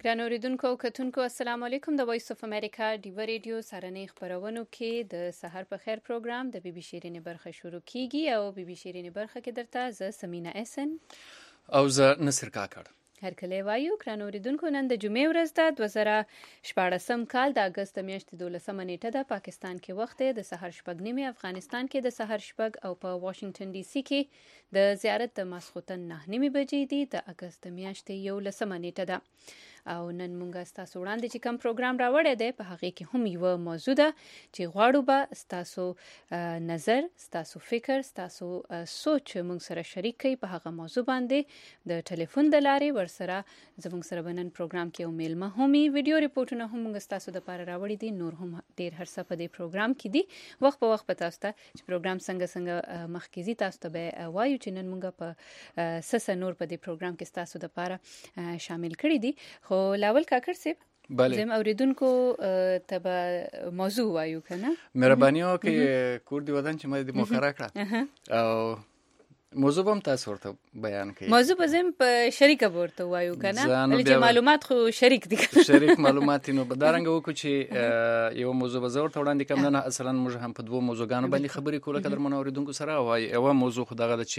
ګرانو اوریدونکو او کتونکو السلام علیکم. د وایس اف امریکا ډیو ریډیو سرنۍ خبرونو کې د سحر په خیر پروګرام د بي بي شیرینې برخه شروع کیږي او بي بي شیرینې برخه کې درته زه سمینا احسن او زه نصر کاکړ هر کله وایو. ګرانو اوریدونکو نن د جمعې ورځ ده 2014 کال د اگست میاشتې 12 نیټه ده. پاکستان کې وخت دی د سحر 9:30، افغانستان کې د سحر 6 او په واشنگټن ډي سي کې د زیارت د ماسخوتن 9:30 بجې دي د اگست میاشتې 11 نیټه ده. او نن مونږه ستاسو وړاندې چې کوم پروګرام راوړی دی په هغه کې هم یو موضوع ده چې غواړو به ستاسو نظر، ستاسو فکر، ستاسو سوچ مونږ سره شریک کړئ په هغه موضوع باندې د ټلیفون د لارې. ورسره زموږ سره بنن پروګرام کې یو میلمه همي ویډیو ریپورتونه هم مونږ ستاسو د لپاره راوړي دي، نور هم ډیر هر څه په دې پروګرام کې دي. وخت په وخت په تاسو ته چې پروګرام څنګه مخکې زی تاسو ته به وایو چې نن مونږ په سس نور په دې پروګرام کې ستاسو د لپاره شامل کړی دي. خو لاول کاکړ صاحب زم اوریدونکو ته به موضوع وایو کنه. مهرباني وکړئ کور دی ودان چې مې د مخاره کړه او موضوع هم تاسو ورته بیان کړئ. موضوع به زم په شریکه ورته وایو کنه، چې معلومات خو شریک دي شریک معلومات نو بدارنګ وکړو چې یو موضوع به زور ته وړاندې کوم. نه اصلا موږ هم په دوه موضوعګانو باندې خبرې کوله قدر من اوریدونکو سره. او یو موضوع خو دغه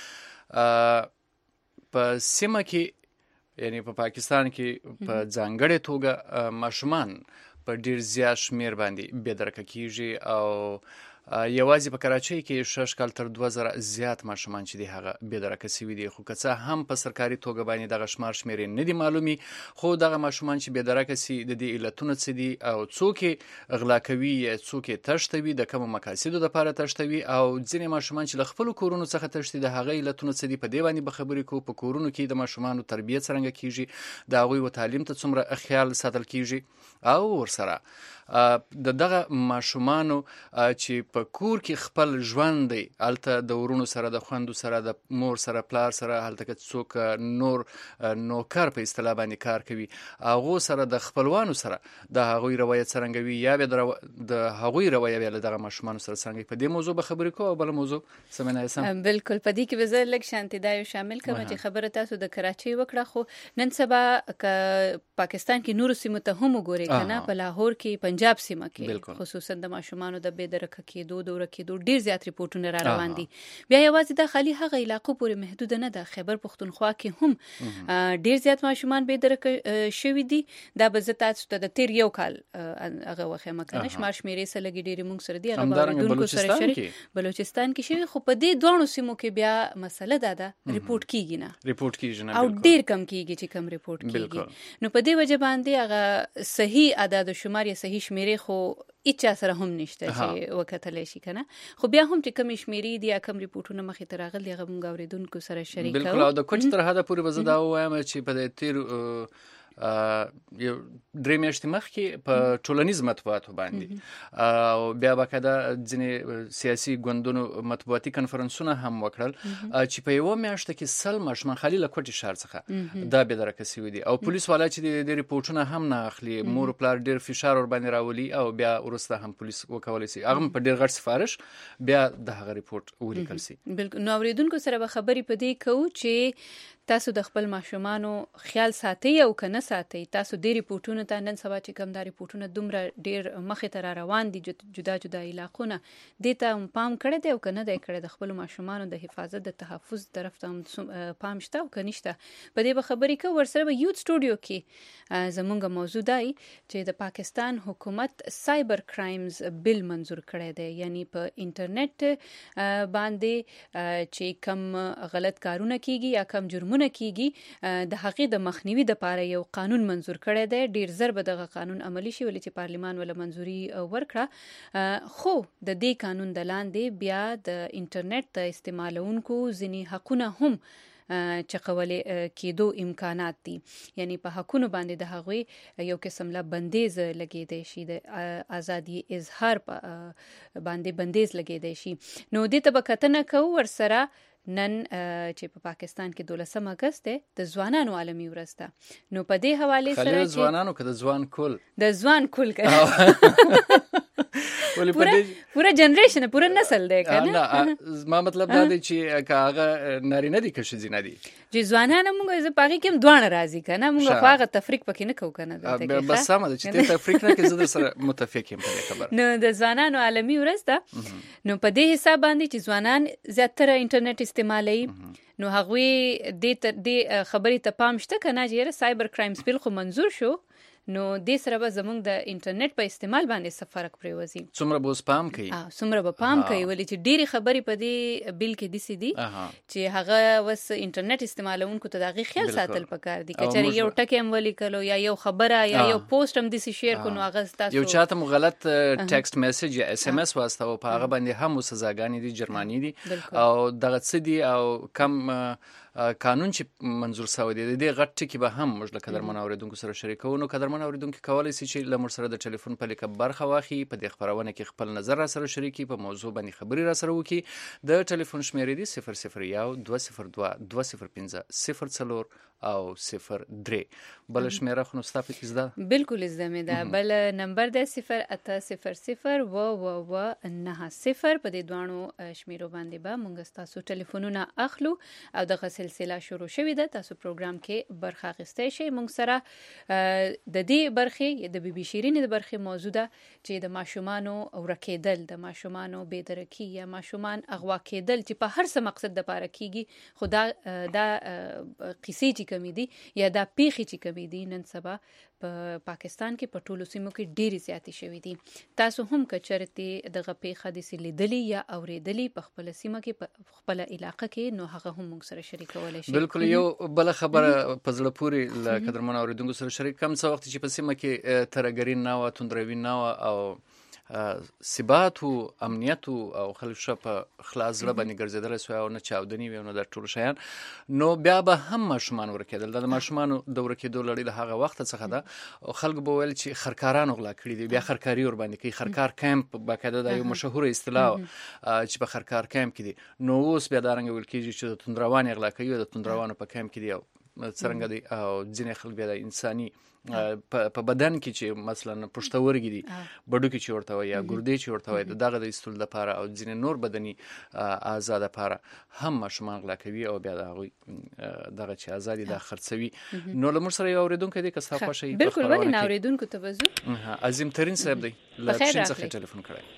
چې په سیمه کې یعنی په پاکستان کې په ځانګړې توګه ماشومان په ډیر زیات شمیر باندې بېدرکه کیږي او یوازې په کراچۍ کې 6 کال تر 2000 زیات ماشومان چې دی هغه بېدرکه سوي دي. خو که څه هم په سرکاري توګه باندې دغه شمیر نه دي معلومي، خو دغه ماشومان چې بېدرکه سي د دې علتونه څه دي او څوک اغلا کوي یا څوک تشتوي، د کوم مقاصدو لپاره تشتوي، او ځینې ماشومان چې له خپل کورونو څخه تشتي د هغه علتونه څه دي. په دې باندې به خبرې کوو. په کورونو کې د ماشومانو تربیت څنګه کیږي، د هغوی و تعلیم ته څومره خیال ساتل کیږي، او ورسره دغه ماشومانو چې په کور کې خپل ژوند دی، هلته د ورونو سره، د خویندو سره، د مور سره، پلار سره، هلته که څوک نور نوکر په اصطلاح باندې کار کوي، هغو سره د خپلوانو سره د هغوی رویه څرنګه وي، یا بیا د هغوی رویه بیا له دغه ماشومانو سره څرنګه. په دې موضوع به خبرې کوو. او بل موضوع سمینه اسم بالکل په دې کې به زه لږ شانتي دا یو شامل کوم چې خبره تاسو د کراچۍ وکړه، خو نن سبا که پاکستان کې نور سیمو ته هم وګورئ کنه، په لاهور کې، پنجاب سیمه کې خصوصا د ماشومانو د بېدرکه کېدو د ورکېدو ډیر زیات ریپورتونه را روان دي. بیا یوازې د خالي هغه علاقو پورې محدود نه ده، خیبر پختونخوا کې هم ډیر زیات ماشومان بېدرکه شوي دي. دا به زه تاسو ته د تیر یو کال هغه وخت مکنه شمیرې سره لګي ډیر مونږ سره دي، هغه باندې سره شریک بلوچستان کې شوی. خو په دې دوه سیمو کې بیا مسله ده ریپورت کیږي نه او ډیر کم کیږي چې کم ریپورت کیږي. نو په دې وجه باندې هغه صحیح عدد شمار یا صحیح شمیرې خو اچا سره هم نشته چې وکتلې شي کنه. خو بیا هم چې کم شمیرې دي یا کم ریپورتونه مخې ته راغلي هغه موږ اوریدونکو سره شریک کوو. بالکل. او د کوچ تر حده پورې به زه دا وایم چې په دې تیر یو درې میاشتې مخکې په ټولنیز مطبوعاتو باندې او بیا باقاعده ځینې سیاسي ګوندونو مطبوعاتي کنفرانسونه هم وکړل چې په یوه میاشته کې 100 ماشومان خالي له کوټې ښار څخه دا بېدرکه سوي دي. او پولیس والا چې د ریپورټونه هم نه اخلي، مور پلار ډېر فشار ور باندې راولي او بیا وروسته هم پولیس وکولی سي هغه په ډېر غټ سفارش بیا د هغه ریپورټ ولیکل سي. بالکل. نو اوریدونکو سره به خبرې په دې کوو چې تاسو د خپل ماشومانو خیال ساتئ او کنه ساتئ. تاسو د ریپورتونو ته نن سبا چې کوم دا ریپورتونه دومره ډیر مخې ته را روان دي جدا جدا علاقونه، دې ته پام کړی دی او کنه دی کړی د خپل ماشومانو د حفاظت د تحفظ طرف ته پام شته او کنيشته. په دې به خبرې کوو. ورسره به یوت سټوډیو کې زمونږ موضوع دی چې د پاکستان حکومت سایبر کرایمز بل منظور کړی دی، یعنی په انټرنیټ باندې چې کم غلط کارونه کیږي یا کم جرمونه کیږي د حقیقت د مخنیوي د لپاره یو قانون منظور کړی دی. ډیر زر به دغه قانون عملی شي ولې چې پارلیمان ولا منظوري ورکړه. خو د دې قانون د لاندې بیا د انټرنیټ د استعمالونکو ځینې حقونه هم چقولې کېدو امکانات دي، یعنی په حقونو باندې د هغوی یو قسم لا بندیز لګیدای شي، د ازادي اظهار باندې بندیز لګیدای شي. نو دې ته به کتنه کوو. ورسره نن چې په پاکستان کې 12 اگست دی د ځوانانو عالمي ورځ ده. نو په دې حواله سره چې ځوانانو که د ځوان کول د ځوان کول پورا جنریشن پورا نسل دی کنه. ما مطلب دا دی چې هغه نارینه دي که ښځینه دي چې ځوانان موږ زه پاږي کوم دوه راځي کنه موږ خو هغه تفریق پکې نه کوو کنه. بس سم ده چې ته تفریق نه کې زه سره متفق یم په خبره. نو د ځوانانو عالمي ورځ ده نو په دې حساب باندې چې ځوانان زیاتره انټرنیټ استعمالوي نو هغوی دې خبرې ته پام شته کنه چې سایبر کرایمز بیل خو منظور شو نو دې سره به زموږ د انټرنیټ په استعمال باندې څه فرق پرېوځي. څومره به اوس پام کوي څومره به پام کوي ولې چې ډېرې خبرې په دې بیل کې داسې دي چې هغه اوس انټرنیټ استعمالونکو ته د هغې خیال ساتل پکار دي. که چېرې یو ټکی هم ولیکلو یا یو خبره یا یو پوسټ هم داسې شیر کړو نو هغه ستاسو یو چاته مو غلط ټکسټ میسج یا اس ام اس واستاوه په هغه باندې هم سزاګانې دي جرمانې دي او دغه څه دي او کم قانون چې منظور شوی دی د دې غټ ټکی به هم موږ له قدرمن اوریدونکو سره شریکو. نو قدرمن اوریدونکو کولی شي چې له موږ سره د ټلیفون په لیکه برخه واخلي په دې خبرونه کې خپل نظر را سره شریکي په موضوع باندې خبري را سره وکړي. د ټلیفون شمیرې دي 001 202 205 04 او 03 بل شمیره خو نو ستاسو کې زده بالکل زده مې ده. بل نمبر ده 0800 و 90 په دې دوانو شمیرو باندې به موږ تاسو ټلیفونونه اخلو او دغه سلسله شروع شوې ده. تاسو پروګرام کې برخه اخیستی شئ. موږ سره د دې برخې د بي بي شیرین د برخې موضوع ده چې د ماشومانو ورکېدل د ماشومانو بېدرکي یا ماشومان اغوا کېدل چې په هر څه مقصد د پاره کیږي خو دا قصې چې کمی دي یا دا پیښې چې کمی دي نن سبا په پاکستان کې په ټولو سیمو کې ډېرې زیاتې شوې دي. تاسو هم که چېرته دغه پیښه داسې لیدلې یا اورېدلې په خپله سیمه کې په خپله علاقه کې نو هغه هم موږ سره شریکولی شئ. بالکل یو بله خبره په زړه پورې له قدرمن اوریدونکو سره شریک کم څه وخت چې په سیمه کې ترهګري نه وه توندروي نه وه او ثبات او امنیت او خلک شه په خلاص زړه باندې ګرځېدلی سوی او نه چاودنې وي او نه دا ټول شیان نو بیا به هم ماشومان ورکېدل. د ماشومانو د ورکېدو لړۍ د هغه وخته څخه ده او خلکو به ویل چې خرکاران غلا کړي دي بیا خرکاري ورباندې کوي. خرکار کیمپ باقاعده دا یو مشهوره اصطلاح چې په خرکار کیمپ کې دي نو اوس بیا دا رنګه ویل کېږي چې د توندروان غلا کوي د توندروانو په کیمپ کې دي او څرنګه دی او ځینې خلک بیا د انساني په بدن کې چې مثلا پښتورګي دي بډوکي چې ورته وي یا ګردې چې ورته وي دغه د ایستلو لپاره او ځینې نور بدني اعضاء لپاره هم ماشومان غلا کوي او بیا دغه چې ازادي د خرڅوي. نو لمر سره یو اوریدونکو دی که تاسو خوښي بالکل ولې نه اوریدونکو ته وځو. عظیم ترين صاحب دی له شین څخه ټلیفون کړی.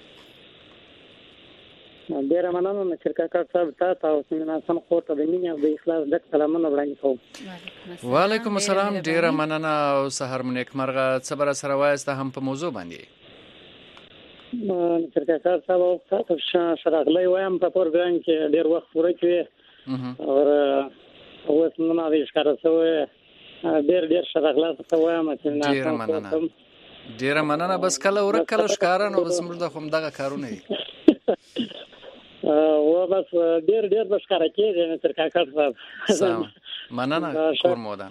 ډیره مننه مشرکا کار صاحب تاسو او سیمه سم خورته د مینې او د اخلاص د سلامونه وړاندې کوم. وعلیکم السلام ډیره مننه او سحر منیک مرغه صبر سره وایسته هم په موضوع باندې. مشرکا کار صاحب تاسو شراغلی وایم په پروګرام کې ډیر وخت پوره کړی او اوس نو ما ویل ښکارا سوې ډیر شراغلا ته وایم چې ډیره مننه بس کله ورک کله ښکارا نو بس موږ د هم دغه کارونه دي و بس ډیر بشکاره کېږي نه تر کاکړ صاحب سلام مننه کور مودان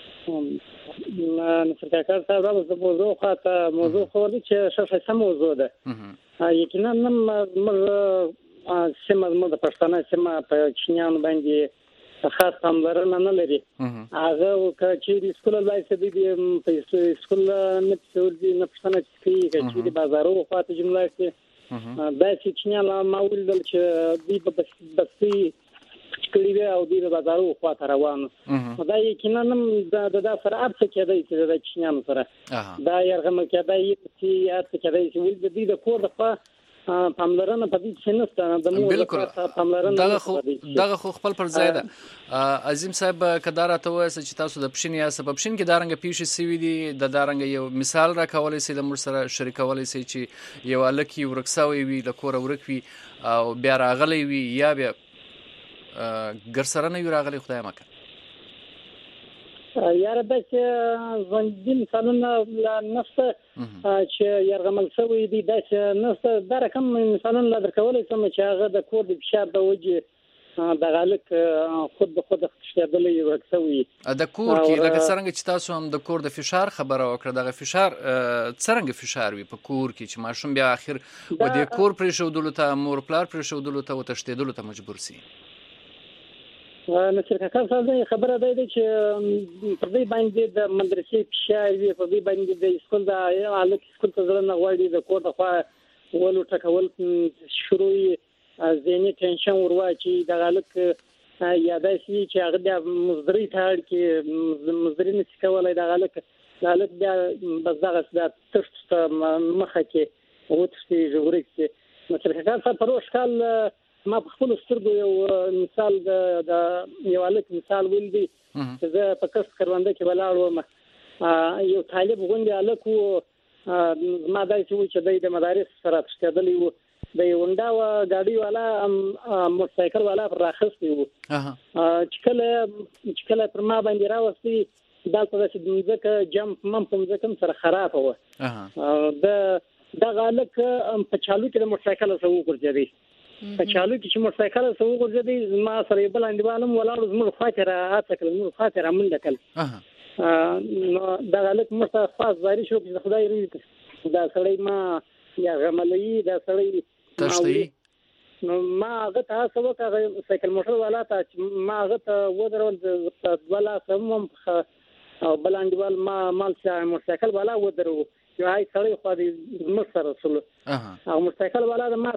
نه تر کاکړ صاحب د موضوع خاطه موضوع خو دې چې شفه سم موضوع ده یقینا موږ سیمه د پښتنه سیمه په چینیان باندې خاص پاملرنه نه لري. هغه چې سکول لایسه دي په سکول نه څورځي نه پښتنه چې چې بازارو خاطه جمله کې دا چې چینیان ما ولیدل چې دوی په بستي کړي وي او دوی په بازارو خواته روانو دا یقینا د سره اپ کېدای چې د چینیانو سره دا یرغمل کېدای چې اپ کېدای چې ولې دوی د کور د پاملرنه په دې چې نشته د مور پاملرنه دغه خو خپل پر ځای ده. عظیم صاحب کدارته وایي چې تاسو د پښین یا سبب پښین کې دارنګ پیښې سوي دي د دارنګ یو مثال را کولای شي د مور سره شریکولای شي چې یو الکی ورکساوي وي د کور ورکوي او بیا راغلی وي یا بیا ګرسره نه وي راغلی خدای مکه یاره د چې ځندین قانون نفسه چې يرغمل شوی دی د نفسه د رقم مثالون لدر کولای سم چې هغه د کور د فشار د وجه د غالک خود به خود خشتدلې ورکسوي د کور کې لکه څنګه چې تاسو هم د کور د فشار خبره وکړه دغه فشار څنګه فشار وي په کور کې چې ماشوم بیا اخر و د کور پر شودلو ته مور پلار پر شودلو ته وتشتیدلو ته مجبور سي. نصر کاکا صاحب خبره ده چې پر دې باندې د مدرسې فشار وي په دې باندې د سکول د الک سکول ته ځل نه غواړي د کور د خوا ولو ټکول شروع ذهني ټینشن ورواچي د غلط یادای شي چې هغه د مزدري ته کې مزدري نشي کولای د غلط بیا بس دغه د تشت مخه کې او تشتي جوړي چې مثلا هغه په روشکال ما په خپل سترګو یو مثال د یو الک مثال ویل دي چې زه په کس کروانده کې ولاړ وم یو طالب غونډه الکو ما دای چې د مدارس سره تشکیدلی وو د وندا و ګاډي والا موټرسایکل والا پر راخستي وو چې کله پر ما باندې راوستي دالته چې ځکه جمپ من په ځکه سره خراب و د غالک په چالو کې د موټرسایکل سره وګرځېدی په چالو کې چې موټرسایکل سره وګرځېدی ما سره بل اندوالم ولاړ زموږ خاطر اته کله موږ خاطر منډه کله د غالک مخه خاص زاري شو چې خدای ری دا سړی ما یا غملې دا سړی تشتي نو ما هغه تاسو وکړه سایکل موټر والا ته ما هغه ودرول د ولا سمم او بلاندوال ما مال چې موټرسایکل والا ودرو یو هاي سړی خو دې مصر رسول او موټرسایکل والا ما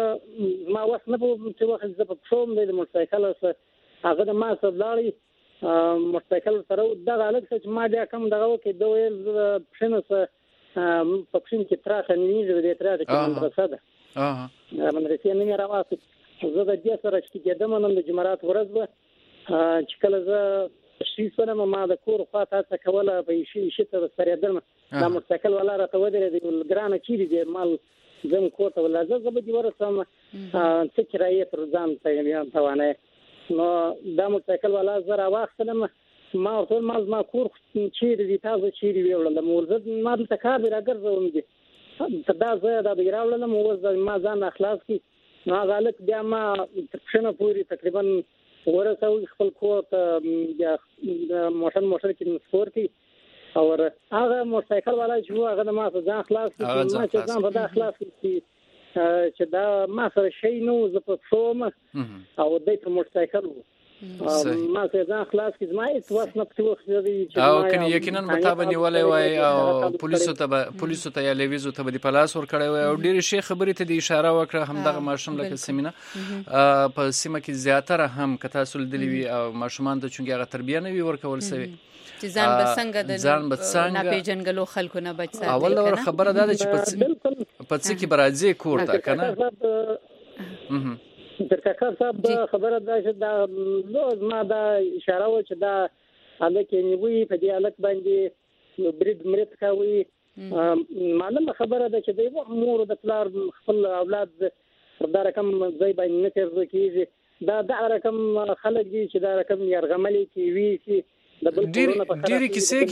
وس نه په څه وخت زه په شوم د موټرسایکل سره هغه د ما سره لاړی موټرسایکل سره د غالک چې ما بیا کوم دغه کې دوه پښنه په پښین کې تراخه نیږي د تراخه کې مدرسه ده مدرسې نه راوځي زه د دې سره چې کېدم نن د جمعرات ورځ به چې کله زه شي سره ما د کور خواته څه کوله په شي ته سره درم دا موټرسایکل ولا راته ودرې د ګرانه چیرې دی مال زم کوته ولا زه به دې ورسم څه کرایه تر ځان ته توانه نو دا موټرسایکل ولا زه راوښتلم ما ټول ما کور چیرې دی تاسو چیرې ویول مورزه ما د کار راګرځوم دي دا زه دا بیراولم ما ځان اخلاص کی نو غالک بیا ما ترشنه پوری تقریبا ورسو خپل کوټ یا موټر کې سپور کی او هغه موټرسایکل والا چې هغه ما ځان اخلاص کی ما چې ځان په اخلاص کی چې دا ما سره شي نو زه په فوم او د موټرسایکل ما څه ځان خلاص کی زما هیڅ وخت نه پټو دی او کني یقینا مطابق نیولای وای او پولیسو ته یا لیویزو ته د پلاس ور کړی وای او ډیر شي خبرې ته د اشاره وکړه همدغه ماشوم لکه سیمینه په سیمه کې زیاتره هم کتا سول دلی او ماشومان ته چونګه هغه تربیه نه وی ورکول سوي چې ځان بسنګ نه پیژنګلو خلکو نه بچ ساتي اول ور خبره ده چې په څه کې برازي کوړه کنه د کاکا صاحب خبره ده چې دا لوز ما دا اشاره و چې دا الکه نیوي په دې الک باندې برید مرید کوي معلومه خبره ده چې د امور د پلار خپل اولاد دا رقم ځای باندې نه ترځي کیږي دا رقم خلک دي چې دا رقم يرغملي کوي چې ډېری کیسې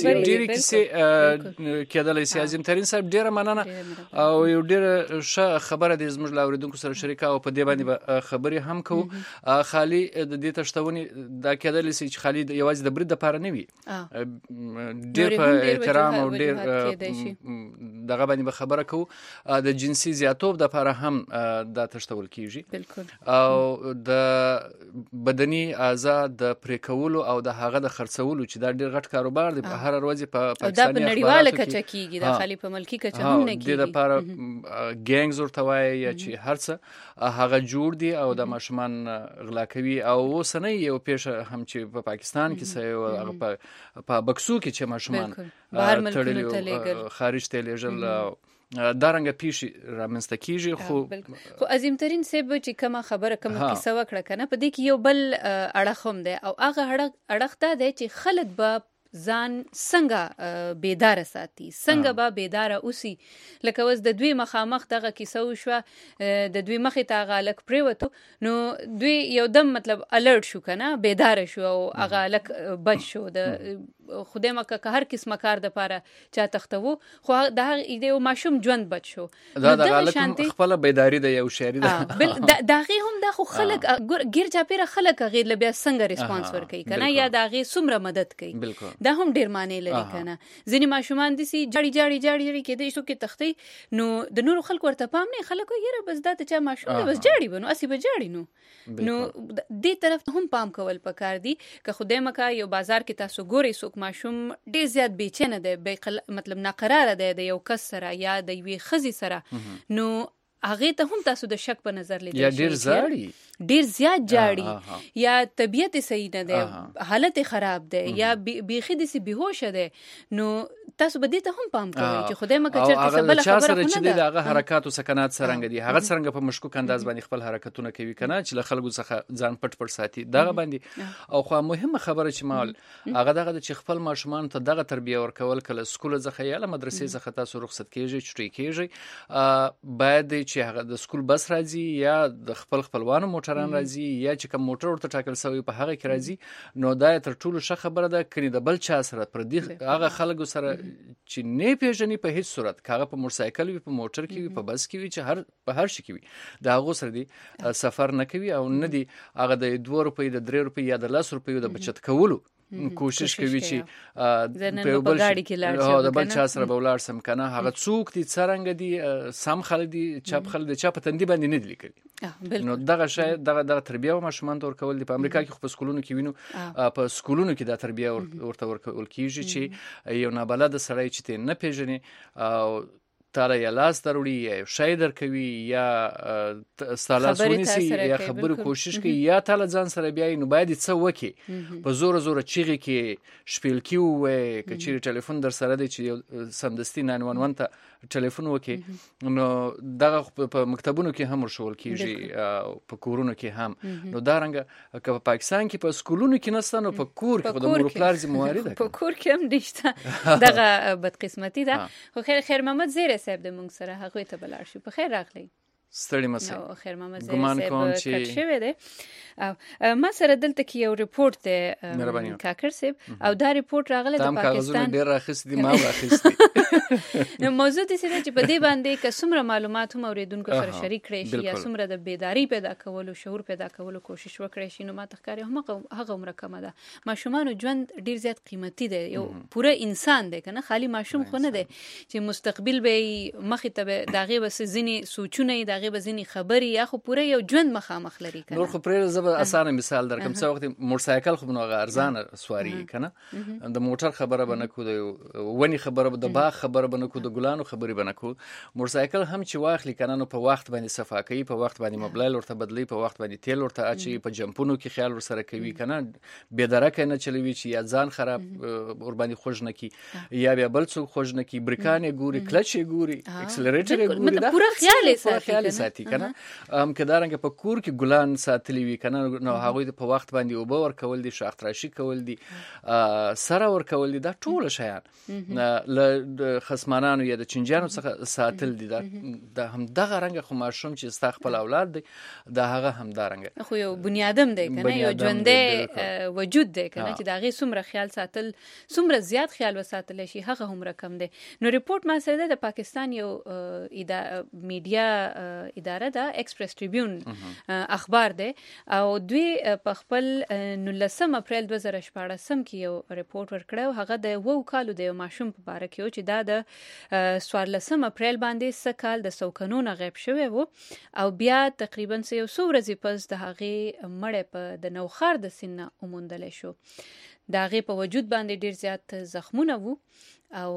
کېدلې سي اعظم ترين صاحب ډېر مننه او یو ډېر ښه خبره د زموږ لاوریدونکو سره شریکه او په دې باندې خبرې هم کوو خالي د دې تشتونی دا کېدلې سي چې خالي یوازې د برید لپاره نه وي ډېر په احترام او ډېر دغه باندې خبره کوو د جنسي زیاتوب لپاره هم دا تشتول کیږي او د بدني آزاد د پریکولو او د هغه خرڅولو چې دا ډیر غټ کاروبار دی په هر ورځ په پاکستاني نړیواله کچه کیږي د خالي په ملکی کچه هم نه کیږي د لپاره ګینګز ورته وایي یا چې هر څه هغه جوړ دی او د ماشومان غلا کوي او وسنۍ یو پیښه هم چې په پاکستان کې سه په بکسو کې چې ماشومان بهر ملکونو ته لېږل خارج ته لېږل دارنګه پیښې رامنځته کیږي خو عظیم ترين صاحب چې کومه خبره کومه کیسه وکړه کنه په دې کې یو بل اړخ هم دی او هغه اړخ ته دی چې خلک به ځان څنګه بیدار ساتي څنګه به بیدار اوسي لکه وس د دوی مخامخ دغه کیسه وشو د دوی مخې ته غالک پریوتو نو دوی یو دم مطلب الرټ شو کنه بیدار شو او غالک بچ شو د خدای مکه که هر قسمه کار د پاره چا تختو خو د هغه ایده ماشوم ژوند بچ شو دا د غالک خپل بیداری د یو شعر ده بل دغه هم د خو خلک ګیر چاپیره خلک غیر ل بیا څنګه ریسپانس ورکوي کنه یا دغه څومره مدد کوي دا هم ډیر معنی لري کنه ځینې ماشومان دي سي جاړي کېدې شو کې تختي نو د نور خلکو ورته پام نه خلکو یره بس دا ته چا ماشوم بس جاړي بنو اسی به جاړي نو دې طرف هم پام کول پکار دي که خدای مکه یو بازار کې تاسو ګوري څوک ماشوم ډیر زیات بیچنه دی مطلب ناقراره دی د یو کس سره یا د یوې ښځې سره نو هغه ته هم تاسو د شک په نظر لیدل یا ډیر زاړي ډیر زیات جاړي یا طبیعت صحیح نه دی حالت خراب دی یا بیخي د سی بیهوش دی نو تاسو به دې ته هم پام کوئ چې خدای مکه چرته څه بل خبره خو نه ده هغه حرکات او سکنات څنګه دي هغه څنګه په مشکوک انداز باندې خپل حرکتونه کوي کنه چې له خلکو څخه ځان پټ ساتي دغه باندې او خو مهمه خبره چې مال هغه دغه چې خپل ماشومان ته دغه تربیه ورکول کله سکول څخه یا له مدرسې څخه تاسو رخصت کیږي چټي کیږي باید چې هغه د سکول بس راځي یا د خپلوانو موټران راځي یا چې کوم موټر ورته ټاکل شوی په هغه کې راځي نو دا تر ټولو ښه خبره ده کړي د بل چا سره پر دې هغه خلکو سره چې نه پیژني په هیڅ صورت کاغه په موټرسایکل وي په موټر کې وي په بس کې وي چې په هر شي کې وي دا هغه سره دی سفر نه کوي او نه دی هغه د 2 روپۍ د 3 روپۍ یا د 10 روپۍ د بچت کولو کوشش کوي چې په بل کې لاړ شي د بل چا سره بولار سم کنه هغه څوک دي څرنګ دي سم خل دي چپ خل دي چا په تندي باندې نه دي لیکلي نو دغه شی دغه تربیه او ماشومان ته ورکول دي په امریکا کې خو په سکولونو کې وینو په سکولونو کې دا تربیه ورته ورکول کیږي چې یو نابلد سړی چې ته نه پیژني او تاله یا لاس دروړي یا شای در کوي یا ستاله سونیسي یا خبرو کوشش کوي یا تاله ځان سره بیا نو باید څه وکي په زور چیغي کې شپیل کیو وې کچې ټلیفون در سره دی چې سمدستي 911 ته ټلیفون وکي نو دغه په مکتبونو کې هم ورشول کیږي په کورونو کې هم نو دا رنګ که په پاکستان کې په سکولونو کې نسته نو په کور کې د مور پلار ذمہواری ده په کور کې هم نشته دغه بدقسمتي ده خو خیر محمد زیره صاحب د مونږ سره هغه ته بلار شي په خیر راغلی ستړي مسه نو خیر محمد زیره صاحب شوی دی ما سره دلته کې یو ریپورت دی کاکر صاحب او دا ریپورت راغلی د پاکستان ډیر راخص دي ما راخص نو موضوع دې سره چې په دې باندې که څومره معلومات هم اوریدونکو سره شریک کړئ شي یا څومره د بیداری پیدا کولو شعور پیدا کولو کوشش وکړئ شي نو ما تخکاري هم هغه عمر کمه ده ماشومان ژوند ډیر زیات قیمتي دی یو پوره انسان دی کنه خالی ماشوم خو نه دی چې مستقبل به مخې ته داغه بس ځینی سوچونه داغه به ځینی خبري یا خو پوره یو ژوند مخامخ لري کنه نور خو پرې زب اسانه مثال درکم څو وخت موټرسایکل خو نو ارزانه سواری کنه د موټر خبره بنه کو د ونی خبره د باغ خبره بنه کو د ګلانو خبره بنه کو موټرسایکل هم چې واخلي کنه نو په وخت باندې صفا کوي په وخت باندې موبایل ورته بدلی په وخت باندې تیل ورته اچي په جمپونو کې خیال ور سره کوي کنه به درکه نه چلوي چې یا ځان خراب ور باندې خوښ نه کی یا بیا بل څوک خوښ نه کی بریکانې ګوري کلچ ګوري اکسلریټر ګوري دا پوره خیال ساتي کنه هم کدارنګ په کور کې ګلان ساتلی وي کنه نو هغه په وخت باندې او باور کول دي شاخ تراشي کول دي سره ور کول دي دا ټول شیان ل خصمانانو یا د چنجانو څخه ساتل دي دا هم دغه رنګ خو ماشوم چې ستا خپل اولاد دي دا هغه هم دا رنګ خو یو بنیادم دی کنه یو ژوندې وجود دی کنه چې داغه څومره خیال ساتل څومره زیات خیال وساتل شي هغه هم رقم دی نو ریپورت ما سره د پاکستان یو میډیا اداره ده ایکسپریس ټریبیون اخبار دی او دوی په خپل 19 اپریل 2014 کې یو ریپورت ورکړو هغه د وو کالو د ماشوم په اړه کې چې دا د 14 اپریل باندې سکهال د سوکنونو غیب شوی وو او بیا تقریبا یو څو ورځې پس د هغه مړ په د نوخار د سینه اومندل شو دا هغه په وجود باندې ډیر زیات زخمونه وو او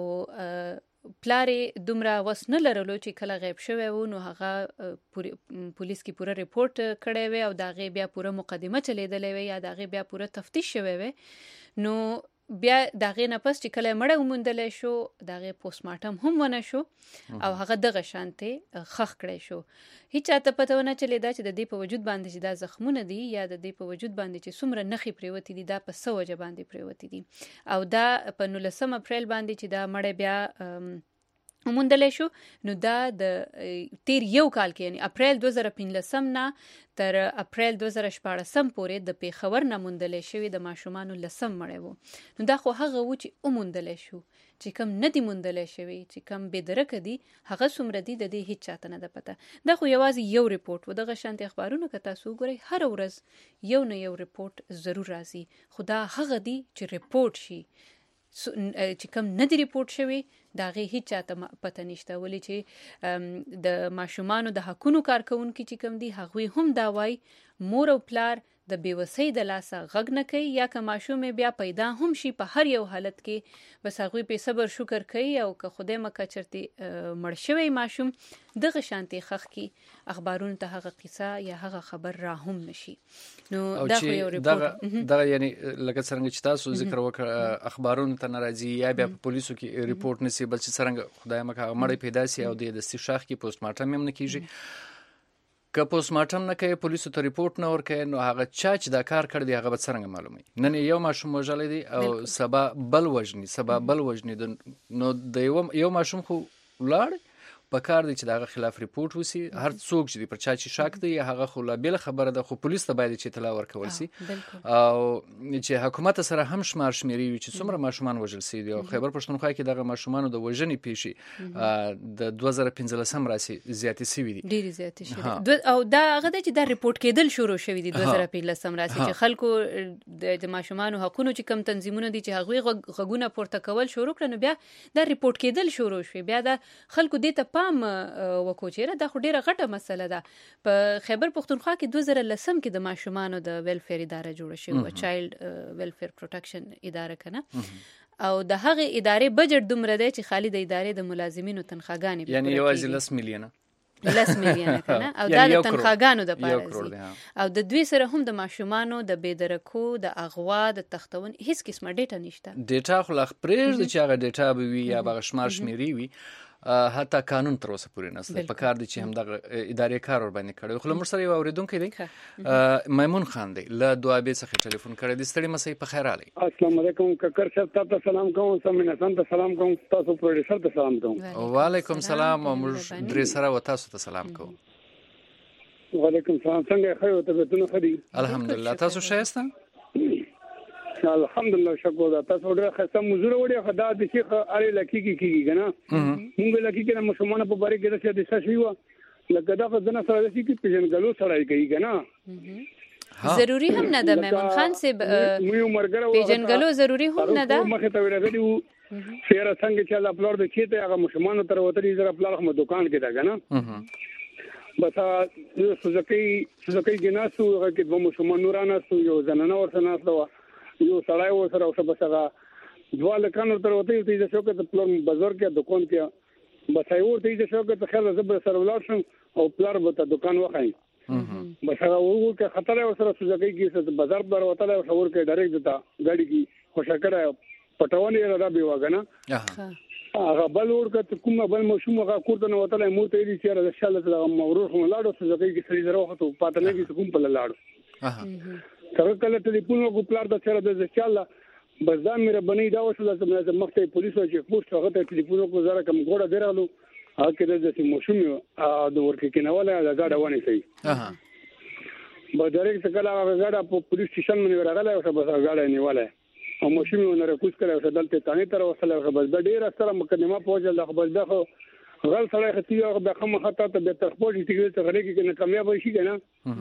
پلارې دومره وس نه لرلو چې کله غیب شوی و نو هغه پولیس کې پوره ریپورت کړی وی او داغه بیا پوره مقدمه چلیدلې وی یا داغه بیا پوره تفتیش شوی وی نو بیا داغه نه پس چې کله مړه ومندل شو داغه پوسټ مارټم هم ونه شو او هغه دغه شانته خخ کړی شو هیڅ ته پته ونه چلیدا چې د دې په وجود باندې چې دا زخمونه دي یا د دې په وجود باندې چې څومره نخي پریوتی دي دا په څه وجه باندې پریوتی دي او دا په 19 اپریل باندې چې دا مړه بیا ومندل شو نو دا د تیر یو کال کې یعنی اپریل 2015 نه تر اپریل 2014 پورې د پیښور نه مندل شوی د ماشومان لسم مړ وو نو دا خو هغه و چې ومندل شو چې کم ندی مندل شوی چې کم بدرک دي هغه څومره دي د دې هیڅ چاته نه ده پته دا خو یوازې یو ریپورت و دغه شانتي اخبارونو که تاسو ګورئ هر ورځ یو نه یو ریپورت ضرور راځي خدا هغه دي چې ریپورت شي چې کم ندی ریپورت شوی دا غي هیڅ چاته پته نشته ولی چې د ماشومانو د حقونو کارکونکو چې کم دي هغه هم دا وای مور او پلار د بیوسۍ د لاسه غږ نه کوي یا که ماشوم بیا پیدا هم شي په هر یو حالت کې بس هغوی په صبر شکر کوي او که خدای مکه چرته مړ شوی ماشوم دغه شانتي خخ کې اخبارونو ته هغه قصه یا هغه خبر را هم نشي. نو دا خو یو ریپورت دا یعنی لکه څنګه چې تاسو ذکر وکړ اخبارونو ته ناراضي یا بیا په پولیسو کې ریپورت نسی بل چې څنګه خدای مکه مړ پیدا سي او د استشراق کې پوسټ مارټم هم نه کیږي. که پوسټ مارټم نه کوي پولیسو ته ریپورت نه ورکوي نو هغه چا چې دا کار کړی دی هغه به څنګه معلومي؟ نن یو ماشوم وژلی دی او سبا بل وژني نو د یو ماشوم خو ولاړ په کار دی چې دغه خلاف ریپورت وسی. هر څوک چې پر چا چې شک دی هغه خو لا بل خبره ده خو پولیس ته باید چې اطلاع ورکول سي او چې حکومت سره هم شماري چې څومره ماشومان وژل سي دي. خیبر پښتونخوا کې دغه ماشومان د وژنې پیښې د 2015 راسي زیاتې سوي دي ډېر زیاتې شوي او دا هغه چې دا ریپورت کېدل شروع شوی دي 2015 راسي چې خلکو د ماشومان حقوقو چې کم تنظیمونه دي چې هغه غږونه پورته کول شروع کړي بیا دا ریپورت کېدل شروع شوی بیا د خلکو د ته وکوچېره دا خو ډیره غټه مسله ده. په خیبر پښتونخوا کې 2010 کې د ماشومانو د ویلفیر اداره جوړه شوې چایلډ ویلفیر پروټیکشن اداره کنه او د هغه ادارې بجټ دومره دی چې خالي د ادارې د ملازمینو تنخواګانې یعنی یوازې 10 میلیونه 10 میلیونه کنه او دا د تنخواګانو د پاره او د دوی سره هم د ماشومانو د بېدرکو د اغوا د تختون هیڅ قسمه ډیټا نشته. ډیټا خو لغ پرېږ چې هغه ډیټا به وي یا به شمار شمیري وي حتی قانون تر اوسه پورې نشته. په کار دي چې هم د ادارې کار ور باندې کړی. خو موږ سره یو اوریدونکو دی میمون خان دی له دوابې څخه ټلیفون کړی دی. ستړي مسئ په خیر علي. السلام علیکم ککر صاحب ته سلام کوم سمین حسن ته سلام کوم تاسو پروډوسر ته سلام کوم. وعلیکم سلام او موږ درې سره و تاسو ته سلام کوم. وعلیکم سلام څنګه خیر ته ته خدي الحمدلله تاسو شایسته الحمدلله شکر دا تاسو ډېر خسته مزور وړي خدا د شیخ علي لکی کیږي کنه موږ لکی کنه مسلمانانو په باره کې د څه شي و لکه دا خدانه سره د شي کې پیژنګلو سره کوي کنه ضروری هم نه ده میمون خان صاحب پیژنګلو ضروری هم نه ده مخه ته ورغلی فیر څنګه چې الله پلور د کیته هغه مسلمانانو تر وتري زره پلار هم دکان کې دا کنه بس سوزکی جناسو هغه کې د مسلمانانو راناسو یو زنانه ورته ناسو یو سړی و سره اوسه بس هغه دوه لکانو تر وته یو تیزه شوکه ته پلار بازار کې دکان کې بس یو تیزه شوکه ته خیال زبر سره ولاړ شم او پلار به ته دکان وخایم بس هغه وګور کې خطر او سره سوزکی کې بازار پر وته له خبر کې ډایرکټ دتا غاډي کې خوشاکړه پټونی را به وګنه هغه بل ورکه کومه بل مشوم هغه کوته نو وته مو ته دي چې را شاله ته مورور هم لاړو سوزکی کې سړي زره وخت پاتنه کې کوم په لاړو څنګه کله ټلیفون وکړ پلار د سره د ځاله بس دا مې ربني دا وشله چې مخته پولیسو چې پوسټ هغه ته ټلیفون وکړ زره کوم ګوډه درالو هغه کې د موشوم د ورکه کې نه ولا دا غاډه ونی سي به ډایرکټ کله هغه غاډه په پولیس سټیشن باندې ورغله او بس غاډه نیوله او موشوم نه رکوس کړو چې دلته تانه تر وصله بس د ډیر سره مقدمه پوجل د خپل دغه غل سره ختی او د خمه خطا ته به تخپوش چې څنګه کې نه کامیاب شي کنه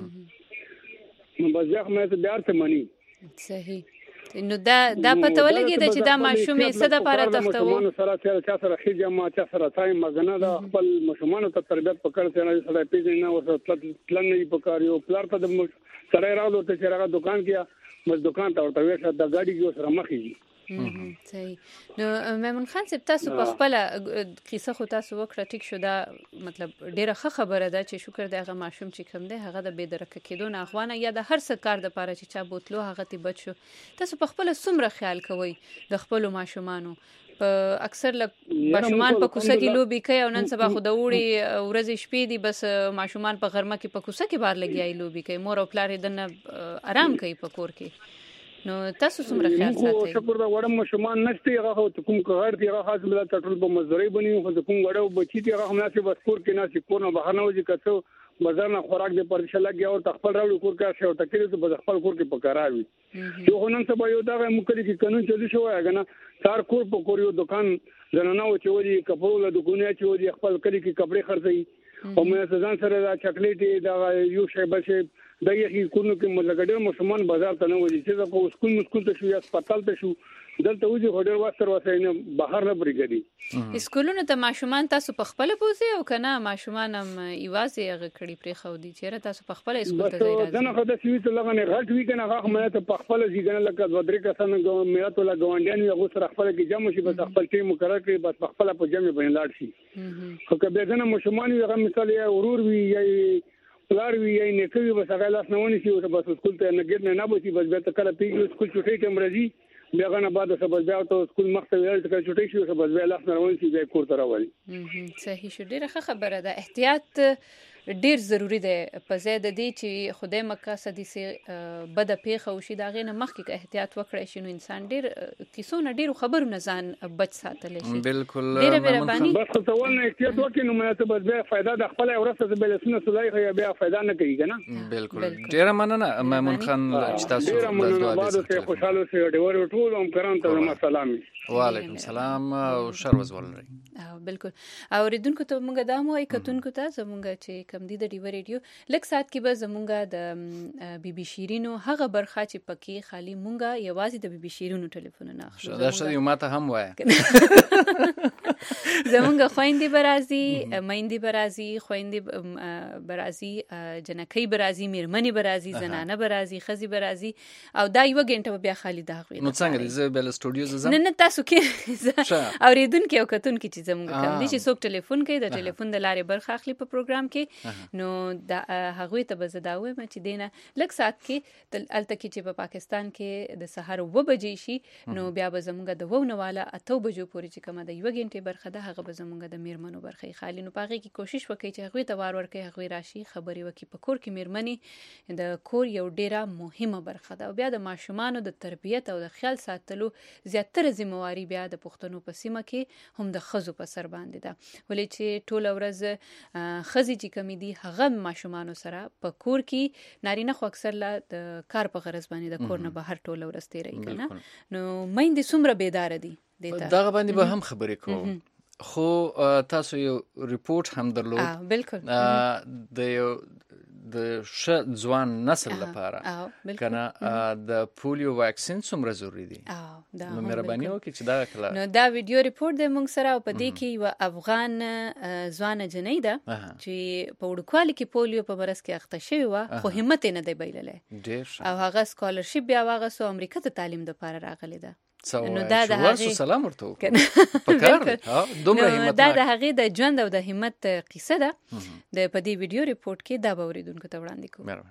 بس ځکه مې ته بیا ته مانی صحیح نو دا پته ولګی چې دا ماشومې څه د پاره تختو سره سره خېجه ما چې سره تایم مګنه دا خپل ماشومان ته تربیت پکړ سره سره پیژنې نه وسه پلان نه پکار یو پلار ته د سره راغلو ته چې راغله دکان کې بس دکان ته ورته وښه د گاډي کې سره مخې صحیح نو میمون خان صاحب تاسو په خپل قصه خو تاسو وکړه ټیک شو دا مطلب ډیره ښه خبره ده چې شکر دی هغه ماشوم چې کوم دی هغه د بېدرکه کېدو نه اخوانه یا د هر څه کار د پاره چې چا بوتلو هغه تی بچ شو. تاسو په خپل څومره خیال کوئ د خپل ماشومانو په اکثر ماشومان په کوڅه کې لوبي کوي او نن سبا خو د وړي ورځې شپې دي بس ماشومان په غرمه کې په کوڅه کې بار لګیای لوبي کوي مور او پلار یې دنه آرام کوي په کور کې. نو تاسو څومره خیال ساتئ؟ شکر دا وړم ماشومان نشته هغه کوم کار دی هغه خاص بل ټول په مزدوري بنی خو کوم وړو بچی دی هغه مناسب بس کور کې ناسي کور نه بهر نه وځي کڅو بازار نه خوراک دی پر شل لګي او تخپل راوړي کور کا شو تکلیف ته بس خپل کور کې پکاراوي یو نن سبا یو دا مکلي کې قانون چلی شو هغه سار کور په کور یو دکان زنانه و چې ودي کپړو له دکانه چې ودي خپل کلی کې کپڑے خرڅي او مې ځان سره دا چاکلیټ دا یو شی بل شی د یخي کونو کې ملګډر مشمان بازار ته نه وځي چې په سکول ته شو یا هسپتال ته شو دلته وځي هډر واسطر وساینه بهر نه بریګدي اسکولونو ته ماشومان تاسو په خپل پوزي او کنه ماشومان هم ایوازي هغه کړي پرې خو دي چې تاسو په خپل اسکول ته ځای راځي دنه خدای سوي ته لغنه غټ وی کنه هغه مې ته په خپل ځګنه لکه ودرې کسان مې ته لا ګوانډیان یو سره خپل کې جمع شي بس خپل ټیم مقرر کړي بس خپل په جمع باندې لاړ شي خو کله دنه ماشومان هغه مثال یا ورور وی یا پلار وی یا نیکوي بس هغه لاس نه ونی شي او بس اسکول ته نه ګر نه بوسي بس به ته کله پیږي اسکول چټي ټیم راځي بیا غنه بعد سبب بیا ته سکول مخته ویل چې چټي شي سبب بیا لاس نه روان شي بیا کور ته راوړي صحیح شو ډیره خبره ده احتیاط ډیر ضروری دی په زیاده دي چې خدای مقاصدي سي بد پیخه او شي دا غینه مخکې احتیاط وکړي شنو انسان ډیر کیسونه ډیر خبرو نه ځان بچ ساتل شي بالکل ډیر مهرباني بس څه ونه احتیاط وکړي نو مې ته بس بیا فائدہ د خپل ورسته بل سنه صلاحي بیا فائدہ نه کوي کنه بالکل ډیر مننه مامون خان چې تاسو د دعا د خوشاله سي ډیور ټول هم کران ته سلام وعلیکم السلام او شروز ولري بالکل او ریدونکو ته مونږ دا مو کتونکو ته زمونږ چې کم دي د ډیو ریډیو لک سات کې به زمونږ د بي بي شیرینو هغه برخه چې پکې خالی مونږه یوازې د بي بي شیرینو ټلیفون نه اخلو دا شته یو ماته هم وای زمونږ خويندې برازي مېندې برازي خويندې برازي جنکې برازي میرمنې برازي زنانه برازي خزي برازي او دا یو غنټه بیا خالی دا غوي نو څنګه دې زه بل سټوډیو زم نه تاسو کې او ریدونکو او کتونکو چې زمونږ کم دي چې څوک ټلیفون کوي د ټلیفون د لارې برخه اخلي په پروګرام کې نو دا هغه ته بزداوي چې دینه لک سات کې الته کې چې په پاکستان کې د سحر 2 بجې شي نو بیا به زمونږ د 2 والا 8 بجو پورې چې کومه د یو غنټه برخه ده هغه به زمونږ د میرمنو برخه خالی نو پاغه کې کوشش وکړي چې هغه ته وار ورکړي هغه راشي خبري وکړي په کور کې میرمنې د کور یو ډیره مهمه برخه ده او بیا د ماشومان د تربیت او د خیال ساتلو زیاتره ذمہواری بیا د پښتنو په سیمه کې هم د خزو په سر باندې ده ولې چې ټول ورځ خزي چې کمی دي هغه ماشومان سره په کور کې نارینه خو اکثر لا د کار په غرض باندې د کور نه بهر ټول ورځ تیري کنه نو مېندې څومره بیدار دي دا باندې به هم خبرې کوم خو تاسو یو ریپورت هم درلود بالکل د ځوان نسل لپاره کنه د پولیو واکسین څومره ضروری دي نو مهرباني وکړئ چې دا کله نو دا ویډیو ریپورت د موږ سره په دې کې یو افغان ځوان جنۍ ده چې په وړوکوالي کې پولیو په مرض کې اخته شوی و خو همت نه دی بایللې او هغه سکالرشپ بیا واغسو امریکا ته تعلیم لپاره راغلی ده نو دا د هغه سلام ورته پکار دومره همت دا د هغه د ژوند او د همت قصه ده د په دې ویډیو ریپورت کې دا باوریدونکو ته وړاندې کوم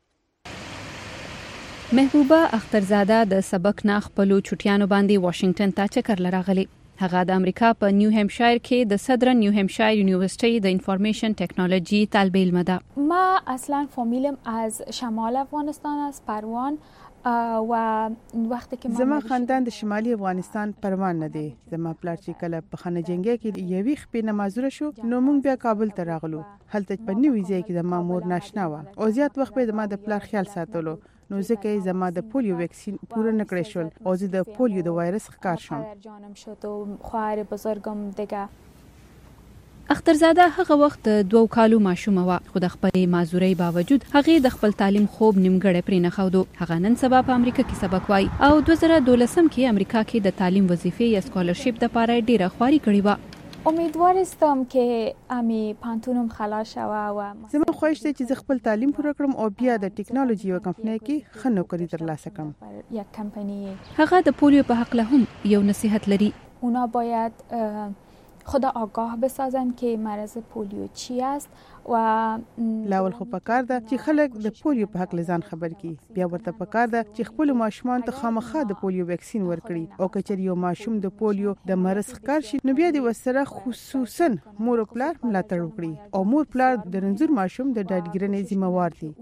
محبوبه اخترزاده د سبق نه خپل چټیانو باندې واشنگټن ته چکر لراغلی هغه د امریکا په نیو همشایر کې د صدرن نیو همشایر یونیورسیتی د انفارمیشن تکنولوژی طالب علم ده ما اصلا فامیلم از شمال افغانستان از پروان و وقتی که زما خاندان د شمالي افغانستان پروان نه دی زما پلار چې کله په خانه جنگي کې یوې خپې نمازره شو نو موږ بیا کابل ته راغلو هلته په نیوي ځای کې د مامور ناشنا و او زیات وخت به زما د پلار خیال ساتلو نو ځکه زما د پولیو ویکسین پوره نکړې شول او زه د پولیو د وایرس ښکار شوم جانم شد و خواهر بزرگم دیگه اخترزاده هغه وخت 2 کالو ماشومه و خو د خپل معذورۍ باوجود هغه د خپل تعلیم خوب نیمګړی پرې نه خاودو هغه نن سبا په امریکا کې سبق وای او 2012 کې امریکا کې د تعلیم وظیفه یا سکالرشپ د لپاره ډیره خواري کړې و امیدوارستم که امی پانتونم خلاص شوه و زما خواهش دی چې خپل تعلیم پوره کړم او بیا د ټیکنالوژي یو کمپنۍ کې ښه نوکری ترلاسه کړم یک کمپنی هغه د پولیو په حق له هم یو نصیحت لري اونا باید خود آگاه بسازن که مرض پولیو چی است و لاول خو پکار ده چې خلک د پولیو په حق لزان خبر کی بیا ورته پکار ده چې خپل ماشومان ته خامخا د پولیو ویکسین ورکړي او کچر یو ماشوم د پولیو د مرض ښکار شي نو بیا د وسره خصوصا مور او پلار ملاتړ وکړي او مور پلار د رنځور ماشوم د ډاډګرنې ذمہوار دي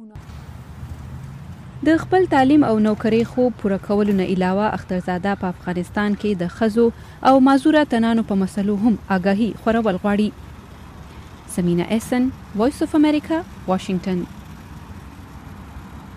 د خپل تعلیم او نوکری خوب پوره کولو نه علاوه اخترزاده په افغانستان کې د خزو او معذوره تنانو په مسلو هم آگاهی خورول غواړي سمینا احسن وایس اف امریکا واشنگټن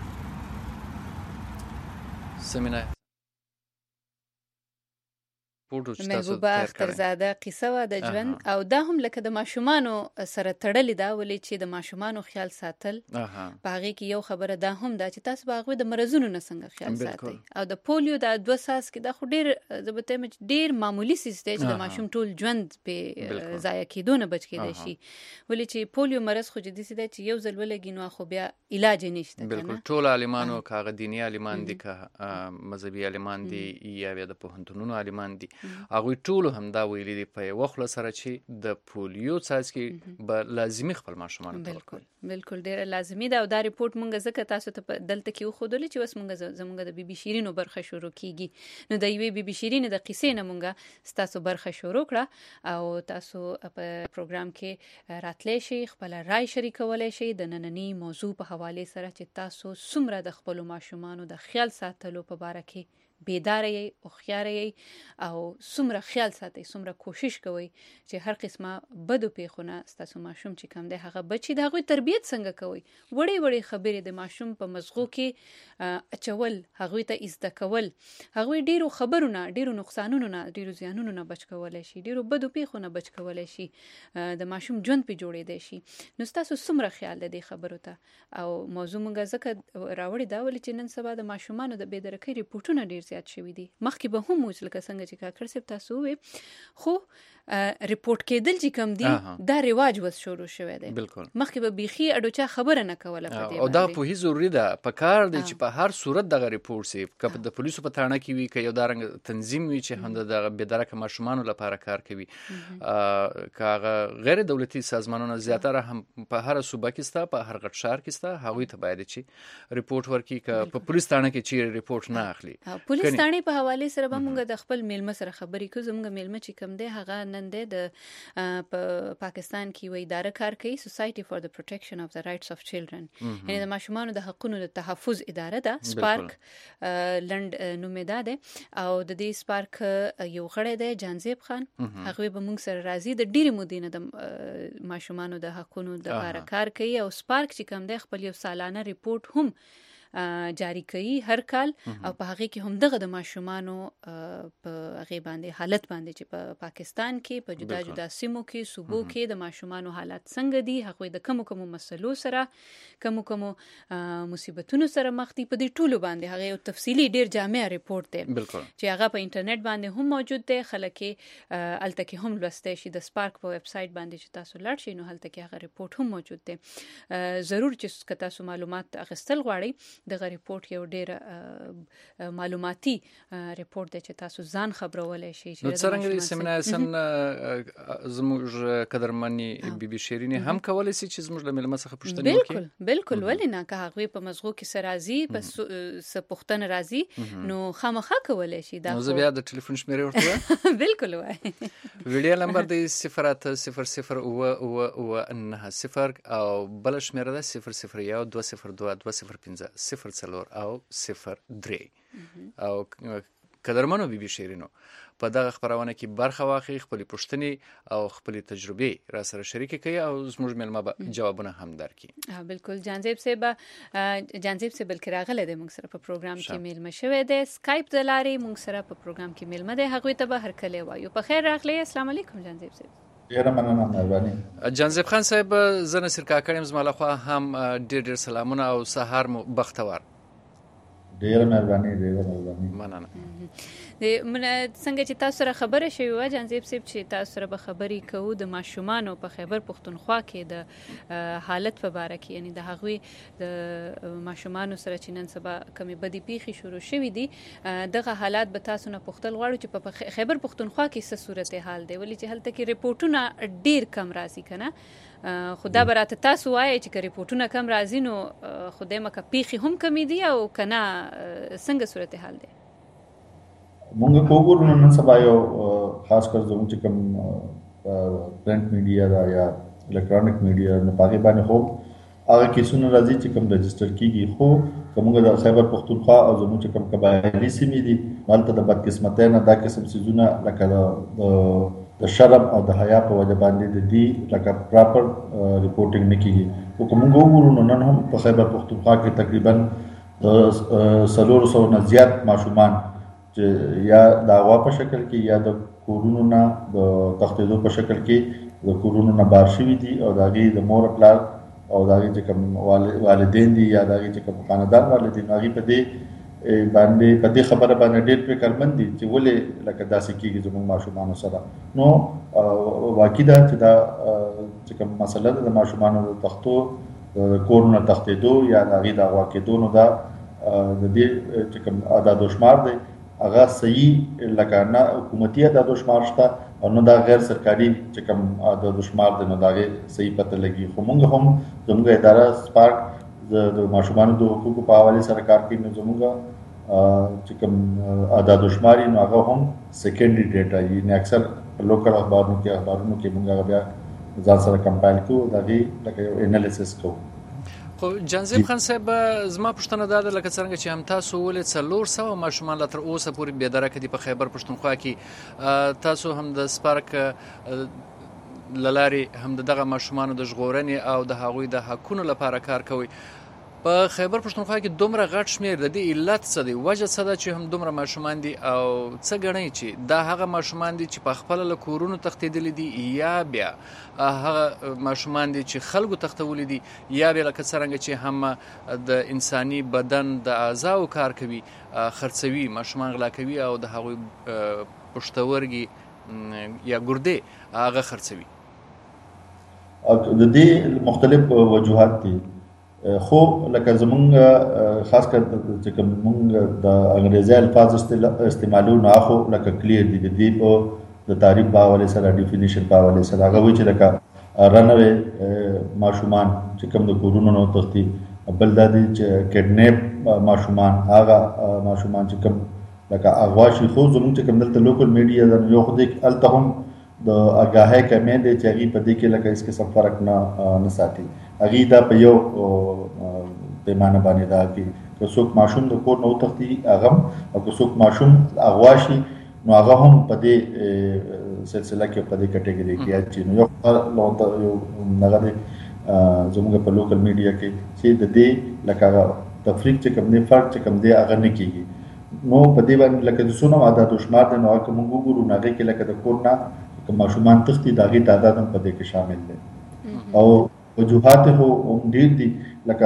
سمینا ریپورت چې تاسو محبوبه اخترزاده قصه و د ژوند او دا هم لکه د ماشومانو سره تړلې ده ولې چې د ماشومانو خیال ساتل په هغه کې یو خبره ده هم دا چې تاسو باغوي د مرزونو نه څنګه خیال ساتي او د پولیو د 2 ساس کې دا خو ډیر زبته ډیر معمولی سیستم چې د ماشوم ټول ژوند په ضایع کېدو نه بچ کېدای شي ولې چې پولیو مرز خو جدي سي ده چې یو ځل ولګي نو خو بیا علاج نشته بالکل ټول عالمانو کاغه دینی عالمان دي که مذهبي عالمان دي یا بیا د پوهنتونونو عالمان دي هغه ټول هم دا ویلي دي په وخت سره چې د پولیو څاڅکي به لازمي خپل ماشومان بالکل ډیر لازمي ده او دا ریپورت مونږ زکه تاسو ته دلته کې خودل چې وس مونږ زمونږ د بي بي شیرینو برخه شروع کیږي نو د یوې بي بي شیرین د قصې نه مونږ تاسو برخه شروع کړه او تاسو په پروګرام کې راتلی شي خپل رائے شریکولای شي د نننی موضوع په حواله سره چې تاسو څومره د خپل ماشومانو د خیال ساتلو په اړه کې بیدار یې او خيار یې او څومره خیال ساتي څومره کوشش کوي چې هر قسمه بدو پیښونه تاسو ماشوم چې کم دی هغه بچي د هغه تربيت څنګه کوي وړي خبرې د ماشوم په مزغو کې اچول هغه ته عزت کول هغه ډیرو خبرونه ډیرو نقصانونو نه ډیرو زیانونو نه بچ کولای شي ډیرو بدو پیښونه بچ کولای شي د ماشوم ژوند په جوړې دی شي نو تاسو څومره خیال دی خبرو ته او موضوع مونږه ځکه راوړی دا ولې چې نن سبا د ماشومانو د بېدرکۍ ریپورتونه ډیر زیات شوي دي مخکې به هم وځل که څنګه چې کاکړ صاحب تاسو وې خو ریپورت کېدل چې کم دي دا رواج وس شروع شوی دی بالکل مخکې به بيخي اډوچا خبره نه کوله په دې او دا په هیڅ ضروري ده په کار دی چې په هر صورت دغه ریپورت سي که د پولیسو په تاړه کې وي که یو دارنګ تنظیم وي چې هم د بېدرکه ماشومانو لپاره کار کوي که غیر دولتي سازمانونه زیاتره هم په هر صوبه کې ستا په هر غټ شهر کې ستا هغوی ته باید چې ریپورت ورکړي که په پولیس تاړه کې چې ریپورت نه اخلي پولیس تاړه په حواله سره به موږ د خپل میلمه سره خبرې کوو زموږ میلمه چې کم دی هغه نن دی د پاکستان کې وې اداره کار کوي سوسایټي فار د پروټیکشن اف د رائټس اف چیلډرن یعنی د ماشومانو د حقوقو د تحفظ اداره ده سپارک لند نومېدا ده او د دې سپارک یو غړی دی جانزیب خان هغه به موږ سره راځي د ډیره مودې نه د ماشومانو د حقوقو د لپاره کار کوي او سپارک چې کم دی خپل یو سالانه ریپورت هم جاری کوي هر کال او په هغه کې هم دغه د ماشومانو په هغه باندې حالت باندې چې په پاکستان کې په جدا جدا سیمو کې صوبو کې د ماشومانو حالت څنګه دي هغه د کوم مسلو سره کوم مصیبتونو سره مخ دي په دې ټولو باندې هغه یو تفصیلی ډیر جامع ریپورت دی چې هغه په انټرنیټ باندې هم موجود دی خلک الته کې هم لوستي شي د سپارک په ویب سټ باندې چې تاسو لاړ شئ نو هلته کې هغه ریپورت هم موجود دی ضرور چې تاسو معلومات اخیستل غواړئ دغه ریپورت یو ډیر معلوماتي ریپورت دی چې تاسو ځان خبرولای شئ نو څنګه سیمینار سم زموږ قدرمنې بي بي شیرینې هم کولای شي چې زموږ له ملمه څخه پوښتنه وکړي بالکل ولې نه که هغه په مزغو کې سرازي پس پوښتنه راځي نو خامخا کولای شي دا نو زه بیا د ټلیفون شمیرې ورته بالکل وای ویډیو نمبر دی 0800090 او بل شمیره ده 001202205 0 او 03 او قدرمنو بي بي شیرینو په دغه خبرونه کې برخه واخلي خپل پوښتنې او خپل تجربه را سره شریک کړي او زموږ ملما به جوابونه هم درکړي بالکل جانزیب صاحب بلکې راغله د موږ سره په پروګرام کې ملما شوی دی سکایپ د لارې موږ سره په پروګرام کې ملما دی هغه ته به هر کله وایو په خیر راغلی السلام علیکم جانزیب صاحب ډیره مننه مهرباني جانزیب خان صاحب زه نصر کاکړم زما لخوا هم ډیر سلامونه او سهار مو بختور ډیره مهرباني مننه څنګه چې تاسو سره خبره شوی و جانزیب صاحب چې تاسو سره به خبرې کوو د ماشومانو په خیبر پښتونخوا کې د حالت په اړه کې یعنی د هغوی د ماشومانو سره چې نن سبا کمی بدی پیښې شروع شوې دي دغه حالات به تاسو نه پوښتل غواړو چې په خیبر پښتونخوا کې څه صورتحال دی ولې چې هلته کې ریپورتونه ډیر کم راځي کنه خدا براته تاسو وایي چې ریپورتونه کم راځي نو خدای مکه پیښې هم کمی دي او کنه څنګه صورتحال دی مونږ کوګورو نن سبا یو خاص کر زموږ چې کوم پرنٹ میډیا دا یا الکترونیک میډیا نه پاګې باندې خو هغه کیسونه راځي چې کوم رجستر کیږي خو کومه د خیبر پښتونخوا او زموږ چې کوم قبایلی سیمې دي مالته د بدقسمتۍ نه دا قسم سيزونه لکه د شرم او د حیا په وجه باندې د دې لکه پراپر ریپورټینګ نه کیږي او کومه وګورو نن هم په خیبر پښتونخوا کې تقریبا 300 نه زیات ماشومان چې یا د هوا په شکل کې یا د کورونو نه د تښتېدو په شکل کې د کورونو نه بار شوي دي او د هغې د مور پلار او د هغې چې کوم والدین دي یا د هغې چې کوم خاندان والدین هغې په دې خبره باندې ډېر فکرمند دي چې ولې لکه داسې کېږي زموږ ماشومانو سره. نو واقع ده چې دا چې کوم مسله ده د ماشومانو د تښتو د کور نه تښتېدو یا د هغې د اغوا کېدو نو دا د دې چې کوم اعداد و شمار دی هغه صحیح لکه نه حکومتي اعداد و شمار شته او نه دا غیر سرکاري چې کوم اعداد و شمار دی نو د هغې صحیح پته لګي. خو موږ هم زموږ اداره سپارک د ماشومانو د حقوقو په حوالې سره کار کوي. نو زموږ چې کوم اعداد و شمار نو هغه هم سیکنډري ډیټا یعنې اکثر لوکل اخبارونو کې موږ هغه بیا ځان سره کمپایل کوو د هغې لکه یو انالیسس کوو. خو جانزیب خان صاحب زما پوښتنه دا ده لکه څرنګه چې هم تاسو ولې 400 ماشومان لا تر اوسه پورې بېدرکه دي په خیبر پښتونخوا کې، تاسو هم د سپارک له لارې هم دغه ماشومانو د ژغورنې او د هغوی د حقونو لپاره کار کوئ. په خیبر پښتونخوا کې دومره غټ شمېر د دې علت څه دی؟ وجه څه ده چې هم دومره ماشومان دي او څه ګڼئ چې دا هغه ماشومان دي چې په خپله له کورونو تښتېدلي دي یا بیا هغه ماشومان دي چې خلکو تښتولي دي یا بیا لکه څرنګه چې هم د انساني بدن د اعضاو کار کوي خرڅوي، ماشومان غلا کوي او د هغوی پښتورګي یا ګردې هغه خرڅوي. د دې مختلف وجوهات دي خو لکه زمونږ خاص کر چې کوم مونږ د انګریزي الفاظ استعمالو نه خو لکه کلیر دي د دې په د تعریف په حوالې سره ډیفینیشن په حوالې سره هغه وایي چې لکه رنوي ماشومان چې کوم د کورونو نه تښتي، بل دا دي چې کډنیپ ماشومان هغه ماشومان چې کوم لکه اغوا شي. خو زمونږ چې کوم دلته لوکل میډیا ده یو خو دې هلته هم د آګاهۍ کمی دی چې هغې په دې کې لکه هېڅ قسم فرق نه ساتي. هغې دا په یو پیمانه باندې دا کې که څوک ماشوم د کور نه وتښتي هغه هم او که څوک ماشوم اغوا شي نو هغه هم په دې سلسله کې په دې کټګري کې اچي. نو یو هغه دی زموږ په لوکل میډیا کې چې د دې لکه تفریق چې کوم دی فرق چې کوم دی هغه نه کېږي. نو په دې باندې لکه د څونه عدد و شمار دی نو هغه که موږ وګورو نو هغې کې لکه د کور نه که ماشومان تښتي د هغې تعداد هم په دې کې شامل دی او وجوهات خو هم ډېر دي. لکه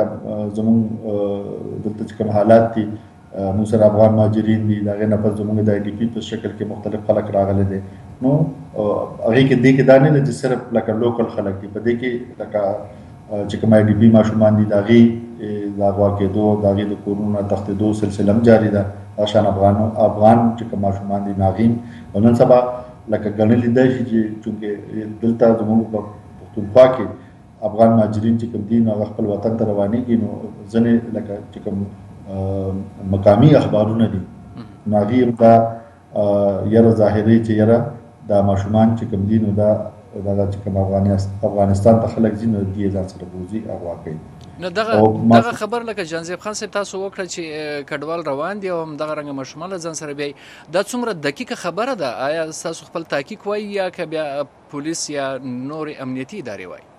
زموږ دلته چې کوم حالات دي موږ سره افغان مهاجرین دي د هغې نه پس زموږ د IDP په شکل کې مختلف خلک راغلی دی. نو هغې کې دې کې دا نه ده چې صرف لکه لوکل خلک دي، په دې کې لکه چې کوم IDP ماشومان دي د هغې د اغوا کېدو د هغې د کورونو نه تښتېدو سلسله هم جاري ده. هغه شان افغان چې کوم ماشومان دي ناغین او نن سبا لکه ګڼلی دی چې چونکې دلته زموږ په پښتونخوا کې افغان مهاجرین چې کوم دي نو هغه خپل وطن ته روانېږي نو ځینې لکه چې کوم مقامي اخبارونه دي نو هغې هم دا یره ظاهروي چې یره دا ماشومان چې کوم دي نو دا دغه چې کوم افغانستان ته خلک ځي نو دې ځان سره بوځي اغوا کوي. نو دغه خبر لکه جانزیب خان صاحب تاسو وکړه چې کډوال روان دي او همدغه رنګه ماشومان له ځان سره بیایي، دا څومره دقیقه خبره ده؟ آیا تاسو خپل تحقیق وایي یا که بیا پولیس یا نورې امنیتي ادارې وایي؟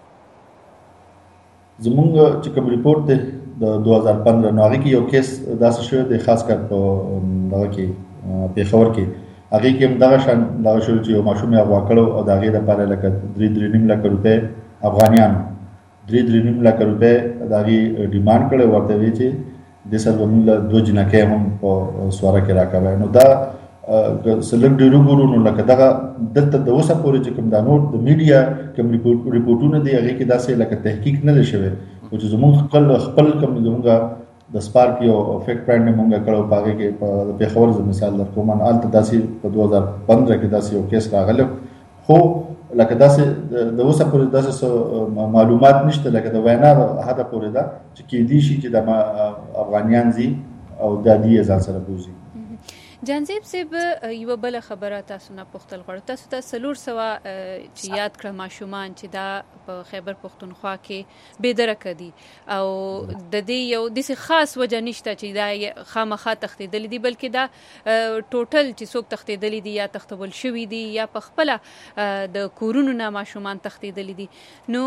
زمونږ چې کوم ریپورټ دی د 2015 نو هغې کې یو کیس داسې شوی دی خاص کر په دغه کې پېښور کې هغې کې هم دغه شان دغه شوی چې یو ماشوم یې اغوا کړی او د هغې دپاره لکه 3.5 لکه روپۍ افغانیانو 3.5 لکه روپۍ د هغې ډیمانډ کړی ورته ویې چې دې سره به مونږ له 2 جنکۍ هم په سواره کې راکوی. نو دا که لږ ډېر وګورو نو لکه دغه دلته د اوسه پورې چې کوم دا نور د میډیا کوم ریپورټونه دي هغې کې داسې لکه تحقیق نه دی شوی خو چې زموږ خپل کوم زموږ د سپارک یو فیکټ پاینټ یې مونږ کړی په هغې کې په پېښور زه مثال درکوم هلته داسې په 2015 کې داسې یو کیس راغلی خو لکه داسې د اوسه پورې داسې معلومات نشته لکه د وینا د حده پورې ده چې کېدی شي چې د افغانیان ځي او دا دي یې ځان سره بوځي. جانزیب صاحب یوه بله خبره تاسو نه پوښتل غواړم، تاسو ته 400 چې یاد کړه ماشومان چې دا په خیبر پښتونخوا کې بېدرکه دي او د دې یو داسې خاص وجه نشته چې دا خامخا تښتېدلي دي بلکې دا ټوټل چې څوک تښتېدلي دي یا تښتول شوي دي یا په خپله د کورونو نه ماشومان تښتېدلي دي. نو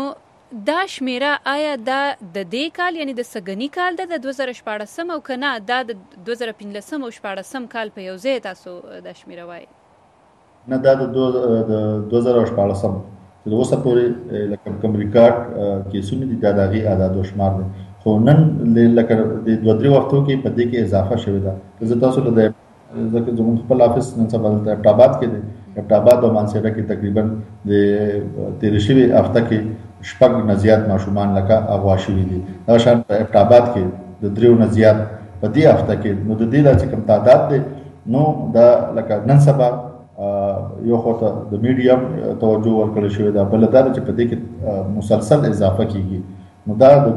دا شمیره آیا دا د دې کال یعنی د سګنی کال د 2014 او کنه دا د 2015 او 14 کال په یو ځای تاسو دا شمیره وای؟ نه دا د 2014 د اوسه پورې لکه کوم ریکارډ کیسونه دي دا دغه اعداد او شمار دي خو نن لکه د 2-3 وختو کې په دې کې اضافه شوې ده زه تاسو له ځکه زموږ خپل افیس نن سبا د ابټاباد کې دی ابټاباد او مانسیرا کې تقریبا د تیر شوی هفته کې شپږ نه زیات ماشومان لکه اغوا شوي دي دا شان په ابټاباد کې د 3 نه زیات په دې هفته کې نو د دې د کوم تعداد دی نو دا لکه نن سبا یو خواته د میډیم توجه ورکړل شوې ده بل دا چې په دې کې مسلسل اضافه کیږي نو دا د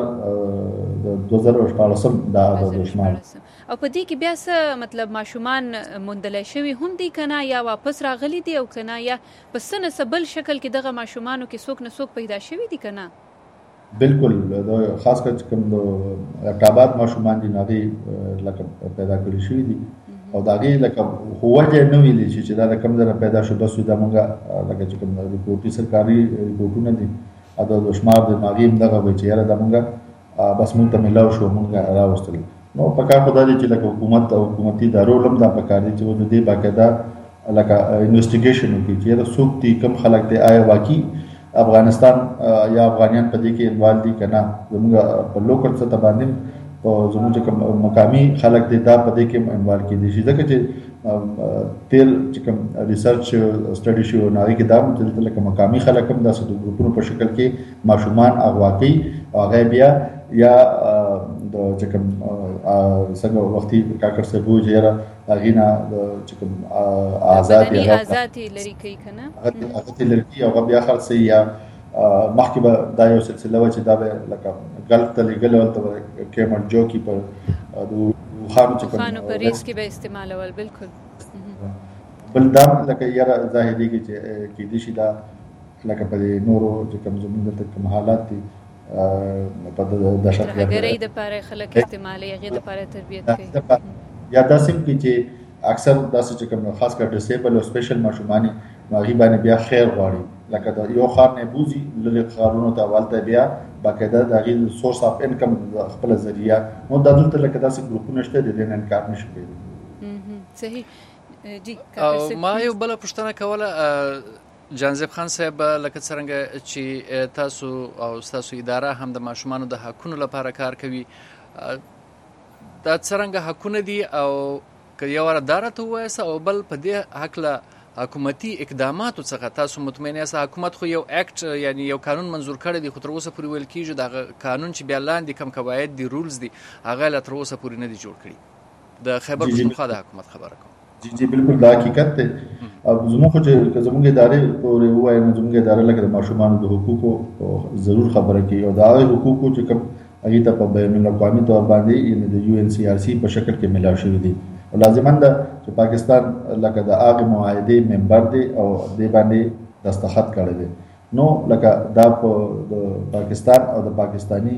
2014 دا د شمال او په دې کې بیا څه مطلب ماشومان مندل شوی هم دي کنه یا واپس راغلي دي او کنه یا په سن سبل شکل کې دغه ماشومانو کې څوک نه څوک پیدا شوی دي کنه بالکل دا خاص کر کوم د ابټاباد ماشومان دي نغي لکه پیدا کړی شوی دي او داغه لکه هوجه نه ویلې چې دا کم زره پیدا شو بس دا مونږه لکه چې کوم ریپورټي سرکاري ریپورټونه دي ادا د شمار د ناغیم دغه وی چې یاره دا مونږه بس مونږ ته ملاو شو مونږه راوستل نو پکار خدای دې چې لکه حکومت او حکومتي ادارو لم دا پکار دي چې د دې باقاعده لکه انویسټیګیشن وکړي چې دا څوک دي کم خلک دي آیا واقعي افغانستان یا افغانیان په دې کې انوال دي کنه زموږ په لوکل څه باندې او زموږ کوم مقامی خلک دي دا په دې کې انوال کړي دي ځکه چې تیر چې کوم ریسرچ سټډي شو ناري کې دا متل لکه مقامی خلک هم د ګروپونو په شکل کې ماشومان اغوا کوي او هغه بیا یا د چې کوم څنګه وختي کاکر صاحب وجه غینا د چې کوم آزادي لري کوي کنه هغه لري او بیا خرڅي یا مخکې به دا یو سلسله و چې دا به لکه غلط لګل ولته کیمر جوکی په د خانو په ریس کې به استعمالول بالکل بل دا لکه یاره ظاهري کې دي شي دا لکه په نورو چې کوم زموږ د کوم حالات دي په د دهشتګردۍ د لپاره خلک استعمالي هغه د لپاره تربیت کوي یا دا سم کې چې اکثر داسې چې کوم خاص کر ډیسیبل او سپیشل ماشومان هغه باندې بیا خیر غواړي لکه دا یو خار نه بوزي لری خارونو ته والته بیا باقاعده د غیر سورس اف انکم خپل ذریعہ نو د دلته لکه داسې ګروپونه شته د دې انکار نشي کوي صحیح جی او ما یو بل پوښتنه کوله جانزیب خان صاحب لکه څنګه چې تاسو او تاسو اداره هم د ماشومانو د حقونو لپاره کار کوي دا څنګه حقونه دي او که یو اداره وایسه او بل په دې حق له حکومتي اقداماتو څخه تاسو مطمئن یاست حکومت خو یو اکټ یعنی یو قانون منظور کړی دی خو تر اوسه پورې ویل کیږي دا قانون چې بیا لاندې کم قواعد دي رولز دي هغه لا تر اوسه پورې نه دي جوړ کړي د خیبر پښتونخوا د حکومت خبره کوم جی بالکل دا حقیقت دی زموږ ادارې پورې وایي زموږ اداره لکه د ماشومان د حقوقو ضرور خبره کوي او دا حقوقو چې کوم هغه ته په بین الاقوامي تور باندې یعنی د یو ان سی آر سی په شکل کې ملاو شوی دی لازمان ده چې پاکستان لکه د هغه معاهده ممبر دی او د باندې دستخط کړی دی نو لکه دا په پاکستان او د پاکستان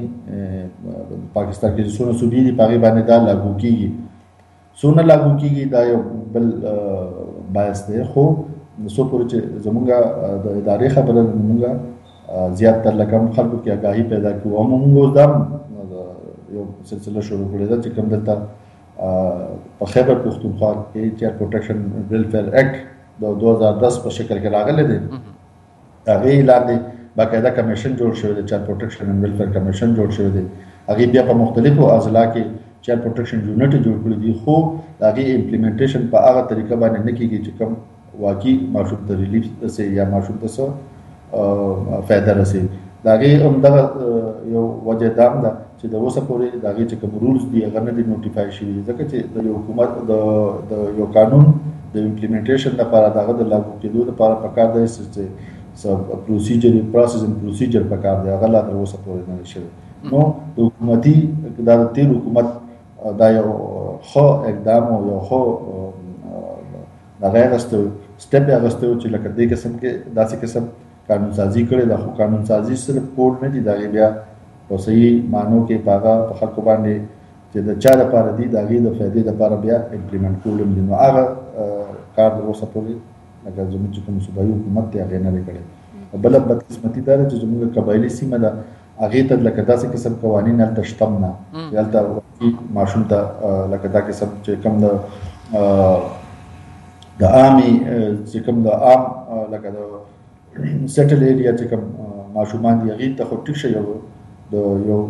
کې څونه صوبې دي په باندې دا لاګو کیږي څونه لاګو کیږي دا یو بل باعث دی خو سو پورې چې زمونږه د ادارې خبره زمونږه زیات تر لکه خلکو کې آگاهی پیدا کوو موږ دا یو سلسله شروع کړې ده چې کوم دلته په خیبر پښتونخوا کې چایلډ پروټیکشن ویلفیر اکټ د 2010 په شکل کې راغلی دی هغه لاندې باقاعده کمیشن جوړ شوی دی چایلډ پروټیکشن اینڈ ویلفیر کمیشن جوړ شوی دی هغه بیا په مختلفو اضلاع کې چایلډ پروټیکشن یونټ جوړ کړی دي خو هغه امپلیمنټیشن په هغه طریقه باندې نه کیږي چې کوم واقعي ماشوم ته ریلیف سي یا ماشوم ته څه فائدہ رسي داغه هم دا یو وجه دام ده چې د اوسه پورې داغه چې کوم رولز دی هغه نه دي نوټیفای شوي ځکه چې د حکومت د یو قانون د امپلیمنټیشن لپاره داغه د لاګو کېدو لپاره پکار دی چې سب پروسیجر پروسس ان پروسیجر پکار دی هغه لا تر اوسه پورې نه شوی نو د حکومتي د تیر حکومت دا یو خو اقدام او یو خو دا غیر سټپ اغستو چې لکه دې قسم کې داسې قسم قانون سازی کړي دا خو قانون سازی صرف کوډ نه دي دا بیا په صحیح مانو کې پاغه په خلکو باندې چې د چا لپاره دي دا غي د فائدې لپاره بیا امپلیمنٹ کولم دي نو هغه کار د اوسه پورې لکه زموږ کوم صوبایي حکومت ته هغه نه کړي بل بدقسمتي دا چې زموږ قبایلی سیمه ده هغه ته لکه داسې قسم قوانین هلته شته نه هلته ماشوم ته لکه دا قسم چې کوم د عامي چې کوم د عام لکه د سیټل ایریا چې کوم ماشومان دي هغه ته خو ټیک شي د یو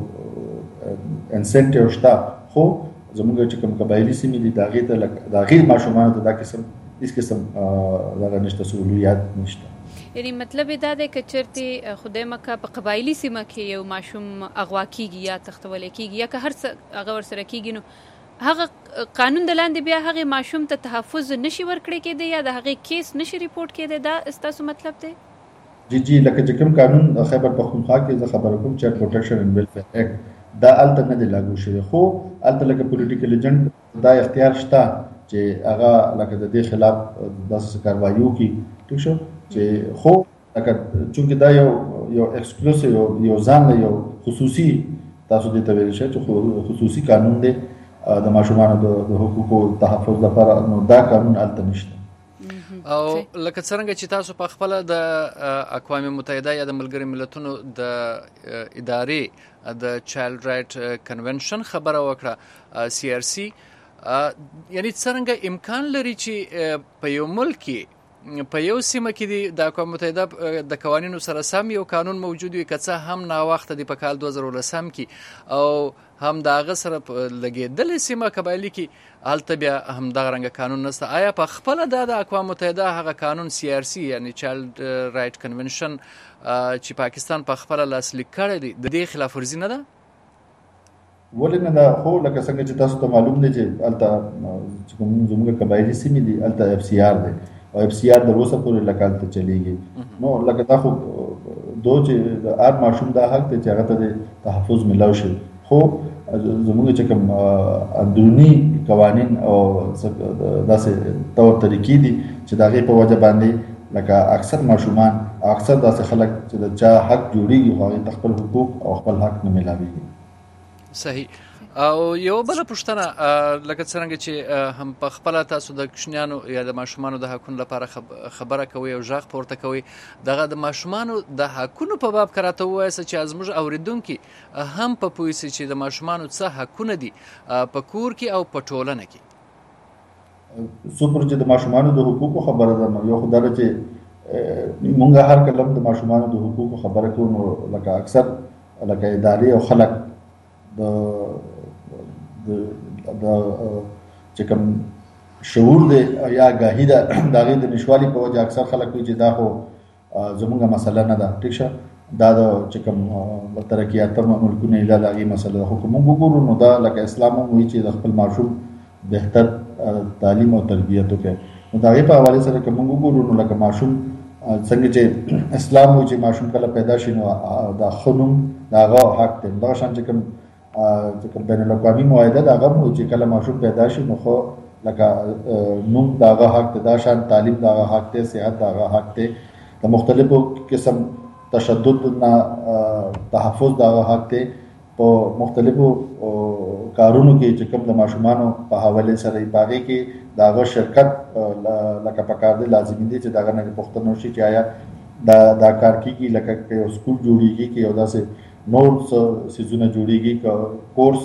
انسنټیو شته خو زموږ چې کوم قبایلی سیمې دي دا هغه ته دا غیر ماشومان ته دا قسم هیڅ قسم دا نشته سہولیات نشته. یعنی مطلب دا دی که چېرته خدای مکه په قبایلي سیمه کې یو ماشوم اغوا کیږي یا تښتول کیږي یا که هر څه هغه ورسره کیږي نو هغه قانون د لاندې بیا هغه ماشوم ته تحفظ نشي ورکړی کېدی یا د هغه کیس نشي ریپورت کېدی دا ستاسو مطلب دی؟ جی لکه چې کوم قانون خیبر پختونخوا کې زه خبره کوم چایلډ پروټیکشن اینڈ ویلفیر ایکټ دا الته نه دی لاګو شوی خو الته لکه پولیټیکل ایجنټ دا اختیار شته چې هغه لکه د دې خلاف داسې کاروایي وکړي ټیک شو چې خو لکه چونکې دا یو ایکسکلوسیو یو ځان یو خصوصي تاسو دې ته ویل شي چې خصوصي قانون دی د ماشومانو د حقوقو تحفظ لپاره نو دا قانون الته نشته. او لکه څنګه چې تاسو په خپل د اقوام متحده یا د ملګري ملتونو د ادارې د چایلډ رائټ کنونشن خبره وکړه CRC یعنی څنګه امکان لري چې په یو ملک کې په یو سیمه کې د اقوام متحده د قوانینو سره سم یو قانون موجود وي که څه هم ناوخته دی په کال 2010 کې او هم د هغه سره لګېدلې سیمه قبایلي کې هلته بیا همدغه رنګه قانون نشته. آیا په خپله دا د اقوام متحده هغه قانون CRC یعنی چایلډ رائټ کنونشن چې پاکستان په خپله لاسلیک کړی دی د دې خلاف ورزي نه ده؟ ولې نه ده خو لکه څنګه چې تاسو ته معلوم دی چې هلته چې کوم زموږ قبایلي سیمې دي هلته FCR دی او FCR د اوسه پورې لکه هلته چلیږي نو لکه دا خو چې د هر ماشوم دا حق دی چې هغه ته د تحفظ ملاو شي خو زموږ چې کوم اندروني قوانین او داسې طور طریقې دي چې د هغې په وجه باندې لکه اکثر ماشومان اکثر داسې خلک چې د چا حق جوړېږي خو هغې ته خپل حقوق او خپل حق نه ملاوېږي. صحیح. او یو بله پوښتنه لکه څرنګه چې هم په خپله تاسو د کوچنیانو یا د ماشومانو د حقونو لپاره خبره کوئ او غږ پورته کوئ دغه د ماشومانو د حقونو په باب که راته ووایاست چې زموږ اورېدونکي هم په پوه شي چې د ماشومانو څه حقونه دي په کور کې او په ټولنه کې. څومره چې د ماشومانو د حقوقو خبره ده نو یو خو دا ده چې موږ هر کله د ماشومانو د حقوقو خبره کوو نو لکه اکثر لکه ادارې او خلک د چې کوم شعور دی یا آګاهي ده د هغې د نشوالي په وجه اکثر خلک وایي چې دا خو زموږه مسله نه ده ټیک شه دا د چې کوم ترقي یافته ملکونه دا د هغې مسله ده خو که موږ وګورو نو دا لکه اسلام هم وایي چې د خپل ماشوم بهتر تعلیم او تربیت وکړي نو د هغې په حوالې سره که موږ وګورو نو لکه ماشوم څنګه چې اسلام وایي چې ماشوم کله پیدا شي نو د ښه نوم د هغه حق دی دغه شان چې کوم بین الاقوامي معاهده د هغه هم چې کله ماشوم پیدا شي نو خو لکه نوم د هغه حق دی دا شان تعلیم د هغه حق دی صحت د هغه حق دی د مختلفو قسم تشدد نه تحفظ د هغه حق دی په مختلفو کارونو کې چې کوم د ماشومانو په حواله سره په هغې کې د هغه شرکت لکه پکار دی لازمي دی چې د هغه نه پوښتنه وشي چې آیا دا کار کېږي لکه که یو سکول جوړېږي که یو داسې نور څیزونه جوړېږي که کورس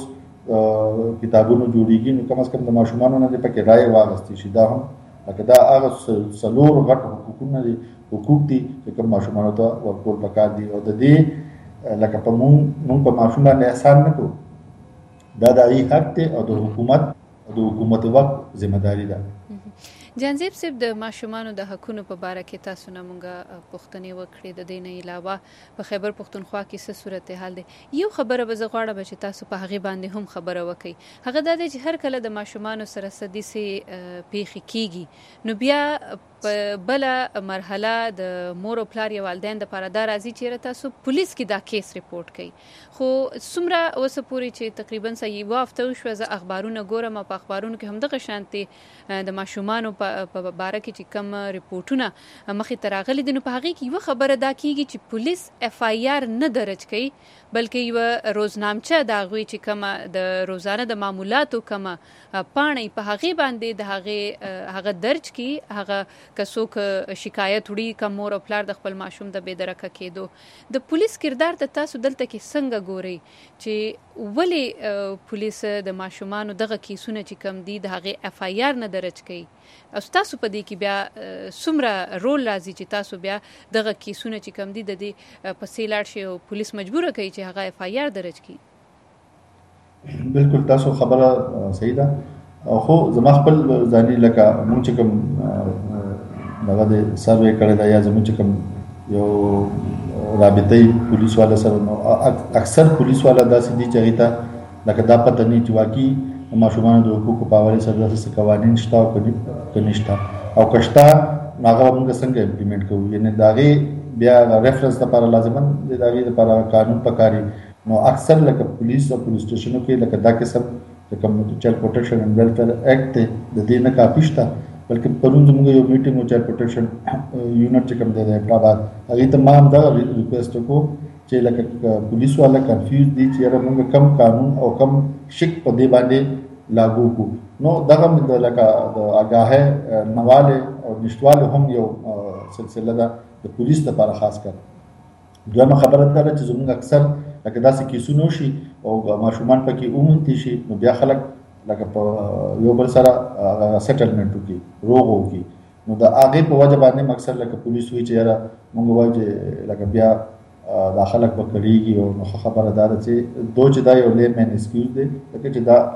کتابونو جوړېږي نو کم از کم د ماشومانو نه دې پکې رایې واخیستې شي دا هم لکه دا هغه څلور غټ حقوقونه دي حقوق دي چې کوم ماشومانو ته ورکول پکار دي او د دې لکه په مونږ په ماشوم باندې احسان نه کوو دا د هغې حق دی او د حکومت وخت ذمہ داري ده. جانزیب صاحب د ماشومانو د حقونو په باره کې تاسو نه مونږه پوښتنې وکړې د دې نه علاوه په خیبر پښتونخوا کې څه صورتحال دی یو خبره به زه غواړم چې تاسو په هغې باندې هم خبره وکړئ هغه دا دی چې هر کله د ماشومانو سره څه داسې پیښې کېږي نو بیا په بله مرحله د مور او پلار یا والدین دپاره دا راځي چېرې تاسو پولیس کې دا کیس ریپورټ کوئ خو څومره اوسه پورې چې تقریبا یوه هفته وشوه زه اخبارونه ګورم او په اخبارونو کې همدغه شانتې د ماشومانو په باره کې چې کوم ریپورټونه مخې ته راغلي دي نو په هغې کې یوه خبره دا کېږي چې پولیس FIR نه درج کوي بلکې یوه روزنامچه د هغوی چې کومه د روزانه د معمولاتو کومه پاڼه په هغې باندې د هغه درج کړي هغه که څوک شکایت وړي که مور او پلار د خپل ماشوم د بېدرکه کېدو. د پولیس کردار ته تاسو دلته کې څنګه ګورئ چې ولې پولیس د ماشومانو دغه کیسونه چې کم دي د هغې اف آی آر نه درج کوي؟ او تاسو په دې کې بیا څومره رول راځي چې تاسو بیا دغه کیسونه چې کم دي د دې پسې لاړ شي او پولیس مجبوره کوي چې هغه اف آی آر درج کړي؟ بالکل تاسو خبره صحیح ده. خو زما خپل ځاني لکه مونږ چې کوم دغه د سروې کړی دا یا زموږ چې کوم یو رابطې پولیس والا سره نو اکثر پولیس والا داسې دي چې هغې ته لکه دا پته نه چې واقعي ماشومانو د حقوقو په حوالې سره داسې قوانین شته او که نشته او که شته نو هغه موږ څنګه امپلیمنټ کوو. یعنې د هغې بیا ریفرنس لپاره لازمن د هغې لپاره قانون پکاري. نو اکثر لکه پولیس او پولیس سټیشنو کې لکه دا قسم د کوم چایلډ پروټیکشن اینڈ ویلفیر ایکټ د دې نه کافي شته، بلکې پرون زموږ یو میټینګ و چایلډ پروټیکشن یونټ چې کوم دی د حیدرآباد، هغې ته ما همدغه ریکویسټ وکړو چې لکه پولیس والا کنفیوز دي چې یاره موږ کم قانون او کم شک په دې باندې لاګو کړو. نو دغه د لکه د آګاهۍ نواله او نشتواله هم یو سلسله ده د پولیس لپاره خاص کر. دویمه خبره دا ده چې زموږ اکثر لکه داسې کیسونه وشي او ماشومان پکې ومونتی شي نو بیا خلک لکه په یو بل سره سیټلمنټ وکړي، روغ وکړي. نو د هغې په وجه باندې اکثر لکه پولیس وایي چې یاره موږ وایو چې لکه بیا دا خلک به کړېږي. او نو خبره دا ده چې دو چې دا یو لیمن اسکیوز دی لکه چې دا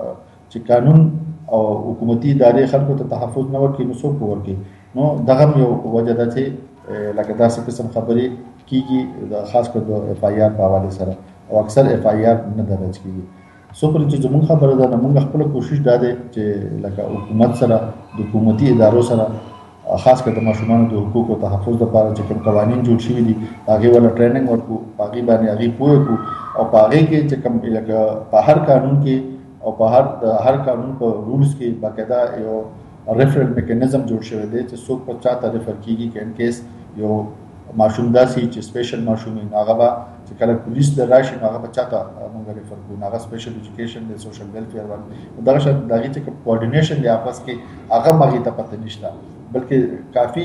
چې قانون او حکومتي ادارې خلکو ته تحفظ نه ورکړي نو څوک به ورکړي. نو دغه یو وجه ده چې لکه داسې قسم خبرې کیږي د خاص کر د اف آی آر په حواله سره او اکثر اف آی آر نه درج کیږي. سو پر چې زموږ خبره ده موږ خپل کوشش دا دی چې لکه حکومت سره د حکومتي ادارو سره خاص کر د ماشومانو د حقوقو تحفظ لپاره چې کوم قوانین جوړ شوي دي هغې ولا ټریننګ ورکړو، په هغې باندې هغې پوه کړو او په هغې کې چې کوم لکه په هر قانون کې او په هر قانون په رولز کې باقاعده یو ریفرل میکانیزم جوړ شوی دی چې څوک په چا ته ریفر کیږي که ان کیس یو ماشوم داسې چې سپیشل ماشوم وي نو هغه به چې کله پولیس د راشي نو هغه به چا ته موږ ریفر کوو، هغه سپیشل ایجوکیشن دی، سوشل ویلفیر باندې دغه شان د هغې چې کوم کوارډینیشن دی آپس کې هغه هم هغې ته پته نشته، بلکې کافي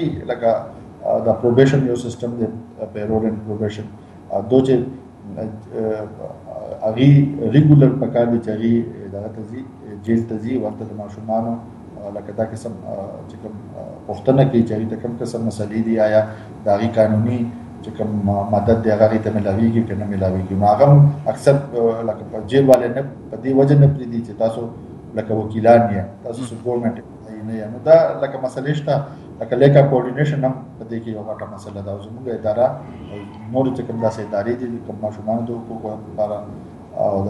لکه د پروبیشن یو سیستم دی پیرول اینډ پروبیشن دو چې هغې ریګولر پکار دي چې هغې دغه ته ځي جیل ته ځي ورته د ماشومانو لکه دا قسم چې کوم پوښتنه کوي چې هغې ته کوم قسم مسلې دي، آیا د هغې قانوني چې کوم مدد دی هغه هغې ته میلاویږي که نه میلاویږي. نو هغه هم اکثر لکه په جیل والے نه په دې وجه نه پرېږدي چې تاسو لکه وکیلان یې، تاسو ګورنمنټ نه یې. نو دا لکه مسلې شته، لکه لیکا کوارډینیشن هم په دې کې یو غټه مسله ده. او زموږ اداره نور چې کوم داسې ادارې دي کوم ماشومانو د حقوقو لپاره او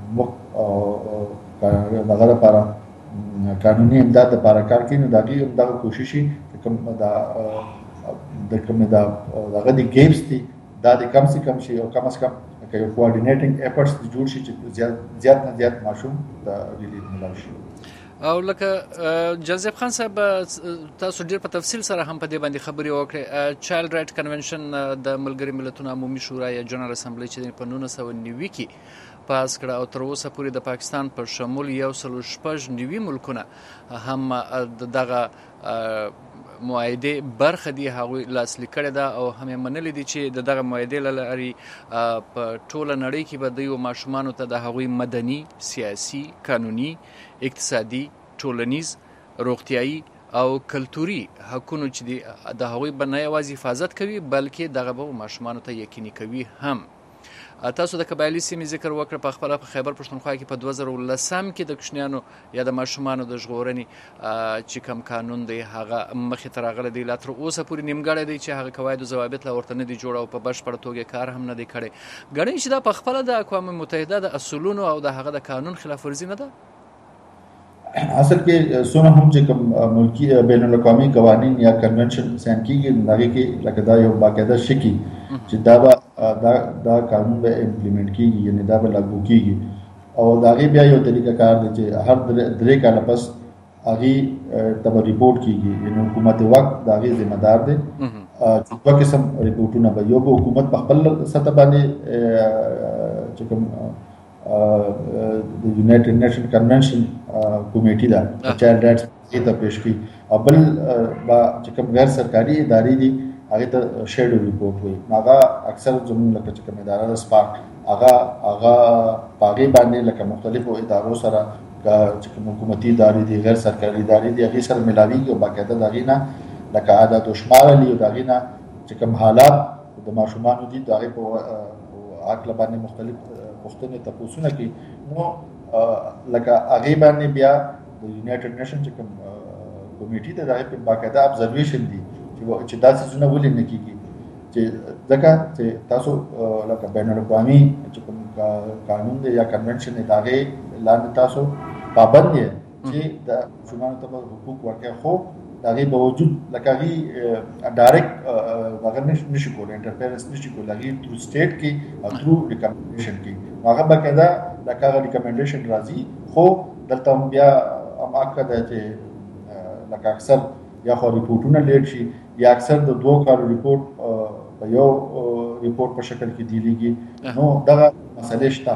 د دغه لپاره قانوني امداد لپاره کار کوي، نو د هغې هم دغه کوشش وي چې کوم د کوم دغه د ګیپس دي دا د کم سے کم شي او کم از کم که یو کوارډینیټینګ ایفرټس جوړ شي چې زیات نه زیات ماشوم د ریلیف ملاو شي. او لکه جاذب خان صاحب تاسو ډیر په تفصیل سره هم په دې باندې خبرې وکړې. چایلډ رائټ کنونشن د ملګري ملتونو عمومي شورا یا جنرال اسمبلی چې په 1990 کې پاس کړه او تر اوسه پورې د پاکستان په شمول 169 ملکونه هم دغه معاهدې برخه دي هغوی لاسلیک کړې ده او هم یې منلي دي چې دغه معاهدې له لارې په ټوله نړۍ کې به دوی ماشومانو ته د هغوی مدني، سیاسي، قانوني، اقتصادي، ټولنیز، روغتیایي او کلتوري حقونو چې دي د هغوی به نه یوازې حفاظت کوي بلکې دغه به ماشومانو ته یقیني کوي هم. تاسو د قبایلي سیمې ذکر وکړه په خپله په خیبر پښتونخوا کې په 2010 کې د کوچنیانو یا د ماشومانو د ژغورنې چې کوم قانون دی هغه مخې ته راغلی دی، لا تر اوسه پورې نیمګړی دی چې هغه قواعد و ضوابط لا ورته نه دي جوړ او په بشپړه توګه کار هم نه دی کړی. ګڼئ چې دا په خپله د اقوام متحده د اصولونو او د هغه د قانون خلاف ورزي نه ده؟ اصل کې څونه هم چې کوم ملکی بین الاقوامي قوانین یا کنونشن ساین کیږي هغې کې لکه دا یو باقاعده شکي چې دا قانون به امپلیمنٹ کیږي، یعنی دا به لاګو کیږي او د هغې بیا یو طریقه کار دی چې هر 3 کاله پس هغې ته به ریپورټ کیږي، یعنی حکومت وقت د هغې ذمه دار دی چې 2 قسم ریپورټونه به یو به حکومت په خپل سطح باندې چې کوم د یونایټډ نیشن کنونشن کمیټي ده چایلډ رائټس ته پیش کړي بل با چې کوم غیر سرکاري ادارې دي هغه ته شیډو ریپورت وي. هغه اکثر زموږ لکه چې کوم اداره د سپارک هغه پاګې باندې لکه مختلفو ادارو سره چې کوم حکومتي ادارې دي غیر سرکاري ادارې دي هغه سره ملاويږي او باقاعده دغه نه لکه عادت او شمار لري دغه نه چې کوم حالات د ماشومان دي دغه په عقل باندې مختلف پوښتنې تاسو کوي. نو لکه هغه باندې بیا د یونایټډ نیشن چې کوم کمیټې ته دغه په باقاعده ابزرویشن دي چې داسې څه نه ولې نه کیږي چې ځکه چې تاسو لکه بین الاقوامي چې کوم قانون دی یا کنونشن دی دغه لاندې تاسو پابند دي چې د ماشومانو ته حقوق ورکړي خو دغه باوجود لکه هغه ډایرکټ هغه نشي کولای انټرفیرنس نشي کولای هغه تر سټیټ کې او تر ریکمنډیشن کې هغه باقاعده لکه ریکمنډیشن راځي خو دلته بیا اماکه ده چې لکه اکثر یا خو ریپورتونه لیټ شي یا اکثر د 2 کالو ریپورت په یو ریپورت په شکل کې دیږي. نو دا مسلې شته.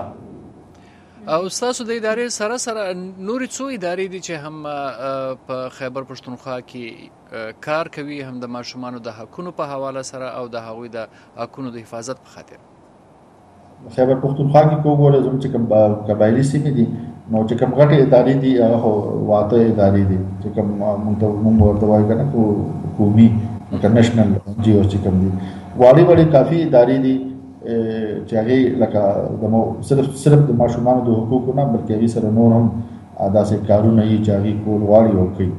او تاسو د ادارې سره نورې څو ادارې دي چې هم په خیبر پښتونخوا کې کار کوي هم د ماشومانو د حقونو په حواله سره او د هغوی د حقونو د حفاظت په خاطر؟ خیبر پښتونخوا کې کومه زموږ چې کوم قبایلی سیمې دي نو چې کوم غټه ادارې دي هغه واته ادارې دي چې کوم موږ ورته وایو کنه قومي انټرنیشنل جی او چې کوم دي وړي کافي ادارې دي چې هغه لکه صرف د ماشومانو د حقوقو نه بلکې هغه سره نور هم داسې کارونه یې چې هغه کول واړي او کوي.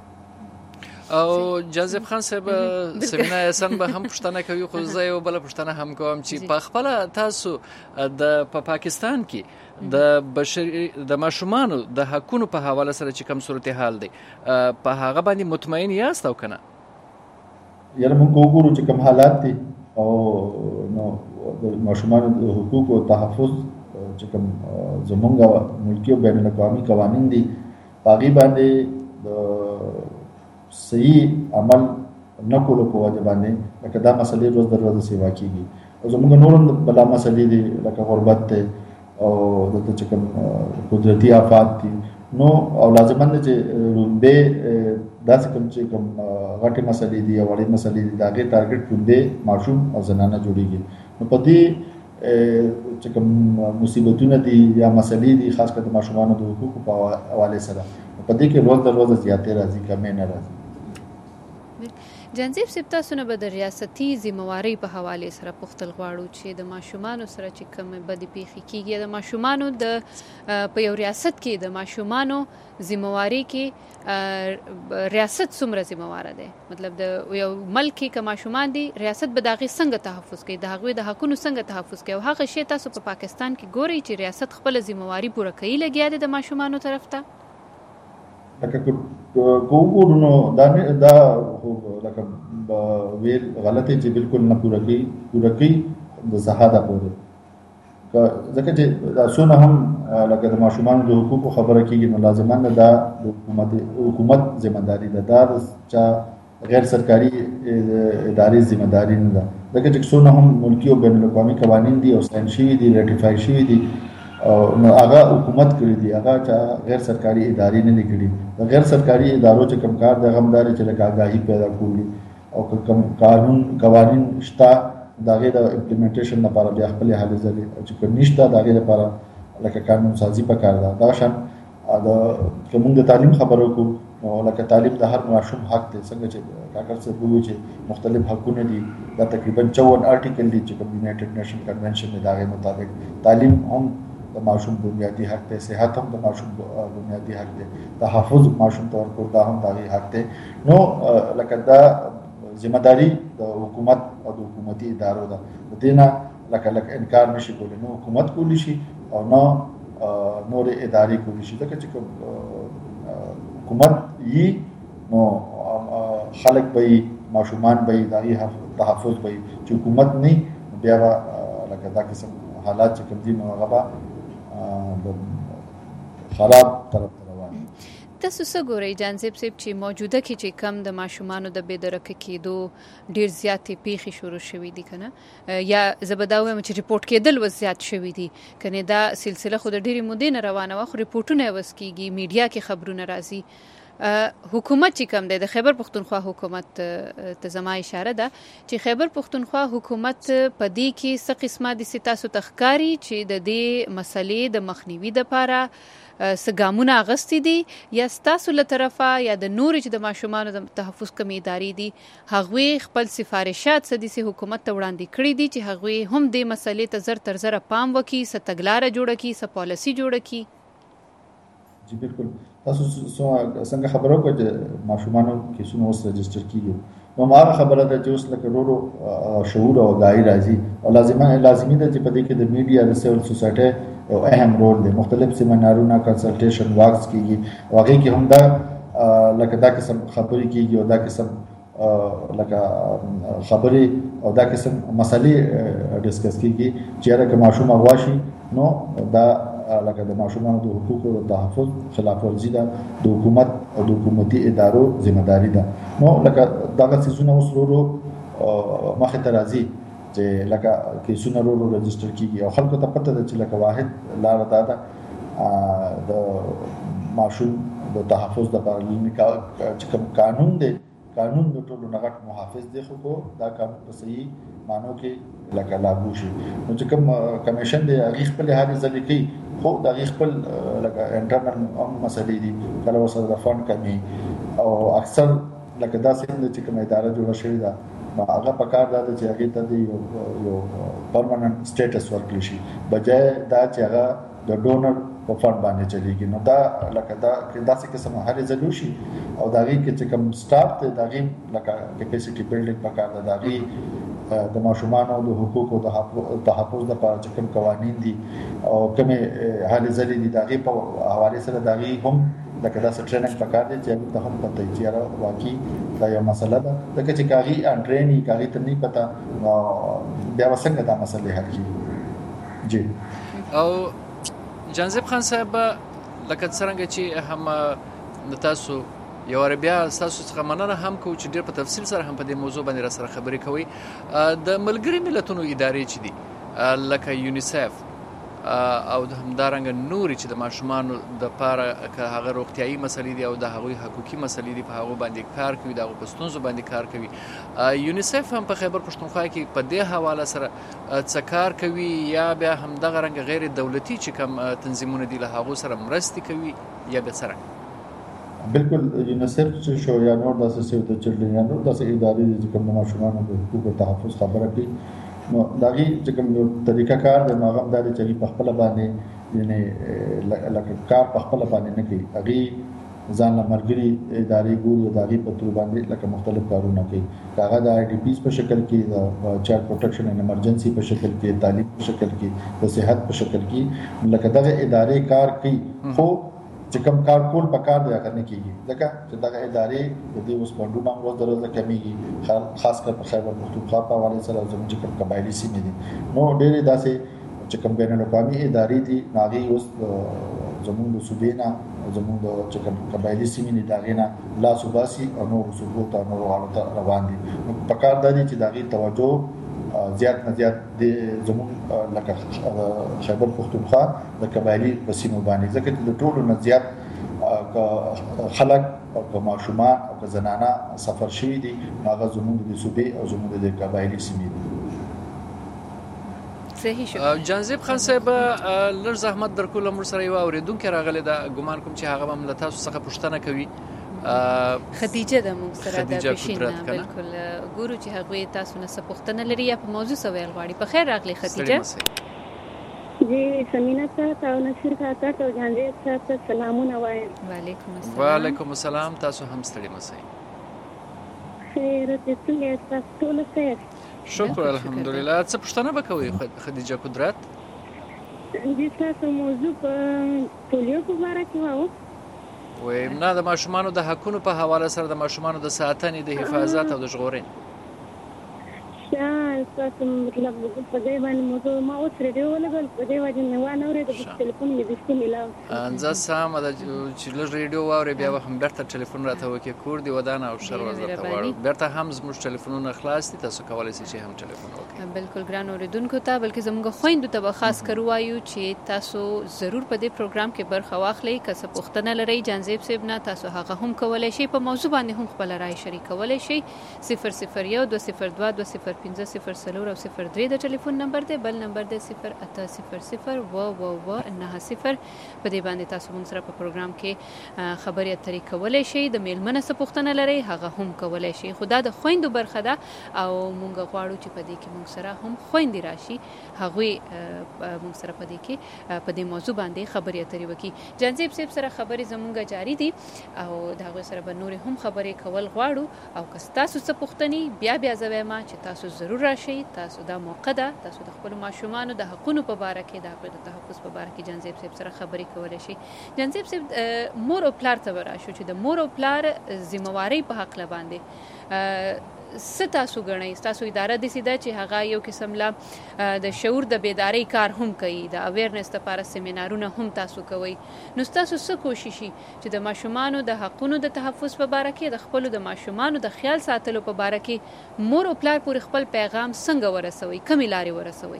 او جاذب خان صاحب سمینا احسان به هم پښتنه کوي خو زه یو بل پښتنه هم کوم چې په خپل تاسو د پاکستان کې د بشري د ماشومانو د حقونو په حواله سره چې کوم صورتحال دی په هغه باندې مطمئن یاست او کنه؟ یاره موږ وګورو چې کوم حالات دي او نو د ماشومانو د حقوقو تحفظ چې کوم زمونږ ملکي او بین الاقوامي قوانين دي باغی باندې د صحیح عمل نکولو په وجه باندې لکه دا مسلې روز در ورځ سیوا کیږي او زمونږ نورم بلا مسلې دي لکه غربت ته او د چې کوم قدرتي آفات دي نو او لازمان دي چې رومبه داسې کوم چې کوم غټه مسلې دي او وړي مسلې دي دا غي ټارګټ کوندې ماشوم او زنانه جوړيږي. نو په دې چې کوم مصیبتونه دي یا مسلې دي خاص کر د ماشومانو د حقوقو په حواله سره په دې کې روز در ورځ زیاتې راځي کمې نه راځي. جنزیب سیب تاسو نه به د ریاستي ذمہواری په حواله سره پوښتل غواړو چې د ماشومانو سره چې کوم بدی پیښې کیږي د ماشومانو د په یو ریاست کې د ماشومانو ذمہواری کې ریاست څومره ذمہوار ده مطلب د یو ملک کې ماشومان دي ریاست به دغه څنګه تحفظ کوي د هغوی د حقونو څنګه تحفظ کوي او هغه شی تاسو په پاکستان کې ګوري چې ریاست خپل ذمہواری پوره کوي لګیا ده د ماشومانو طرف ته لکه کوګورو نو دا لکه ویل غلطه چې بالکل نه پوره کوي د زهاده پوره ځکه چې تاسو هم لکه د ماشومان د حقوقو خبره کیږي نو لازمانه دا حکومت ځمېداري ده دا چې غیر سرکاري ادارې ځمېداري نه ده ځکه چې څونه هم ملکي او بین الاقوامي قوانين دي او ساين شي دي رټیفای شي دي نو هغه حکومت کړی دی هغه چې غیر سرکاري ادارې نه لګړي د غیر سرکاري ادارو چې کوم کار د غمداري چې لکه آگاهي پیدا کوي او کوم قوانين شته دغه د امپلیمنټیشن لپاره بیا خپل حل ځلې چې کوم نشته دغه لپاره لکه قانون سازي پکار ده دا شان دا کوم د تعلیم خبرو کو لکه تعلیم د هر ماشوم حق دی څنګه چې کاکر څه وایي چې مختلف حقونه دي دا تقریبا 54 آرټیکل دي چې کوم یونایټډ نیشن کنونشن دغه مطابق تعلیم هم د ماشوم بنیادی حق دی صحت هم د ماشوم بنیادی حق دی تحفظ ماشوم تور کو دا هم دغه حق دی نو لکه دا ذمہداري د حکومت او د حکومتي ادارو ده د دینه لکه انکار نشي کولای نو حکومت کولی شي او نو نور ادارې کولی شي ځکه چې حکومت یې نو خلک به ماشومان به دغه تحفظ به چې حکومت نه بیا لکه دا قسم حالات چې کوم دي نو هغه خراب طرف روان. تاسو څه ګورئ جانزیب صاحب چې موجوده کې چې کم د ماشومانو د بېدرکه کېدو ډیر زیاتې پیښې شروع شوې دي کنه یا زبدا وایم چې ریپورت کېدل و زیات شوې دي کنه دا سلسله خو د ډېرې مودې نه روانه و خو ریپورتونه وس کیږي میډیا کې خبرونه راځي حکومت چې کوم دی د خیبر پختونخوا حکومت ته زما اشاره ده چې خیبر پختونخوا حکومت په دې کې څه قسمه د ستاسو تخکاری چې د دې مسلې د مخنیوي لپاره څه ګامونه اغستې دي یا ستاسو له طرفه یا د نور چې د ماشومانو د تحفظ کمې ادارې دي هغوی خپل سفارشات څه دي حکومت ته وړاندې کړي دي چې هغوی هم دې مسلې ته زر تر زره پام وکړي څه تګلاره جوړه کړي څه پالیسي جوړه کړي. جی بالکل تاسو څنګه خبرو کوئ چې ماشومانو کیسونه اوس رجسټر کیږي نو ما خبره ده چې اوس لکه ورو شعور او آگاهي راځي او لازمي ده چې په دې کې د میډیا د سیول سوسایټي یو اهم رول دی. مختلف سیمینارونه کنسلټیشن واکس کیږي او هغه کې هم دا لکه دا قسم خبرې کیږي او دا قسم لکه خبرې او دا قسم مسلې ډیسکس کیږي چې هغه ماشوم اغواشي نو دا لکه د ماشومانو د حقوقو د تحفظ خلاف ورزي ده د حکومت او د حکومتي ادارو ذمہ داری ده. نو لکه دغه سيزونه اوس ورو مخه ته راځي چې لکه کیسونه ورو رجسټر کیږي او خلکو ته پته ده چې لکه واحد لار ده د ماشوم د تحفظ د پارلمان چې کوم قانون دی قانون د ټولو نغټ محافظ دی خو دا قانون په صحیح مانو کې لکه لاګو شي نو چې کوم کمیشن دی هغه خپل هاري ځل کوي خو دا خپل لکه انټرنل مسلې دي کله وسره د فند کمی او اکثر لکه دا څنګه چې کوم اداره جوړه شوې ده هغه په کار ده چې هغه ته یو پرمننت سټیټس ورکړي شي بجای دا چې هغه د ډونر په فند باندې چلیږي نو دا لکه دا څه قسم هرې ځلو شي او دا غي چې کوم سټاف ته دا غي لکه کیپاسټي بیلډینګ په کار ده دا غي د ماشومانو د حقوقو د تحفظ لپاره چې کوم قوانين دي او کومه هلې ځلې دي دا غي په حواله سره دا غي هم لکه دا څه ټریننګ پکار دي چې ته هم پته چې را واقعي دا یو مسله ده لکه چې کاغي انټرینی کاغي ته نه پتا بیا وسنګ دا مسله حل کی. جی او جانزیب خان صاحب لکه څنګه چې هم تاسو یو بیا تاسو څخه مننه هم کو چې ډېر په تفصیل سره هم په دې موضوع باندې را سره خبرې کوي. د ملګری ملتونو ادارې چې دي لکه یونیسف او د همدارنګ نوري چې د ماشومانو د پاره که هغه روغتيایي مسلې دي او د هغوی حقوقي مسلې دي په هغه باندې کار کوي د پښتونزو باندې کار کوي. یونیسف هم په خیبر پښتونخوا کې په دې حواله سره څه کار کوي یا بیا هم د غرنګ غیر دولتي چې کوم تنظیمونه دي له هغه سره مرستې کوي یا به سره بالکل یونیسف چې شو یا نور داسې سیو ته چلې یا نور داسې ادارې چې کوم ماشومان د حقوقو تحفظ خبره کوي نو داغي چې کوم یو طریقہ کار د ماغم داري چې په خپل باندې یعنی لکه کار په خپل باندې نه کوي هغه ځان لمرګري ادارې ګوري داغي په تور باندې لکه مختلف کارونه کوي هغه د آی ډی پیز په شکل کې د چایلډ پروټیکشن ان ایمرجنسي په شکل کې تعلیم په شکل کې د صحت په شکل کې لکه دغه ادارې کار کوي خو چې کوم کار کول په کار دی هغه نه کیږي ځکه چې دغه ادارې د دې اوس پندونه اوس درزه کمیږي خاص کر په خیبر پختونخوا په حواله سره زموږ چې کوم قبایلی سیمې دي نو ډېرې داسې چې کوم بین الاقوامي ادارې دي ناغي اوس زموږ د صوبې نه زموږ د چې کوم قبایلی سیمې دي داغې نه لا صوباسي او نور صوبو ته نور حالت روان دي نو په کار دی چې داغي توجه زیات نه زیات د زموږ لکه خیبر پختونخوا د قبایلی بسینو باندې ځکه چې د ټولو نه زیات خلک او ماشومان او زنانه سفر شوي دي هغه زموږ د صوبې او زموږ د قبایلی سیمې دي. صحیح شو. جانزیب خان صاحب لږ زحمت درکول مر سره یو اوریدونکو راغلی دا ګمان کوم چې هغه هم له تاسو څخه پوښتنه کوي. خدیجه د موږ سره د بشینه بالکل ګورو چې هغه تاسو نه څه پوښتنه لري یا په موضوع سوال غواړي. په خیر راغلی خدیجه. جی سمینا صاحب او نصیر خاطر او جانزیب صاحب سلامونه وایم. وعلیکم السلام. وعلیکم السلام تاسو هم ستړي مسئ. خیر دې څنګه تاسو ټول خیر؟ شکر الحمدلله. څه پوښتنه وکوي خدیجه قدرت؟ دې تاسو موضوع په پولیو په اړه کې وایو. وای نه د ماشومانو د حقونو په حواله سره د ماشومانو د ساتنې د حفاظت او د ژغورنې تاسو مطلب په دې باندې موضوع ما اوس ریډیو ولګل په دې وجه نه وانه اورېد په ټلیفون مې د سیمې لاو زه سم د چې له ریډیو واوري بیا هم بیرته ټلیفون راته وکي کور دی ودان او شر ورته واړو بیرته هم زموږ ټلیفونونه خلاص دي تاسو کولای شئ چې هم ټلیفون وکړئ. بالکل ګران اوریدونکو ته بلکې زموږ خويندو ته خاص کړو وایو چې تاسو ضرور په دې پروګرام کې برخه واخلئ. که څه پوښتنه لرئ جانزیب صاحب نه تاسو هغه هم کولای شئ. په موضوع باندې هم خپل رائے شریکولای شئ. 001 202 205 0 او 03 د ټلیفون نمبر دی. بل نمبر دی 0800 و90 په دې باندې تاسو موږ سره په پروګرام کې خبرې اترې کولای شئ. د میلمنه څه پوښتنه لرئ هغه هم کولای شئ. خدا د خويندو برخه ده او موږ غواړو چې په دې کې موږ سره هم خويندې راشي هغه موږ سره په دې کې په دې موضوع باندې خبرې اترې وکړي. جانزیب صاحب سره خبرې زموږ جاری دي او دا غو سره به نور هم خبرې کول غواړو او که تاسو څه پوښتنې بیا زویما چې تاسو ضرور راشي. تاسو دا موقع ده تاسو د خپل ماشومان د حقونو په اړه کې د تحفظ په اړه کې جانزیب صاحب سره خبرې کولای شي. جانزیب صاحب مور او پلار ته راشو چې د مور او پلار ذمہواری په حق لباندې ستاسو غنئ تاسو اداره د سیده چې هغه یو قسم لا د شعور د بیداری کار هم کوي د اویرنس لپاره سیمینارونه هم تاسو کوي. نو تاسو څه کوشش چې د ماشومان د حقونو د تحفظ په اړه کې د خپل د ماشومان د خیال ساتلو په اړه کې مور او پلار پورې خپل پیغام څنګه ورسوي کومې لارې ورسوي؟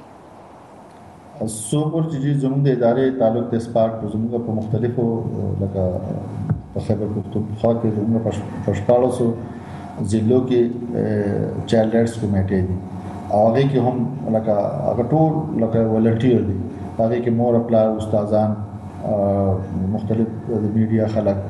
څومره چې زموږ د ادارې تعلق د سپارک زموږ په مختلفو لکه په خیبر پختونخوا کې زموږ په شپاړسو ضلعو کې چایلډ رائټس کمیټې دي او هغه کې هم لکه هغه ټول لکه ولنټیر دي هغه کې مور خپل استادان مختلف د میډیا خلک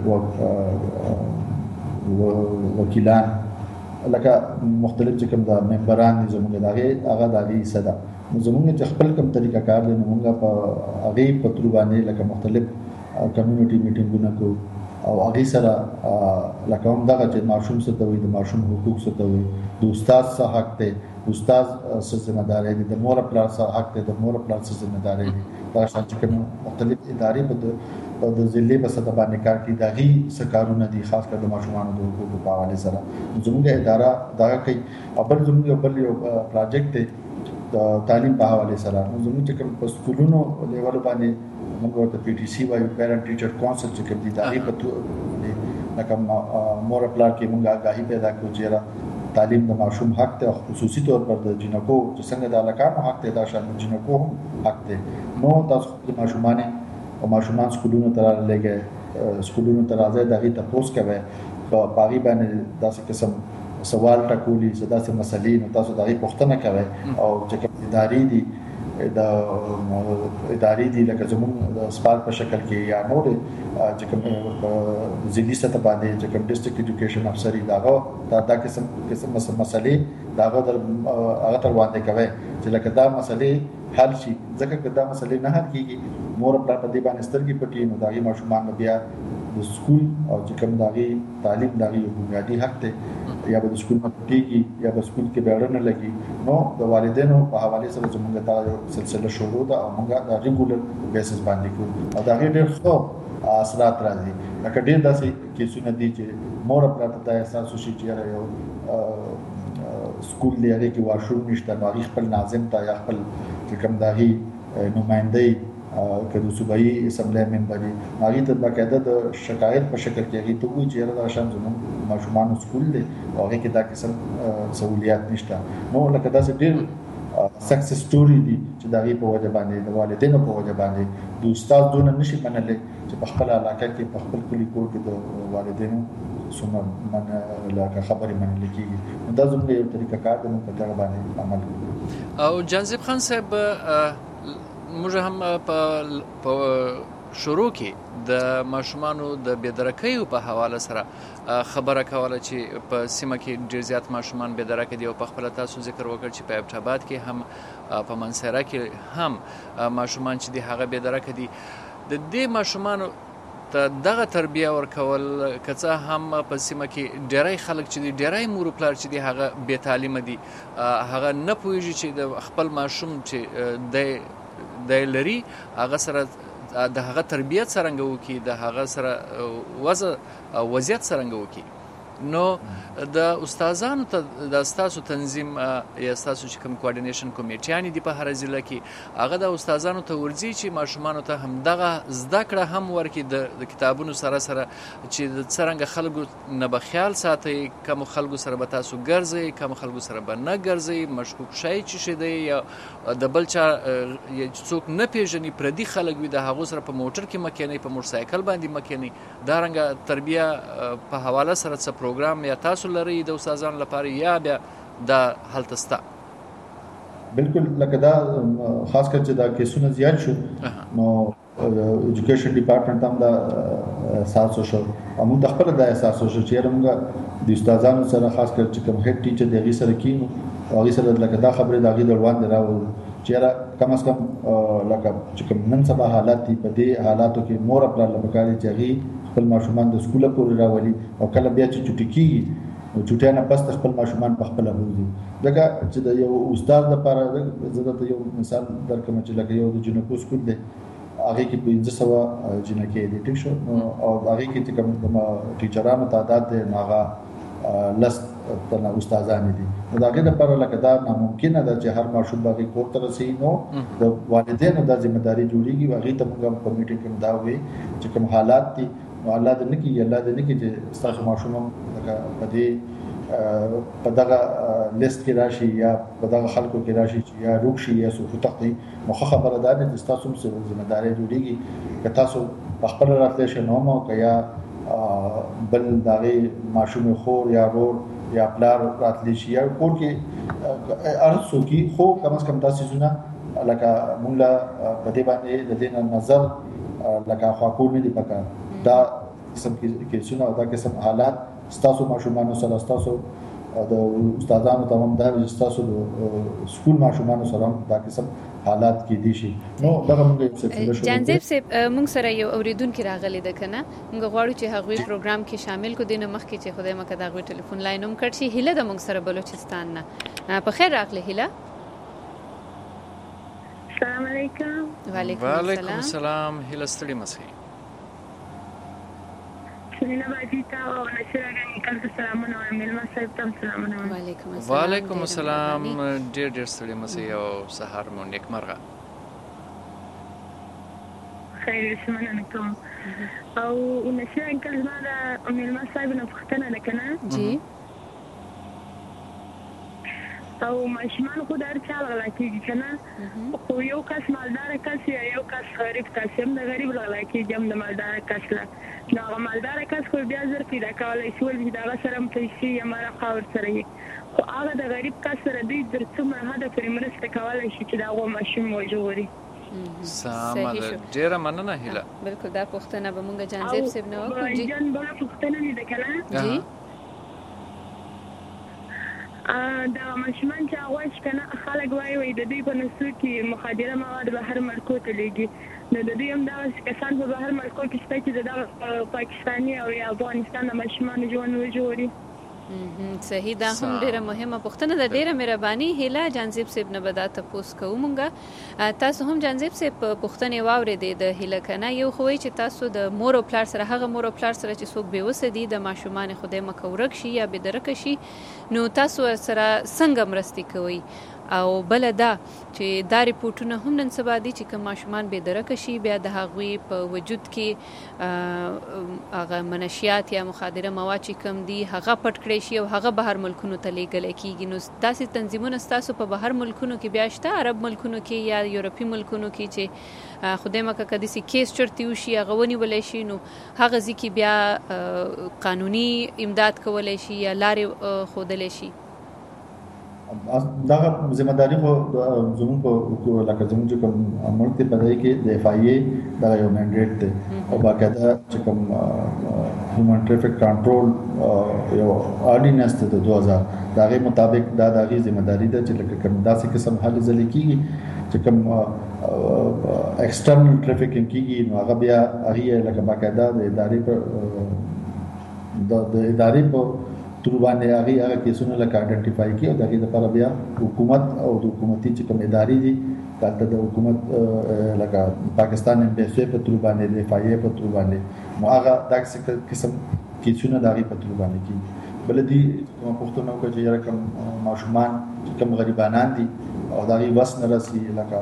او وکیلان لکه مختلف چې کوم د ممبران دي زموږ هغه د صدا زموږ چې خپل کوم طریقه کار دی موږ په هغه په تر باندې لکه مختلف کمیونټي میټینګونه کوو او هغه سره لکه هم دغه چې معصوم ستوي د معصوم حقوق ستوي د استاد څخه حق ته استاد څه ذمہ داري دي د مور خپل څخه حق ته د مور خپل څه ذمہ داري دي دا چې کوم مختلف ادارې په د ضلع په سطح باندې کار کوي دغه سکارونه دي خاص کر د معصومانو د حقوقو په حواله سره زموږ اداره دا کوي خپل زموږ یو پروجیکټ دی د تعلیم په حواله سره زموږ چې کوم په سکولونو لیول باندې موږ ورته پی ټی سی وایو پیرنټ ټیچر کونسل چې کوم دي دغه په لکه مور خپل کې موږ آگاهی پیدا کوو چې تعلیم د معصوم حق ته خصوصي تور پر د جنکو چې څنګه د علاقانو حق ته دا شامل جنکو حق ته نو تاسو د معصومان او معصومان سکولونو ته لګي سکولونو ته راځي دغه تاسو کوي په باغی باندې داسې قسم سوال ټاکولي زداسې مسلې نو تاسو دغه پوښتنه کوي او چې کوم ادارې دي د ادارې دي لکه زموږ د سپارک په شکل کې یا نور چې کوم ځینې سطح باندې چې کوم ډیسټریکټ ایجوکیشن افسر دا قسم مسلې دا هغه تر وړاندې کوي چې لکه دا مسلې حل شي ځکه چې دا مسلې نه حل کیږي مور په دې باندې سترګې پټي نو داغي ماشومان بیا د سکول او چې کوم داغي تعلیم داغي بنیادی حق ته یا به سکول مټيږي یا به سکول کې بیرونه لګي نو د والدینو په حواله سره زموږ ته سلسله شروع ده او موږ د ریګولر بیسس باندې کوو او داغي ډېر ښه اثرات راځي لکه ډېر داسې کیسونه دي چې مور په تاسو احساس وشي چې یو سکول دی هغه کې واشروم نشته نو خپل ناظم ته یا خپل چې کوم داغي نمائندګي کله صوبایي اسمبلی ممبري هغه ته باقاعده د شکایت په شکل کې هغه ته وایي چې دا شان زموږ ماشومان سکول دی او هغه کې دا قسم سہولیات نشته نو لکه دا چې ډېر سکسس سټوري دي چې دا په وجه باندې د والدینو په وجه باندې د استاد دون نشي منل چې په خپل علاقه کې په خپل کلی کور کې د والدینو څومره من لکه خبرې منل کېږي دا زموږ یو طریقه کار دی په هغه باندې عمل کوو. او جانزیب خان صاحب موږ هم په شروع کې د ماشومانو د بېدرکۍ په حواله سره خبره کوله چې په سیمه کې ډېر زیات ماشومان بېدرکه دي او په خپل تاسو ذکر وکړ چې په ابټاباد کې هم په منصره کې هم ماشومان چې دي هغه بېدرکه دي د دې ماشومانو ته دغه تربیه ورکول کڅه هم په سیمه کې ډېری خلک چې دي ډېری مور پلار چې دي هغه بې تعلیمه دي هغه نه پوهیږي چې د خپل ماشوم چې د لري هغه سره د هغه تربیت څنګه وکي د هغه سره وضعیت څنګه وکي نو د استادانو ته د استاسو تنظیم یا استاسو چې کوم کوارډینیشن کمیټیانی دی په هر ضلع کې هغه د استادانو ته ورځي چې ماشومان ته هم دغه زده کړه هم ورکړي د کتابونو سره چې د څرنګه خلکو نه به خیال ساتي، کوم خلکو سره به تاسو ګرځي، کوم خلکو سره به نه ګرځي، مشکوک شي چې دی یا د بل چا څوک نه پیژني پردي خلک وي د هغو سره په موټر کې مکینی، په موټر سایکل باندې مکینی. دا رنګه تربیه په حواله سره څه پروګرام یا تاسو لري د استادانو لپاره یا بیا د هلته ستا؟ بالکل لکه دا خاص کر چې دا کیسونه زیات شو نو ایجوکیشن ډپارټمنټ هم دا احساس وشو، موږ د خپل دا احساس وشو چې موږ د استادانو سره خاص کر چې کوم هډ ټیچر دی سره کینو او هغه سره لکه دا خبره دا غي دروان راو چې کم از کم لکه چې کوم نن سبا حالات دي په دې حالاتو کې مور خپل لپاره چې هغه خپل ماشومان د سکول پورې راولي او کله بیا چې چټي کیږي چټیا نه پس خپل ماشومان په خپل بوزي. دغه چې د یو استاد لپاره زه ته یو مثال درکوم چې لکه یو د جنکو سکول دی هغه کې 1500 جنکې دي ټیک شو او هغه کې چې کوم ټیچرانو تعداد دی هغه لس تنه استادان دي. دا هغه لپاره لکه دا ناممکنه ده چې هر ماشوم باندې کوم تر سي نو د والدینو د ځمېداري جوړیږي. هغه ته موږ په میټینګ کې دا وی چې کوم حالات دي الله دې نه کې چې ستاسو ماشوم په دې په دغه لیست کې راشي یا په دغه خلکو کې راشي چې یا روک شي یا سوخ تختی مخ خبره ده چې تاسو هم ځمېداري جوړیږي که تاسو په خپل راتلې شنو مو که یا بل دغه ماشوم خور یا ور یا پلار راتلی شي یا کور کې ارڅو کې خو کم از کم تاسو زونه لکه مولا په دې باندې د دې نظر لکه خواکول نه دی پکار دا قسم کې څونه دا قسم حالات تاسو ماشومان سره تاسو د استادانو ته هم دا تاسو د سکول ماشومان سره دا قسم حالات کې دي شي. نو دا موږ یو څه شو جانزیب صاحب موږ سره یو اوریدونکو راغلی ده کنه موږ غواړو چې هغوی پروګرام کې شامل کو دینه مخ کې چې خدای مکه دا غوي ټلیفون لاین هم کړ شي. هله د موږ سره بلوچستان نه په خیر راغلی. هله السلام علیکم. وعلیکم السلام. هله ستړي مسئ سنینا باجی تا او نشرګان کله سلامونه او ملما صاحب تم سلامونه. وعلیکم السلام. ډېر ستړي مسئ او سهار مو نیک مرغه. خیر شمنه کوم او نشرګان کله ما د ملما صاحب نه پښتنه نه کنه جی او ماشومان خو در چا لکه کنه خو یو کس مالدار کس یا یو کس غریب کس هم د غریب لکه جام د مالدار کس لا نو مالدار کس خو بیا زر پیدا کولای شي ول دا سره پیسې یا ماره خاور سره خو هغه د غریب کس سره دی در څومره هدا پرې مرسته کولای شي چې دا غو ماشوم وجوري. سلام ډیره مننه. هله بالکل دا پښتنه به مونږ جانزیب صاحب نه وکړو. جی جان بل پښتنه نه ده کنه جی دا ماشومان چې اواز کنه خلک وایي د دې په نسو کې مخدره مواد بهر ملکو ته لګي نو د دې هم دا کسان په بهر ملکو کې شته چې د پاکستاني او افغانستان د ماشومان ژوند وجوري. صحیح دا هم ډیره مهمه پوښتنه ده. ډیره مهرباني. هله جانزیب صاحب نه بدا تاسو کومګه تاسو هم جانزیب صاحب پوښتنه واورې د هله کنه یو خوې چې تاسو د مور او پلار سره هغه مور او پلار سره چې څوک بیوسه دي د ماشومان خدای مکورک شي یا بدرک شي نو تاسو سره څنګه مرستي کوي او بل دا چې دا ریپورتونه هم نن سبا دي چې کوم ماشومان به درک شي بیا د هغوی په وجود کې هغه منشیات یا مخدره مواد چې کوم دي هغه پټ کړی شي او هغه بهر ملکونو ته لیږل کیږي. نو داسې تنظیمونه تاسو په بهر ملکونو کې بیا شته عرب ملکونو کې یا یورپی ملکونو کې چې خدای مکه کدي سي کیس چرتی وشي هغه ونی ولې شي نو هغه ځکه بیا قانوني امداد کولای شي یا لارې خودلې شي. دا ذمہداري خو زموږ په لکه زموږ چې کوم امر ته پدای کې د اف آی ای دا یو منډیټ دی او باقاعده چې کوم هیومن ټریفک کنټرول یو اورډیننس ته د 2000 دغه مطابق دا دغه ذمہداري ده چې لکه کوم داسې قسم حل ځل کیږي چې کوم ایکسټرنل ټریفیکینګ کیږي نو هغه بیا هغه لکه باقاعده د ادارې په تر باندې هغه کیسونه لکه آئیډنټیفای کی او دغه لپاره بیا حکومت او د حکومتي چې کوم ادارې دي د حکومت لکه پاکستان امبیسی په تر باندې د اف آی ای په تر باندې نو هغه دغه قسم کیسونه دغه په تر باندې کی بلدي کوم پښتنو کې چې رقم ماشومان کوم غریبانان دي او داغي وس نه راسي لکه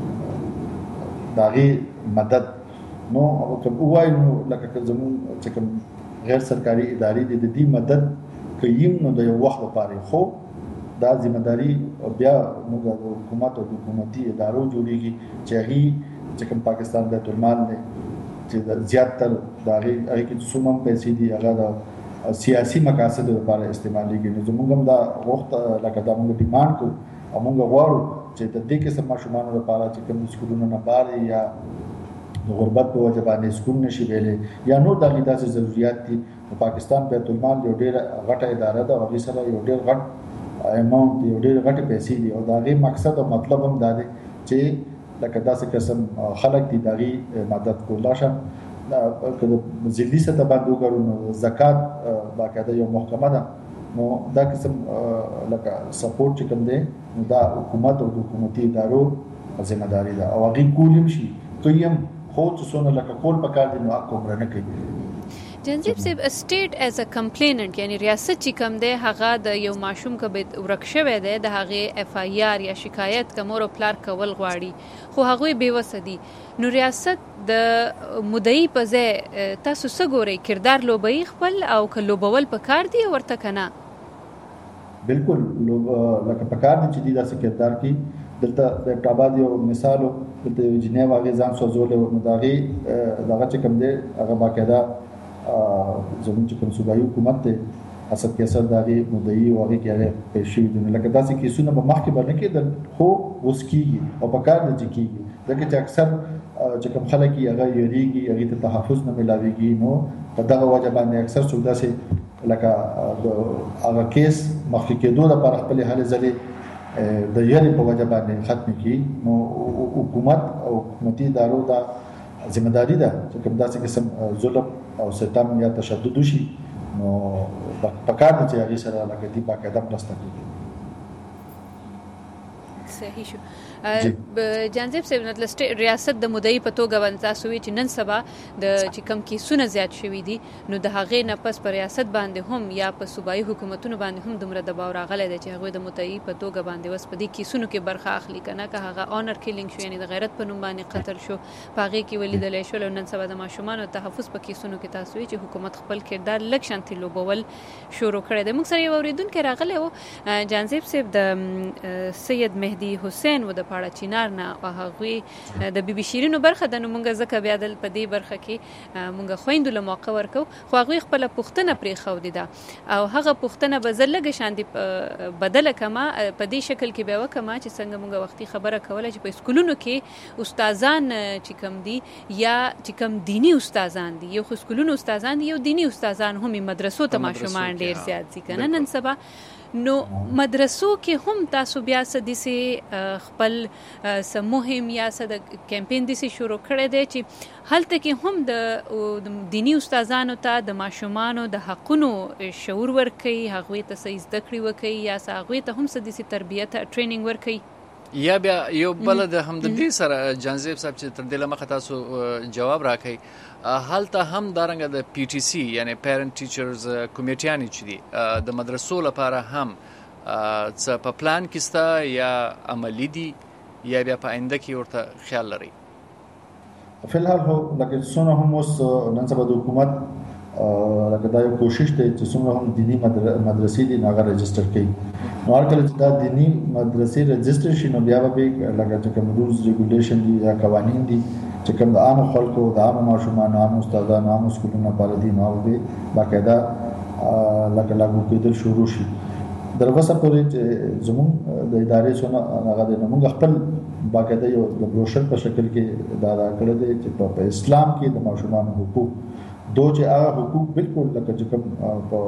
داغي مدد نو کوم وای نو لکه زمون چې کوم غیر سرکاري ادارې دي د دې مدد کوي نو د یو وخت لپاره خو دا ځمېداري بیا موږ د حکومت او حکومتي ادارو جوړیږي چې هغه چې کوم پاکستان بیت المال نه چې زیاتره داغي هغه کې څومره پیسې دي هغه د سیاسي مقاصد لپاره استعمالېږي نو زموږ هم دا وخت لکه دا موږ ډیماند کوو او موږ غواړو چې د دې قسم ماشومان لپاره چې کوم سکولونه نه باري یا غربت په وجه باندې سکول نشي ویلې یا نور دغه داسې ضرورت دي پاکستان بیت المال یو ډېر غټه اداره ده او هغه سره یو ډېر غټ اماونت یو ډېر غټه پیسې دي او داغه مقصد او مطلب هم دا دی چې لکه داسې قسم خلک دي داغي مدد کولا شه کله ځلې سره باندې وګورو زکات باقاعده یو محکمه ده نو دا قسم لکه سپورټ چې کوم دی دا حکومت او حکومتي ادارو ځمېداري ده او هغه کولم شي کوم خو څونه لکه کول پکار دي نو کوم نه کوي جنجیب صاحب سټیټ ایز ا کمپلیننٹ یعنی ریاست چې کوم دی هغه د یو ماشوم کبه ورک شوی دی د هغه اف آی آر یا شکایت کومور پلار کول غواړي خو هغه بیوسه دي نو ریاست د مدعی په ځای تاسو څه ګورئ کردار لوبي خپل او کلوبول پکار دی ورته کنه بالکل لکه پکار دي چې دا څه کردار کی دلته د ټاباد یو مثال دلته جنیوا غي ځان سوزول او دغه چې کوم دی هغه باقاعده زموږ چې کوم صوبایي حکومت ته اسد کیسر دغه مدعی او هغه کې هغه پېښې دي لکه داسې کیسونه په مخ کې باندې کېدل خو اوس کیږي او په کار دي کیږي ځکه چې اکثر چې کوم خلک هغه یریږي هغه ته تحفظ نه ملاويږي نو په دغه وجه باندې اکثر څوک داسې لکه هغه کیس مخکې کېدو لپاره خپل حل ځلې د یاري په وجه باندې ختم کی نو حکومت او حکومتي ادارو دا ځمېداري ده چې کوم داسې قسم ظلم او ستم یا تشدد شي نو پکار دي چې هغه سره لکه دي باقاعده پرسته کیږي صحیح شو جانزیب صاحب مطلب ریاست د مدعی په توګه ونځا سوي چې نن سبا د چې کم کیسونه زیات شوي دي نو د هغې نه پس پر ریاست باندې هم یا په صوبایي حکومتونو باندې هم دومره دباو راغلی دی چې هغوی د مدعی په توګه باندې وس په دې کیسونو کې برخه اخلي که نه که هغه آنر کیلینګ شو یعنې د غیرت په نوم باندې قتل شو په هغې کې ولیدلی شول او نن سبا د ماشومانو تحفظ په کیسونو کې تاسو وایي چې حکومت خپل کردار لږ شانتې لوبول شروع کړی دی موږ سره یو اورېدونکی راغلی و جانزیب صاحب د سید مهدي حسین و د پاړه چینار نه او هغوی د بي بي شیرینو برخه ده نو مونږ ځکه بیا دل په دې برخه کې مونږ خویندو له موقع ورکو خو هغوی خپله پوښتنه پرېښودې ده او هغه پوښتنه به زه لږه شاندې بدله کړمه په دې شکل کې به یې وکړمه چې څنګه مونږ وختي خبره کوله چې په سکولونو کې استادان چې کم دي یا چې کم دیني استادان دي یو خو سکولونو استادان دي یو دیني استادان هم مدرسو ته ماشومان ډېر زیات دي که نه نن سبا نو مدرسو کې هم تاسو بیا څه داسې خپل څه مهم یا څه د کمپین داسې شروع کړی دی چې هلته کې هم د دیني استادانو ته د ماشومانو د حقونو شعور ورکوي هغوی ته څه زده کړې وکوي یا څه هغوی ته هم څه داسې تربیت ټریننګ ورکوي یا بیا یو بل د هم د دې سره جانزیب صاحب چې تر دې لمخه تاسو جواب راکړئ هلته هم دارنګه د پی ټی سی یعنی پیرنټ ټیچرز کمیټیانې چې دي د مدرسو لپاره هم څه په پلان کې سته یا عملی دي یا بیا په آینده کې ورته خیال لري فلحال هو لکه څونه هم اوس نن سبا د حکومت لکه دا یو کوشش دی چې څومره هم دینی مدرسې دي هغه رجسټر کړي نو هر کله چې دا دینی مدرسې رجسټر شي نو بیا به لکه چې کوم رولز ریګولیشن دي یا قوانین دي چې کوم د عام خلکو د عام ماشومانو عام استادانو عام سکولونو لپاره دي نو به باقاعده لکه لاګو کېدل شروع شي دروازه پورې چې زموږ د ادارې څخه هغه د موږ خپل باقاعده یو د بروشر په شکل کې دا کړی دی چې په اسلام کې د ماشومانو حقوق دو چې هغه حقوق بالکل لکه چې کوم په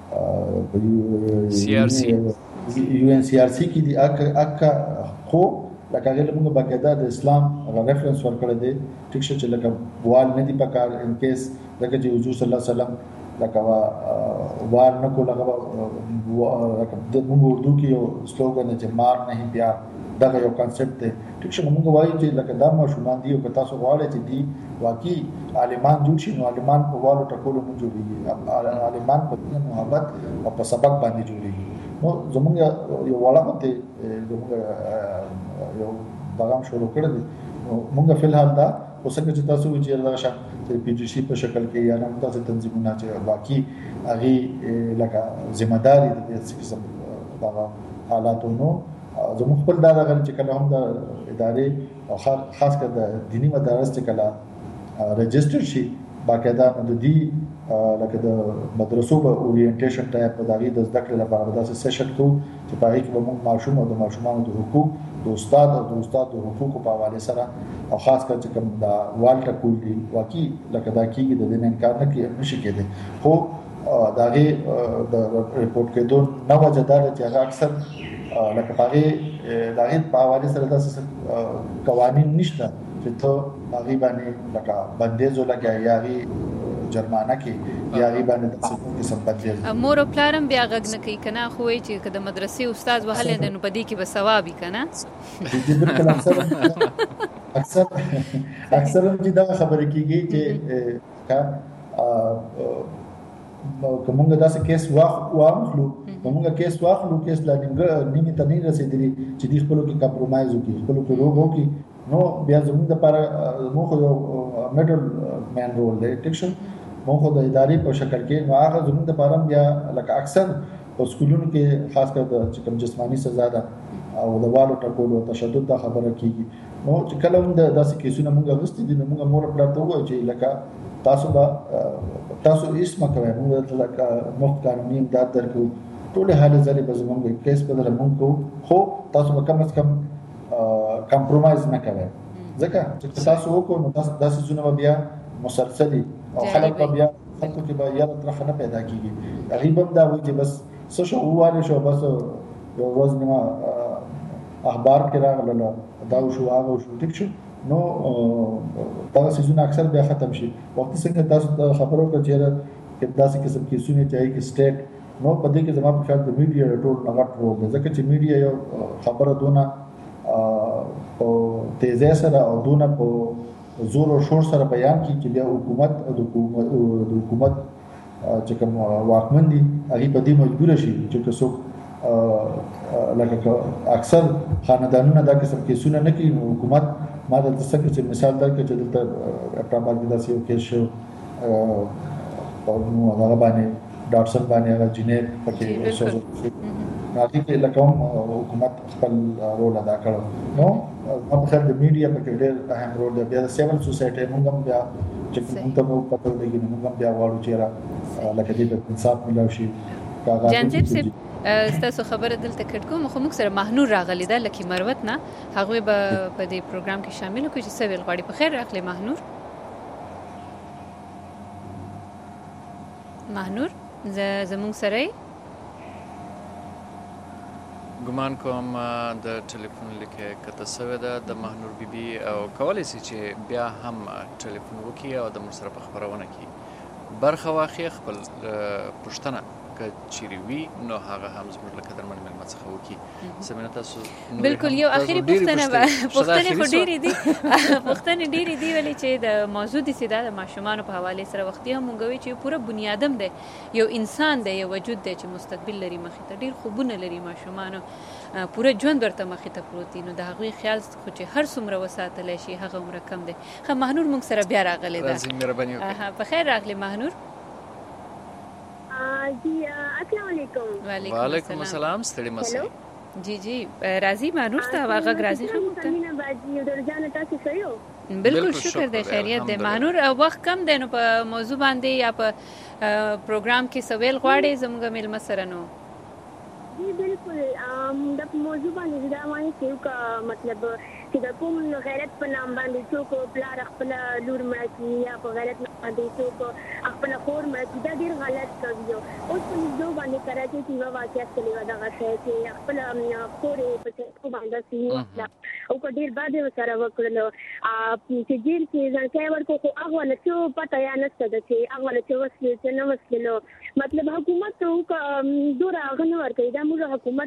یو ان سی آر سی کې دي اکا خو لکه هغه موږ باقاعده د اسلام هغه ریفرنس ورکړی دی ټیک شو چې لکه وال نه دی پکار ان کیس لکه چې حضور صلی الله علیه وسلم لکه وال نه کو لکه د موږ اردو کې یو سلوګان چې مار نه پیار دغه یو کانسپټ دی. ټیک شه موږ وایو چې لکه دا ماشومان دي او که تاسو غواړئ چې دی واقعي عالمان جوړ شي، نو عالمان په والو ټکولو نه جوړېږي، عالمان په محبت او په سبق باندې جوړېږي. نو زموږ یو وړاندې زموږ یو پیغام شروع کړی دی. موږ په الحال دا اوسګه چې تاسو چې دا شان پی جی سی په شکل کې یا نه تاسو تنظیمونه چې واقعي هغه لکه ذمہ داری د دې قسم دا حالاتو نو زموږ خپل دا غل چې کله هم د ادارې او خاص کر د دینی مدارس چې کله رجسټر شي باقاعده د دې لکه د مدرسو په اورینټیشن ټایپ په دغه د ذکر لپاره داسې سیشن کو چې په هغه کې به موږ ماشوم او د ماشومانو د حقوق د استاد او د استاد د حقوقو په حواله سره او خاص کر چې کوم دا والټه کول دي واقعي لکه دا کېږي د دې انکار نه کوي نشي کېده. خو داغه د ریپورت کېدو نو وجدار چې هغه اکثر لکه پاره داغه په حواله سره داسې قوانين نشته چې ته هغه باندې لکه بندیز ولګي یا جرمانه کې یا غي باندې د څه قسم بدلیږي. مور پلارم بیا غږ نه کوي کنه، خو وای چې د مدرسې استاد وهل نه نو پدې کې به ثوابي کنه. اکثر چې دا خبره کیږي چې کومه داسې کیس واخلو کیس لا نیمه ته نه رسیدلی چې د خپل کې کمپرمایز وکړي، خپل کې روغ وکړي، نو بیا زموږ لپاره موږ یو میډل مین رول دی. ټیک شو موږ د ادارې په شکل کې نو هغه زموږ لپاره بیا لکه اکثر په سکولونو کې خاص کر د جسمانی سزا ده او د والو ټکولو تشدد د خبره کیږي. نو چې کله موږ داسې کیسونه موږ غوښتي دي نو موږ مور پلار ته وایو چې لکه تاسو اسمه کوي، موږ لکه مفت قانوني امداد درکو، ټول حاله ځلې به زموږ کیس په دره موږ خو تاسو به کم از کم کمپرمایز نه کوي، ځکه چې تاسو وکړو نو داسې زونه بیا مسلسلي او خلک بیا خلکو کې به یاد طرف نه پیدا کیږي. غریب هم دا وایي چې بس څه شو واره شو بس یو ورځ نیمه اخبار کې راغله دا شو هغه شو ټیک شو نو دا سيزونه اکثر بیا ختم شي. وخت څنګه تاسو خبرو کې چې داسې قسم کې سونه چاهي کې سټیټ نو په دې کې زموږ په خیال د میډیا ټول نغټ رول دی، ځکه چې میډیا یو خبره دونه او تیزه سره او دونه په زور او شور سره بیان کی چې بیا حکومت او د حکومت چې کوم واکمن دي هغه په دې مجبور شي چې څوک لکه اکثر خاندانونه دا قسم کیسونه نه کوي. حکومت ما د څه چې مثال درکړم چې دلته اپرامال کې داسې یو کیس شو او نو هغه باندې ډاکټر باندې هغه جنیر پکې شو ناکي کې لکه حکومت خپل رول ادا کړو. نو په خیر د میډیا په کې ډېر اهم رول دی. بیا سیول سوسایټي موږ هم بیا چې موږ ته مو پته لګي موږ هم بیا وایو چې لکه دې په انصاف ملو شي. جانجیب صاحب تاسو خبره دلته کړ کوم خو موږ سره مهنور راغلی دا لکه مروت نه هغه به په دې پروګرام کې شامل کوي چې سویل غواړي. په خیر راغلی مهنور زموږ سره ګمان کوم د ټلیفون لیکه کته سوی ده د مهنور بیبي او کولای شي چې بیا هم ټلیفون وکړي او د مصرف خبرونه کوي برخه واخی خپل پښتنه که چیرې وي نو هغه هم زموږ له قدرمن مېلمه څخه وکړي. سمینه تاسو بالکل یو اخیری پوښتنه خو ډېرې دي ولې چې د موضوع د سیده د ماشومان په حواله سره وختي هم مونږ وی چې پوره بنیادم دی، یو انسان دی، یو وجود دی چې مستقبل لري، مخې ته ډېر خوبونه لري، ماشومان پوره ژوند ورته مخې ته پروت دي. نو د هغوی خیال خو چې هر څومره وساتلی شي هغه عمره کم دی. ښه مهنور مونږ سره بیا راغلی ده. په خیر راغلی مهنور. جی السلام علیکم. وعلیکم السلام. ستړي مسئ. جی راضی مانور صاحب هغه راضی خبره تمینه باجی درجانه تاسو سيو بالکل شکر دی خیریت دی مانور. وخت کم دی نو په موضوع باندې یا په پروګرام کې سویل غواړي زموږ مېلمه سره نو جی بالکل د موضوع باندې دا وایي چې مطلب چې د کوم غیرت په نام باندې څوک پلار خپل لور مړ کړي یا په غیرت نام باندې څوک خپل خور مړ کړي دا ډېر غلط کوي. اوس په دې باندې کراچي کې یو واقعیت کلی و دا غږی چې خپل خورې په څه باندې سي او کو ډېر باندې سره وکړلو چې جیل کې ځکه ورکو خو هغه له څه پته یا نشته چې هغه له څه وسلې چې نو وسلو مطلب حکومت ته دورا غنور کوي دا موږ حکومت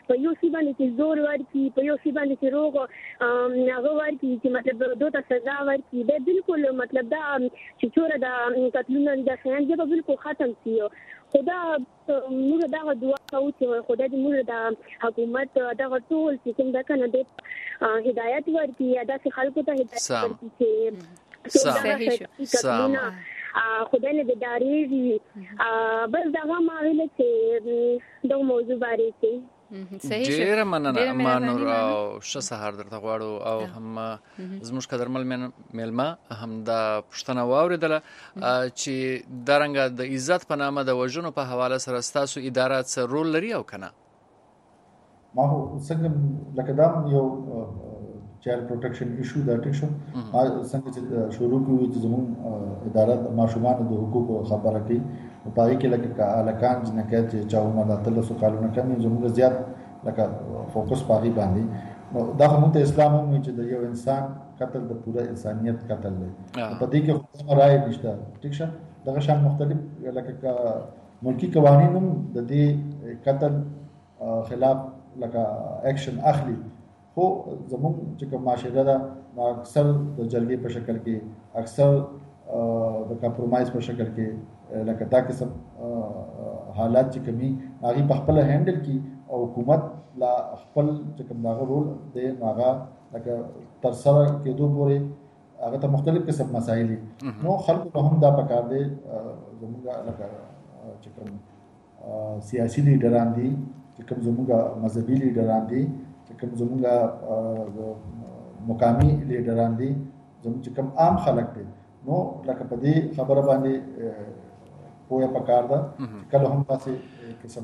په یو سی باندې چې زور ورکی په یو سی باندې چې روغ هغه ورکی چې مطلب دوته سزا ورکی به بالکل مطلب دا چې چوره دا قتلونه د خیان جبه بالکل ختم شي خدا موږ دا دعا کوو چې خدای دې موږ د حکومت دا ټول چې څنګه کنه د هدایت ورکی یا د خلکو ته هدایت ورکی چې صحیح خدای له داریږي بس دا ما ویل چې دا موضوع باندې چې ډیره مننه مانور او ښه سهار درته غواړو او هم زموږ قدرمل میلمه هم دا پښتنه واوریدله چې درنګ د عزت په نامه د وژنو په حواله سره ستاسو اداره څه رول لري او کنه ما هو څنګه لکه دا یو چایلډ پروټیکشن ایشو دا ټیک شو څنګه چې شروع کوي چې زموږ اداره د ماشومان د حقوقو خبره کوي او پای کې لکه الکان جنکه چې چا عمر د 13 کالونو کم زموږ زیات لکه فوکس پاغي باندې دا هم ته اسلام هم چې د یو انسان قتل د پوره انسانيت قتل دی په دې کې کوم رائے نشته ټیک شه دغه شان مختلف لکه ملکی قوانین هم د دې قتل خلاف لکه اکشن اخلي خو زموږ چې کوم معاشره ده اکثر د جرګې په شکل کې اکثر د کمپرمایز په شکل کې لکه دا قسم حالات چې کمی هغه په خپل هندل کی او حکومت لا خپل چې کوم دا رول دی هغه لکه تر سره کېدو پورې هغه ته مختلف قسم مسایل نو خلکو هم دا پکار دی زموږ لکه چې کوم سیاسي لیډران دي چې کوم زموږ مذهبي لیډران دي کوم زموږه مقامی لیډران دي زموږ چې کوم عام خلک دي نو لکه په دې خبره باندې پوهه پکار ده کله هم تاسو قسم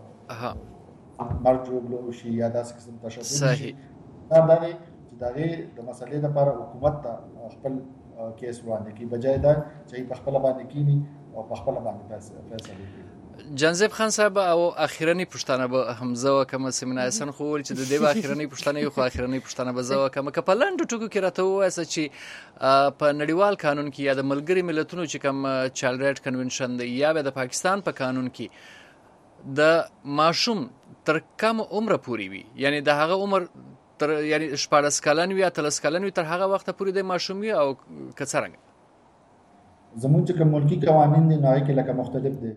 مرګ جوړو شي یا داسې قسم تشدد صحیح دا دی چې دغه د مسلې لپاره حکومت ته خپل کیس وړاندې کی بجای دا چې په خپل باندې کینی او په خپل باندې فیصله کوي جنزب خان صاحب او اخیرنی پښتنه به حمزه وکم سیمنا حسن خو ول چې د دې اخیرنی پښتنه یو خو اخیرنی پښتنه به زو وکم ک په لند ټکو کې راته وایي چې په نړیوال قانون کې یا د ملګری ملتونو چې کوم چایلډ رائټ کنونشن دی یا د پاکستان په قانون کې د ماشوم تر کم عمر پورې وي یعنی د هغه عمر تر یعنی 14 کلن وي یا 13 کلن وي تر هغه وخت پورې د ماشوم وي او کڅرنګ زموږ چې کوم ملکی قوانين دي نه کې لکه مختلف دي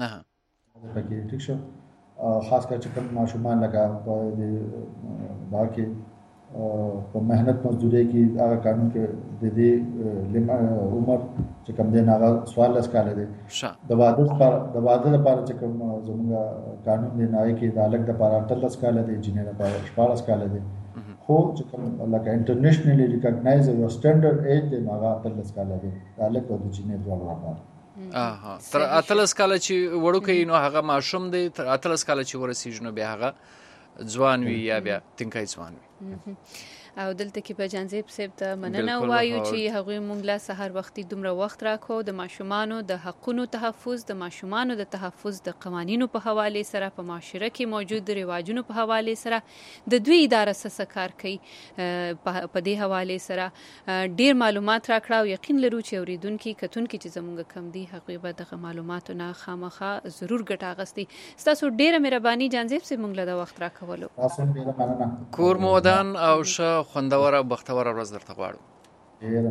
پکې ټیک شو خاص کر چې کوم ماشومان لکه په دې باقي په مهنت مزدوري کې هغه قانون کې د دې عمر چې کوم دی هغه 14 کال دی د واده لپاره چې کوم زموږ قانون دی نه کې د الګ لپاره 13 کال دی جنې لپاره 14 کال دی خو چې کوم لکه انټرنیشنلی ریکګنایز یو سټانډرډ ایج دی هغه 13 کال دی د الګ او د جنې ډول لپاره تر 13 کال چې وړوکی نو هغه ماشوم دی تر 13 کال چې ورسیږي نو بیا هغه ځوان وي یا بیا تنکای ځوان وي او دلته کې په جانزیب صاحب ته مننه وایو چې هغه مونږ له سحر وختي دومره وخت راکو د ماشومانو د حقونو تحفظ د ماشومانو د تحفظ د قوانینو په حواله سره په معاشره کې موجود رواجونو په حواله سره د دوی اداره سره کار کوي په دې حواله سره ډیر معلومات راکړه او یقین لرو چې اوریدونکو کتونکو چې زموږ کم دي هغه به د معلوماتو نه خامخا ضرور ګټه اغستي تاسو ډیره مهرباني جانزیب صاحب مونږ له وخت راکولو تاسو ډیره مننه کور مودان او ښه خوندوره بختوره ورځ درته غواړو ډیره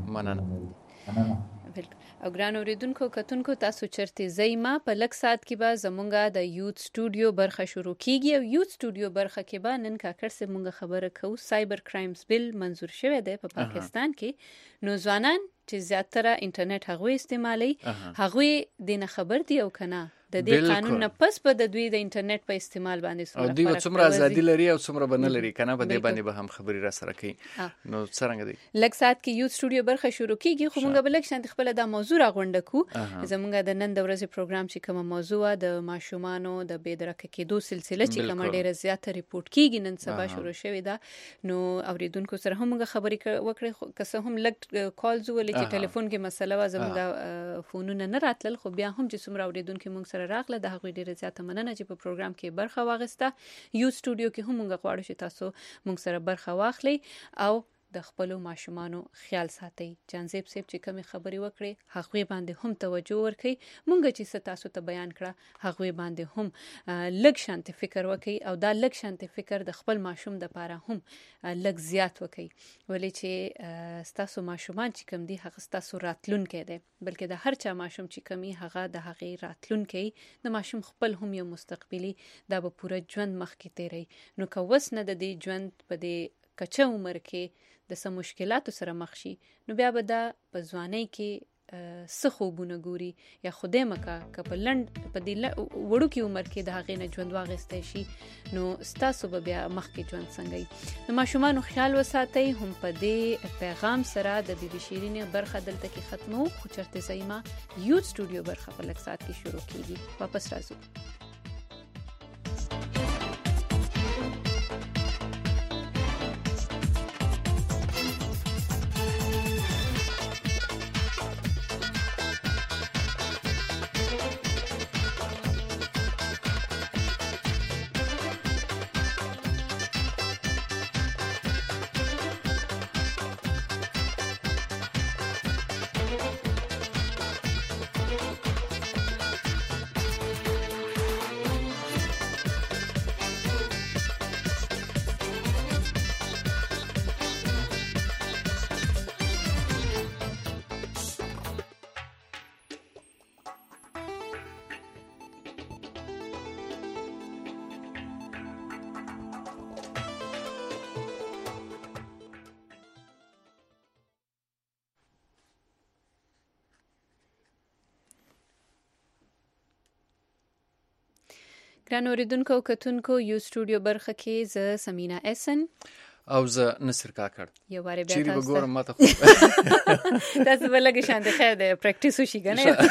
مننه او ګران اوریدونکو کتونکو تاسو چرته زېما په لک سات کې به زمونږه د یوت سټوډیو برخه شروع کیږي او یوت سټوډیو برخه کې به نن کاکر سره مونږه خبره کوو سایبر کرایمز بل منظور شوی دی په پاکستان کې نو ځوانان چې زیاتره انټرنیټ هغوی استعمالي هغوی د نه خبر دی او کنه د دې قانون نه پس په د دوی د انټرنیټ په استعمال باندې سره او دوی څومره ازادي لري او څومره بنه لري کنه په دې باندې به هم خبري را سره کوي نو څنګه دی لک سات کې یوت سټوډیو برخه شروع کیږي خو مونږ به لک شانت خپل د موضوع راغونډه کو زمونږ د نن د ورځې پروګرام چې کوم موضوع د ماشومانو د بېدرکه کېدو سلسله چې کوم ډیره زیاته ریپورت کیږي نن سبا شروع شوې ده نو اوریدونکو سره هم مونږ خبرې وکړې که هم لک کالز ولې چې ټلیفون کې مسله و زمونږ فونونه نه راتل خو بیا هم چې څومره اوریدونکو مونږ سره راغله د هغوی ډیره زیاته مننه چې په پروګرام کې برخه واغسته یو سټوډیو کې هم مونږ غواړو چې تاسو مونږ سره برخه واخلئ او د خپل ماشومانو خیال ساتئ. جانزیب صاحب چې کومې خبرې وکړې هغوی باندې هم توجه ورکړئ. مونږ چې څه تاسو ته بیان کړه هغوی باندې هم لږ شانتي فکر وکړئ او دا لږ شانتي فکر د خپل ماشوم د پاره هم لږ زیات وکړئ. ولې چې ستاسو ماشومان چې کوم دي هغه ستاسو راتلونکی دی، بلکې د هر چا ماشوم چې کومي هغه د هغې راتلونکی د ماشوم خپل هم یو مستقبلي دا به پوره ژوند مخکې تیری. نو که وس نه د دې ژوند په دې کچه عمر کې د څه مشکلاتو سره مخ شي نو بیا به دا په ځوانۍ کې څه خوبونه ګوري یا خدای مکه که په دې وړوکي عمر کې د هغې نه ژوند واخیستی شي نو ستاسو به بیا مخکې ژوند څنګه وي. د ماشومانو خیال وساتئ. هم په دې پیغام سره د بي بي شیرینې برخه دلته کې ختمو، خو چرته زایما یوت سټوډیو برخه په لږ ساعت کې شروع کیږي. واپس راځو. ګران اوریدونکو او کتونکو، یو سټوډیو برخه کې زه سمینا احسن او زه نصر کاکړ یو واره بیا چیرې تاسو وګورم ماته خو تاسو به لږ شان د خیر د پریکټیس وشي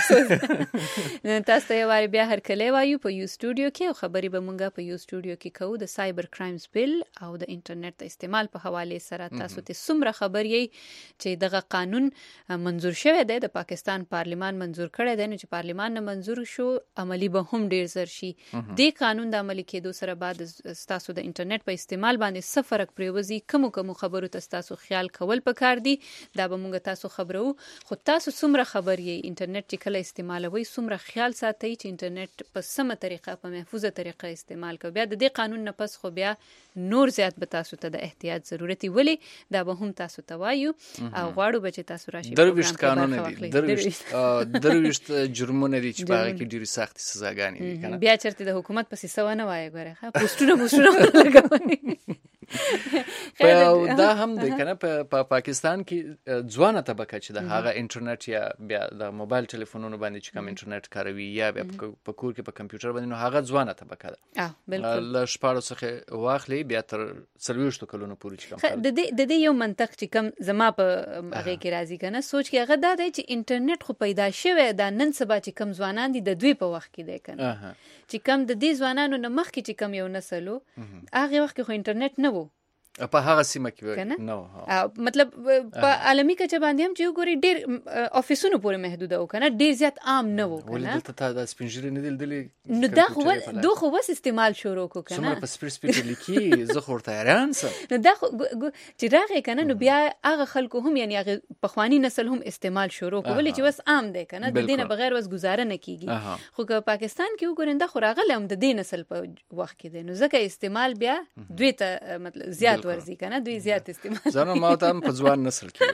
کنه. تاسو ته یو واره بیا هر کله وایو په یو سټوډیو کې، او خبرې به مونږه په یو سټوډیو کې کوو د سایبر کرایمز بل او د انټرنیټ د استعمال په حواله سره. تاسو ته څومره خبر یې چې دغه قانون منظور شوی دی، د پاکستان پارلیمان منظور کړی دی، نو چې پارلیمان نه منظور شو عملی به هم ډیر زر شي. د قانون د عملی کېدو سره بعد تاسو د انټرنیټ په استعمال باندې څه فرق پریوزي، کوم خبرو تاسو خیال کول پکار دي، دا به مونږ تاسو خبرو. خو تاسو څومره خبر یې انټرنیټ چې کله استعمالوي څومره خیال ساتئ چې انټرنیټ په سمه طریقه په محفوظه طریقه استعمال کوئ. بیا د دې قانون نه پس خو بیا نور زیات به تاسو ته د احتیاط ضرورت وي، دا به هم تاسو ته وایو او غواړو به چې تاسو راشي. درویشت قانون دي، درویشت جرمونه دي چې باغ کې ډیره سخت سزاګانې دي کنه. بیا چرته د حکومت پسې سو نه وایي ګوره پوسټونه لګوي. دا هم دی کنه په پاکستان کې ځوانه طبقه چې د هغه انټرنیټ یا بیا د موبایل ټلیفونونو باندې چې کوم انټرنیټ کاروي یا بیا په کور کې په کمپیوټر باندې، نو هغه ځوانه طبقه ده. بالکل له شپږ څخه واخلي بیا تر 40 کلونو پورې چې کوم د دې یو منطق چې کوم زما په هغه کې راځي کنه سوچ کې هغه دا دی چې انټرنیټ خو پیدا شوی دا نن سبا چې کوم ځوانان دي د دوی په وخت کې دی کنه، چې کوم د دې ځوانانو نه مخکې چې کوم یو نسلو هغه وخت کې خو انټرنیټ نه وو په هغه سیمه کې نو مطلب په عالمي کچه باندې هم چې وګوري ډېر افیسونو پورې محدوده و کنه، ډېر زیات عام نه و کنه. ولې دلته د سپینجری نه دلدلې نو دا خو وس استعمال شروع کو کنه. څومره په سپیډ لیکي زه خو ورته حیران سم. نو دا چې راغی کنه نو بیا هغه خلکو هم یعنی هغه پخوانی نسل هم استعمال شروع کو، ولې چې وس عام دی کنه، د دې نه بغیر وس گزاره نه کیږي. خو که پاکستان کې وګورئ دا خو راغله هم د دې نسل په وخت کې دی، نو ځکه استعمال بیا دوی ته مطلب زیات ورزي کنه، دوی زیات استعمال زنه ما ته هم په ځوان نسل کې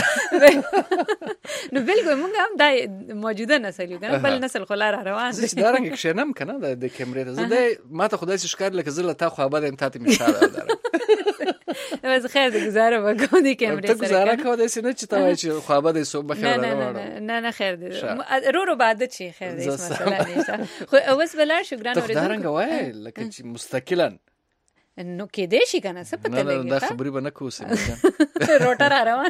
نو بالکل موږ هم د موجوده نسل یو کنه، بل نسل خو لار روان دي. دا رنګ کښنم کنه د کیمرې ته زده ما ته خدای څخه ښکار لکه زله تا خو آباد هم تاسو مثال دار بس خیر د گزاره وکړو د کیمرې سره. ته گزاره کوو د سینې چې تا چې خو آباد صبح بخیر نه خیر دی رو بعد چی خیر دی مثلا نشه خو اوس بلار شکران اوریدل دا رنګ وای لکه چې مستقلا نو کې دې شي کنه څه پته لګي دا خبرې به نه کوسه روټر روان.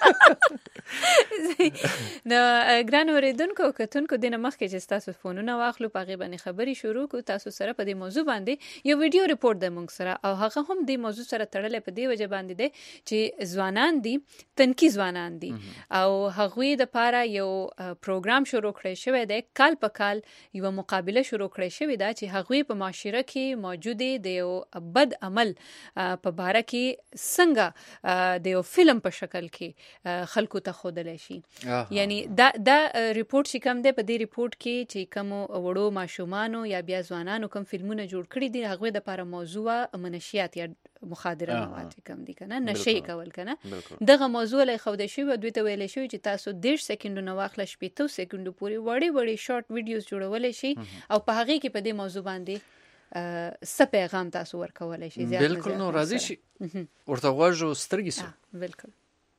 نو ګران اوریدونکو کتونکو دنه مخکې چې تاسو فونونه واخلو پغه باندې خبري شروع کو تاسو سره په دې موضوع باندې یو ویډیو ریپورت د مونږ سره او هغه هم د موضوع سره تړلې په دې وجه باندې دی چې ځوانان دي تنکی ځوانان دي او هغوی د پاره یو پروګرام شروع کړی شوی دی، کال په کال یو مقابله شروع کړی شوی دا چې هغوی په معاشره کې موجوده دی یو بد بد عمل په باره کې څنګه د یو فلم په شکل کې خلکو ته ښودلی شي. یعنی دا ریپورت چې کوم دی په دې ریپورت کې چې کوم وړو ماشومانو یا بیا ځوانانو کوم فلمونه جوړ کړي دي هغوی دپاره موضوع منشیات یا مخادره مواد کم دي کنه نشي کول کنه دغه موضوع له خوده شوی او دوی ته ویل شوی چې تاسو 10 سکندونو واخله 15 سکندو پورې وړي شارټ ویډیوز جوړول شي او په هغه کې په دې موضوع باندې څه پیغام تاسو ورکولای شي. بالکل نو راځي شي ورته غوږ سترګې سو. بالکل.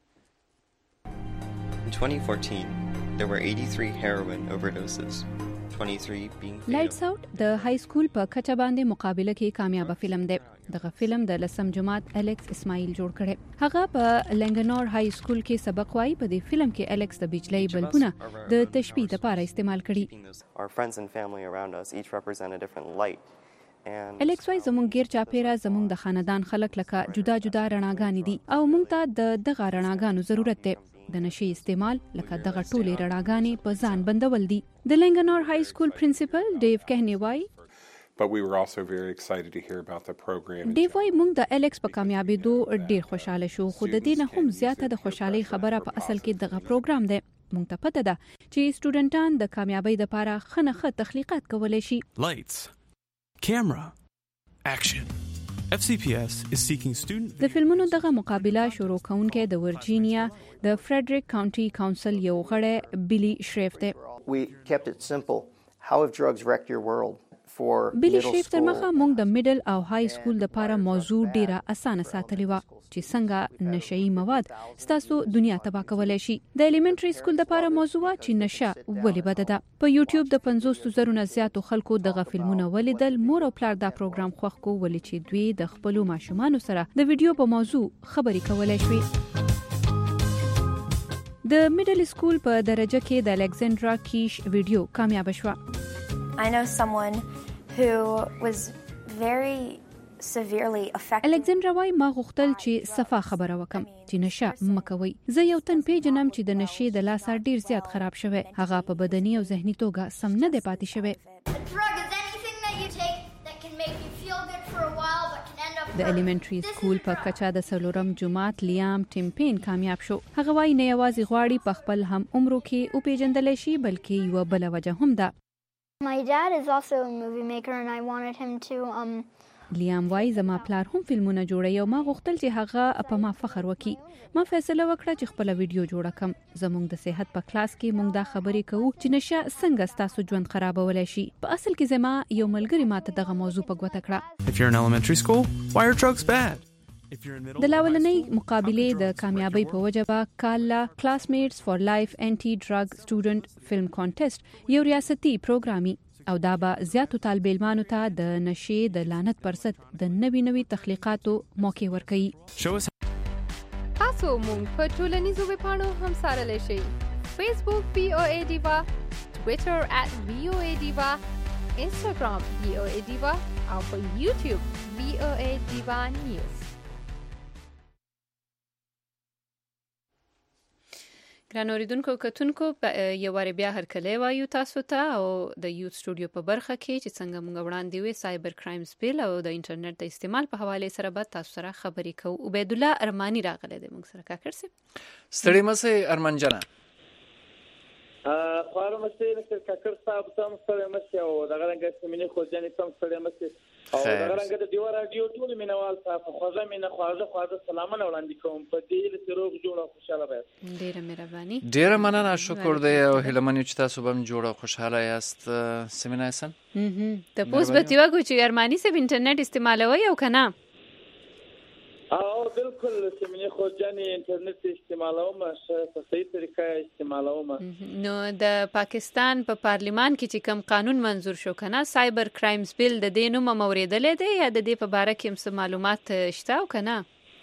In 2014 there were 83 heroin overdoses. لایټس آوټ د های سکول په کچه باندې مقابله کې کامیاب فلم دی. دغه فلم د لسم جماعت الکس اسماعیل جوړ کړي. هغه په لنګنور های سکول کې سبق وایي. په دې فلم کې الکس د بجلی بلبونه د تشبیه لپاره استعمال کړي. الکس وایي زموږ غیر چاپیره زموږ د خاندان خلک لکه جدا جدا رڼاګانې دي او موږ ته د دغه رڼاګانو ضرورت دی. د نشي استعمال لکه دغه ټولې رڼاګانې په ځان بندول دي. د لنګنور های سکول پرنسپل ډیو کهنی وایي But we were also very excited to hear about the program. ډیو وایي موږ د الکس په کامیابېدو ډیر خوشاله شو خو د دې نه هم زیاته د خوشحالۍ خبره په اصل کې دغه پروګرام دی. موږ ته پته ده چې سټوډنټان د کامیابۍ لپاره ښه نه ښه تخلیقات کولی شي. Lights, camera, action. FCPS is seeking student. د فلمونو دغه مقابله شروع کونکي د ورجینیا د فرډریک کاونټي کونسل یو غړی بیلی شریف دی. We kept it simple. How have drugs wrecked your world? بیلی شریف تر مخه موږ د میډل او های سکول لپاره موضوع ډیره اسانه ساتلی و چې څنګه نشئی مواد ستاسو دنیا تباہ کولای شي. د الیمنټری سکول لپاره موضوع چې نشه ولې بده ده. په یوټیوب د 50,000 نه زیاتو خلکو دغه فلمونه ولیدل. مور او پلار دا پروګرام خوښ کو ولې چې دوی د خپل ماشومانو سره د ویډیو په موضوع خبرې کولای شي. د میډل سکول په درجه کې د الکساندرا کیش ویډیو کامیاب شو. I know someone who was very severely affected. الکساندرا وای ما غوښتل چې صفه خبره وکم چې نشه مکوي. زه یو تن پیژنم چې د نشې د لاسه ډیر زیات خراب شوی. هغه په بدني او ذهني توګه سم نه دی پاتې شوی. د الیمنټری سکول په کچا د سلورم جماعت لیام ټیمپین کامیاب شو. هغه وای نه یوازې غواړي په خپل هم عمرو کې او پیژندل شي بلکې یو بل وجه هم ده. My dad is also a movie maker and I wanted him to لیام وای زما پلار هم فلمونه جوړي او ما غوښتل چې هغه په ما فخر وکړي. ما فیصله وکړه چې خپل ویډیو جوړ کړم. زموږ د صحت په کلاس کې موږ دا خبرې کوو چې نشه څنګه ستاسو ژوند خرابولای شي. په اصل کې زما یو ملګری ماته دغه موضوع په ګوته کړه. If you're in elementary school, why are drugs bad? د لاولنۍ مقابله د کامیابی په وجه کالا کلاسمیټس فور لایف انټي ډرګ سټوډنټ فلم کانټیسټ یو ریاستي پروګرامي او دا به زیاتو طالب علمانو ته د نشې د لعنت پرست د نوي تخلیقاتو موقع ورکړي. تاسو مونږ په ټولنیزو ویبپاڼو هم سره لشي. فیسبوک VOA Diva, Twitter @VOA Diva, Instagram VOA Diva او په YouTube VOA Diva News. ګرانو اوریدونکو کتونکو یو واری بیا هرکلی وایو تاسو ته او د یوت سټوډیو په برخه کې چې څنګه موږ وړاندې وې سایبر کرایمز بیل او د انټرنیټ د استعمال په حواله سره به تاسو سره خبرې کوو. عبید الله ارمانی راغلی دی موږ سره کاکر سي. ستړي مسه ارمان جانا خوارو مسه نشر کاکر صاحب تم ستړي مسه او دغه رنګ سیمینی خو ځنې تم ستړي مسه او دغه رنګ د دیو رادیو ټول مینوال صاحب خوځه مینه خوازه سلامونه وړاندې کوم په دې لته روغ جوړه خوشاله وای. ډیره مهرباني. ډیره مننه شکر دی او هلمنی چې تاسو بم جوړه خوشاله یاست. سیمینه حسن ته پوس به تیوا کو چې ارمانی سه انټرنیټ استعمالوي او کنه؟ او بالکل سیمینی خو ځنې انټرنیټ استعمالوم په صحیح طریقه استعمالوم. نو د پاکستان په پارلیمان کې چې کوم قانون منظور شو کنه سایبر کرایمز بیل د دې نوم موریدل دی یا د دې په باره کې څه معلومات شته او کنه؟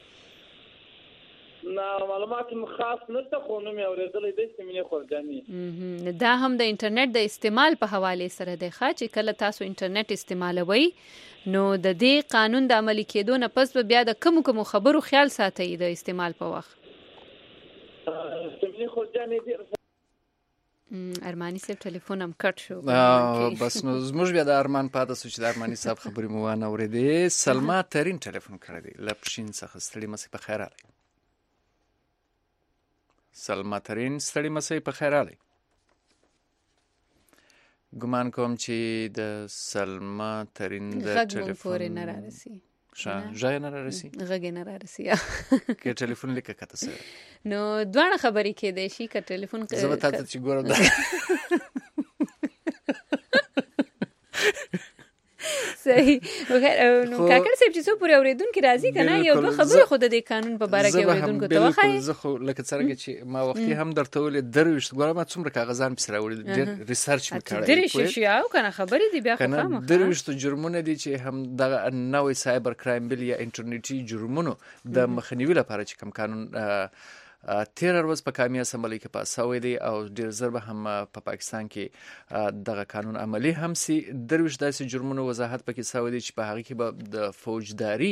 نه معلومات خاص نشته خو نو مې اوریدل دی سیمینی خو ځنې دا هم د انټرنیټ د استعمال په حواله سره دی چې کله تاسو انټرنیټ استعمالوي نو د دې قانون د عملي کېدو نه پس به بیا د کوم خبرو خیال ساتي د استعمال په وخت. ارماني صاحب ټلیفون هم کټ شو. بس نو زموږ بیا د ارمان پاتې شو چې د ارماني صاحب خبرې مو وانه اورېدې. سلما ترین ټلیفون کړی دی له پښین څخه. ستړي مسئ په خیر راغلی. سلما ترین ستړي مسئ په خیر راغلی. ګمان کوم چې د سلما ترین د ټلیفون نه رارسي. ژغ نه رارسي. غږ نه رارسي. که ټلیفون لیکه کته سره نو دوه خبرې کېدې شي که ټلیفون زه به تاسو چې ګورم صحیح. نو کاکړ صاحب چې څو پورې اوریدونکو راځي کنه یو دوه خبرې خود د قانون په باره کې اوریدونکو ته وخایي. زه خو لکه څنګه چې ما وختي هم درته ویل درويشت ګورم څومره کاغذان پسې راوړي ریسرچ وکړای. درويشت شي او کنه خبرې دی بیا خو خامخا درويشت جرمونه دي چې هم د نوې سایبر کرایم بل یا انټرنیټي جرمونو د مخنیوي لپاره چې کوم قانون 13 ورځ په قومي اسمبلی کې پاس شوی دی او ډیر زر به هم په پاکستان کې دغه قانون عملی هم سي. درويش داسې جرمونو وضاحت پکې شوی دی چې په هغه کې به د فوجداري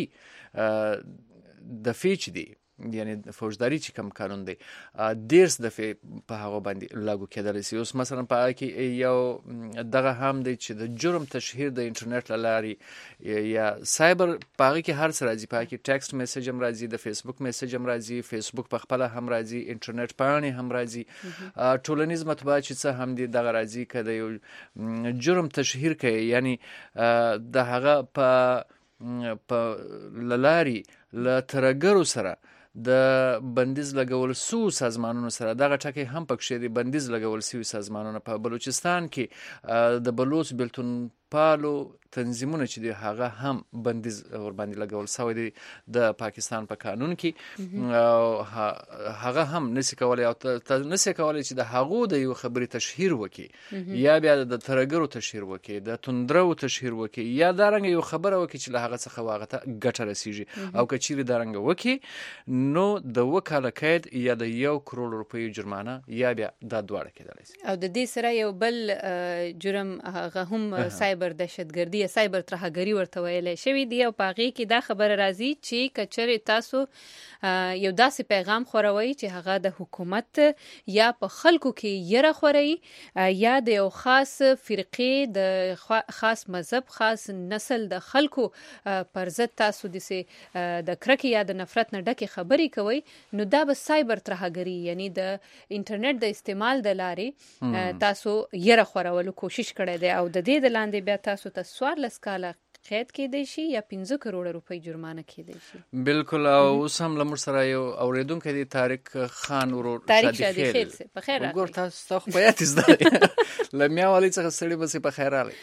د فیچ دی یعنی فوجداري چې کوم قانون دی 10 دفعه په هغه باندې لاګو کېدل شي. اوس مثلا په هغه کې یو دغه هم دی چې د جرم تشهیر د انټرنیټ لاري یا سایبر په هغه کې هر څه راځي. په هغه کې ټیکسټ میسج هم راځي، د فیسبوک میسج هم راځي، فیسبوک په خپل هم راځي، انټرنیټ پاڼې هم راځي، ټولنیز مطبوعات چې څه هم دي دغه راځي. کله یو جرم تشهیر کوي یعنی د هغه په لاري ل ترګرو سره د بندیز لګول سو سازمانونو سره دغه ټکی هم پکښې دی. بندیز لګول سوي سازمانونه په بلوچستان کې د بلوچ بلتون پالو تنظیمونه چې دی هغه هم بندیز ور باندې لګول شوی دی د پاکستان په قانون کې. هغه هم نسی کولای او نسی کولای چې د هغو د یو خبري تشهیر وکي یا بیا د ترګرو تشهیر وکي، د توندرو تشهیر وکي یا دا رنګ یو خبره وکي چې له هغه څخه واغه ته ګټه رسیږي. او کچېری دا رنګ وکي نو د وکاله قید یا د 1 کروڑ روپۍ جرمانه یا بیا دا دواړه کېدلی شي. او د دې سره یو بل جرم هغه هم سایبر دهشتګردي یا سایبر ترهګری ورته ویل شوی دی. او پاغي کې دا خبر راځي چې کچره تاسو یو داسې پیغام خوروي چې هغه د حکومت یا په خلکو کې یره خوري یا د یو خاص فرقې د خاص مذهب خاص نسل د خلکو پر ضد تاسو د کرکې یا د نفرت نه ډکه خبرې کوي نو دا به سایبر ترهګری یعنی د انټرنیټ د استعمال د لارې تاسو یره خورولو کوشش کړی دی. او د دې د لاندې بیا تاسو ته 14 کاله قید کېدی شي یا 15 کروڑ روپۍ جرمانه کېدی شي. بالکل. او اوس هم لمر سره یو اوریدونکو دی طارق خان ورور شادي خیل په خیر راغلی. ګور تاسو خو بیات زده لمیا والی څخه سړی بس په خیر راغلی.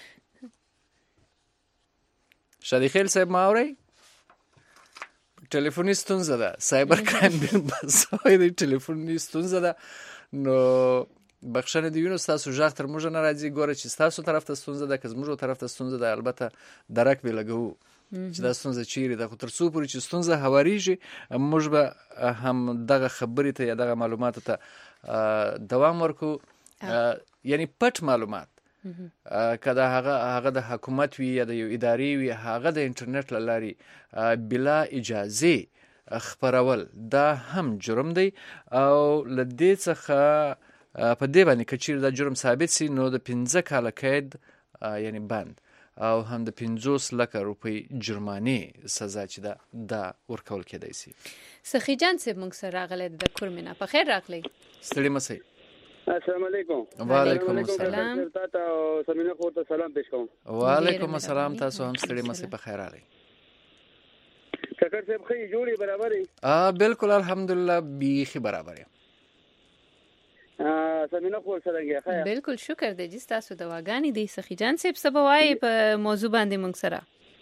شادي خیل صاحب ما اوري ټلیفوني ستونزه ده سایبر کرایم بل بس دی ټلیفوني ستونزه ده نو بخښنه دی ونو تاسو ژغ تر موږ نه راځي. ګوره چې تاسو طرف ته ستونزه ده که زموږ طرف ته ستونزه ده البته درک به لګو چې دا ستونزه چیرې ده. خو تر څو پورې چې ستونزه هواريږي موږ به هم دغه خبرې ته یا دغه معلوماتو ته دوام ورکو. یعنی پټ معلومات کله هغه د حکومت وي یا د یو ادارې وي هغه د انټرنیټ لاري بلا اجازه خبرول دا هم جرم دی. او لدې څخه په دې باندې کچیر دا جرم ثابت سي نو د 15 کاله قید یعنی بند او هم د 50 لک روپۍ جرمانه سزا چې دا ورکول کېدای شي. سخی جان صاحب موږ سره راغلی د کورمنه په خیر راغلی. ستړي مسئ. السلام علیکم. وعلیکم السلام. تاسو سمینه خو ته سلام پېښ کوم. وعلیکم السلام. تاسو هم ستړي مسئ په خیر راغلی. کاکړ صاحب خې جوړي برابرې؟ بالکل الحمدلله بیخي برابرې. سمینه خو سره غیخه. بالکل شکر دی چې تاسو دواګانی دی. سخی جان صاحب سبوای په موضوع باندې موږ سره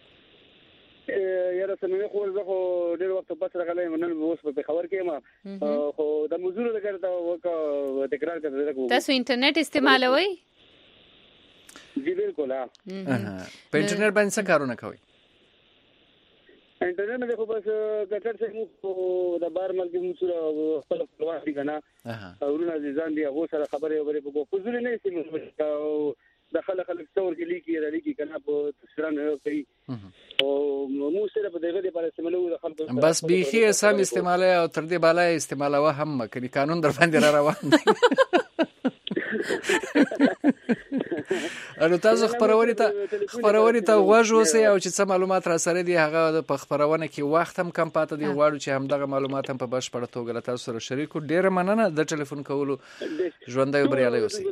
یاره سمینه خو زه خو ډېر وخت پس راغلی نن اوس په خبر کې ما خو د موضوع لپاره دا وکړه تکرار کړم. تاسو انټرنیټ استعمالوئ؟ جی بالکل. په انټرنیټ باندې څه کارونه کوئ؟ انټرنیټ مې خو بس کټر څه مو د بار ملک مو سره خپل خپلوان دي کنه اورونه ځان دي هغه سره خبرې وبرې په فزول نه سي او دخل خلک څور کې لیکي کنه په تشران کوي او مو سره په دغه لپاره استعمالو د خلکو بس بيخي سم استعمال او تر دې بالا استعمالوه هم کړي قانون در باندې را روان نو تاسو خبروري ته غوږ اوسئ او چې څه معلومات را سره دي هغه په خبرونه کې وخت هم کم پاتې دی غواړو چې همدغه معلومات هم په بشپړه توګه له تاسو سره شریکو. ډیره مننه د ټلیفون کولو. ژوندی بریالي اوسئ.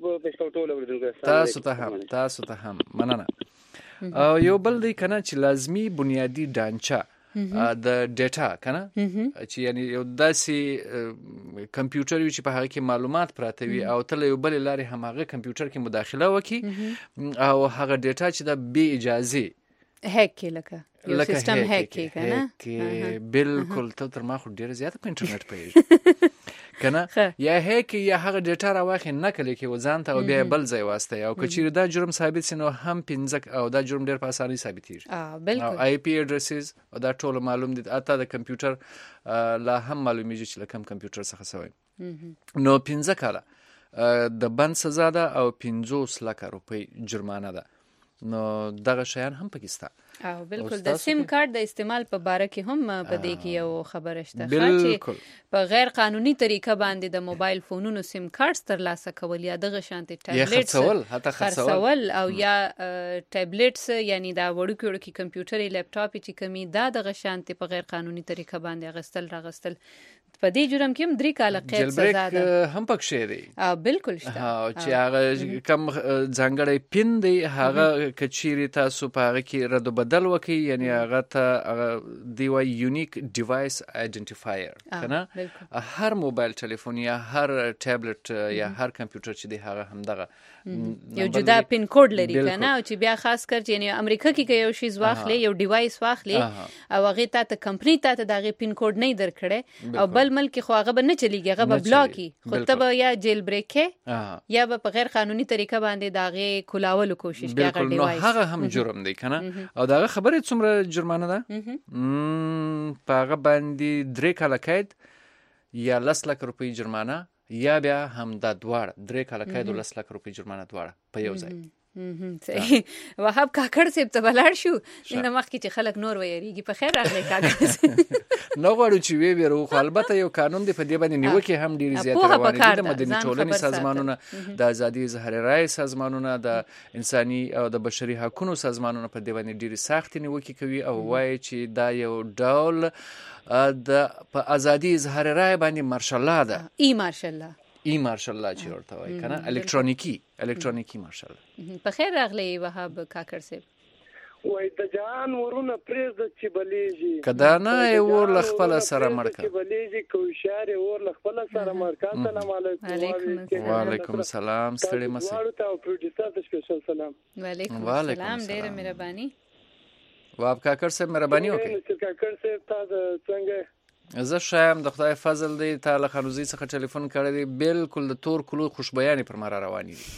تاسو ته هم مننه. یو بل دی کنه چې لازمی بنیادی ډانچه د ډیټا کنه چې یعنی یو داسې کمپیوټر وي چې په هغه کې معلومات پراته وي او ته له یو بل لارې هم هغه کمپیوټر کې مداخله وکړي او هغه ډیټا چې د بې اجازه هک لکه یو سیستم هک کنه بالکل ته تر ما خو ډیر زیات په انټرنیټ پیږي کنه یا هک یا هغه ډیټا راوخې نکلي کې وزن ته او بیا بل ځای واسطه او کچیر دا جرم ثابت سينو هم 15 او دا جرم ډیر په اسانۍ ثابتېږي. بالکل آی پی اډرسز او دا ټول معلوم دي اته د کمپیوټر لا هم معلومیږي چې لکه کمپیوټر څخه سوی نو 15 کاله د بند سزا ده او 50 لک روپۍ جرمانه ده. نو دغه شیان هم پاکستان او بالکل د سیم کارت د استعمال په باره کې هم په دې کې یو خبره شته چې په غیر قانوني طریقه باندې د موبایل فونونو سیم کارت ترلاسه کول یا دغه شانتي ټابلیټس خرڅول او یا ټابلیټس یعنی دا وړوکی کمپیوټر لپټاپ چې کمی دا دغه شانتي په غیر قانوني طریقه باندې راغستل په دې جرم کې هم 3 کاله قید سزا ده هم پکې دی. بالکل شته چې هغه کم ځانګړی پین دی هغه کچيري تاسو په هغه کې رد بدل وکي یعنی هغه ته دی وای یونیک ډیوایس آیډنټیفایر کنه هر موبایل ټلیفون یا هر ټابلیټ یا هر کمپیوټر چې دی هغه هم دغه یو جدا پین کوډ لري کنه او چې بیا خاص کر چې یعنی امریکا کې یو شی واخلې یو ډیوایس واخلې او هغه ته کمپنی ته دغه پین کوډ نه درکړي او بل ملک خو هغه به نه چلیږي هغه به بلاکي خو ته به یا جیل بریک یا به په غیر قانوني طریقه باندې داغه کولاولو کوشش بیا غړ ډیوایس هغه هم جرم دی کنه او داغه خبره څومره جرمانه ده پاغه باندې 3 کاله قید یا 10 لک روپۍ جرمانه یا بیا هم د دواړه 3 کاله قید او 10 لک روپۍ جرمانه دواړه په یو ځای. وهاب کاکړ صاحب ته بلار شو نن مخکې چې خلک نور ویریږي په خیر راغلی کاکړ نو غواړو چې وی ورو خو البته یو قانون دی په دې باندې نیوکه هم ډیر زیات روانه دي د مدني ټولنې سازمانونه د ازادي اظهار رائے سازمانونه د انساني او د بشري حقوقو سازمانونه په دې باندې ډیر سخت نیوکه کوي او وایي چې دا یو ډول د په ازادي اظهار رائے باندې مارشالله ده ای مارشالله چې ورته وایي کنه الکترونیکی مارشالله. په خیر راغلی وهاب کاکړ صاحب وای د جان ورونه پریز د چې بلیږي کدا نه ور لخپل سره مړکا چې بلیږي کوشاره ور لخپل سره مړکا. السلام علیکم. وعلیکم السلام ستړي مسه ورته او پروډوسر ته سپیشل سلام. وعلیکم السلام ډېر مهرباني. واب کاکړ صاحب مهرباني وکړئ. کاکړ صاحب تاسو څنګه زه شایم د خدای فضل دی تعالی خنوزی څخه ټلیفون کړی دی بالکل د تور کلو خوشبیانی پر مار رواني دي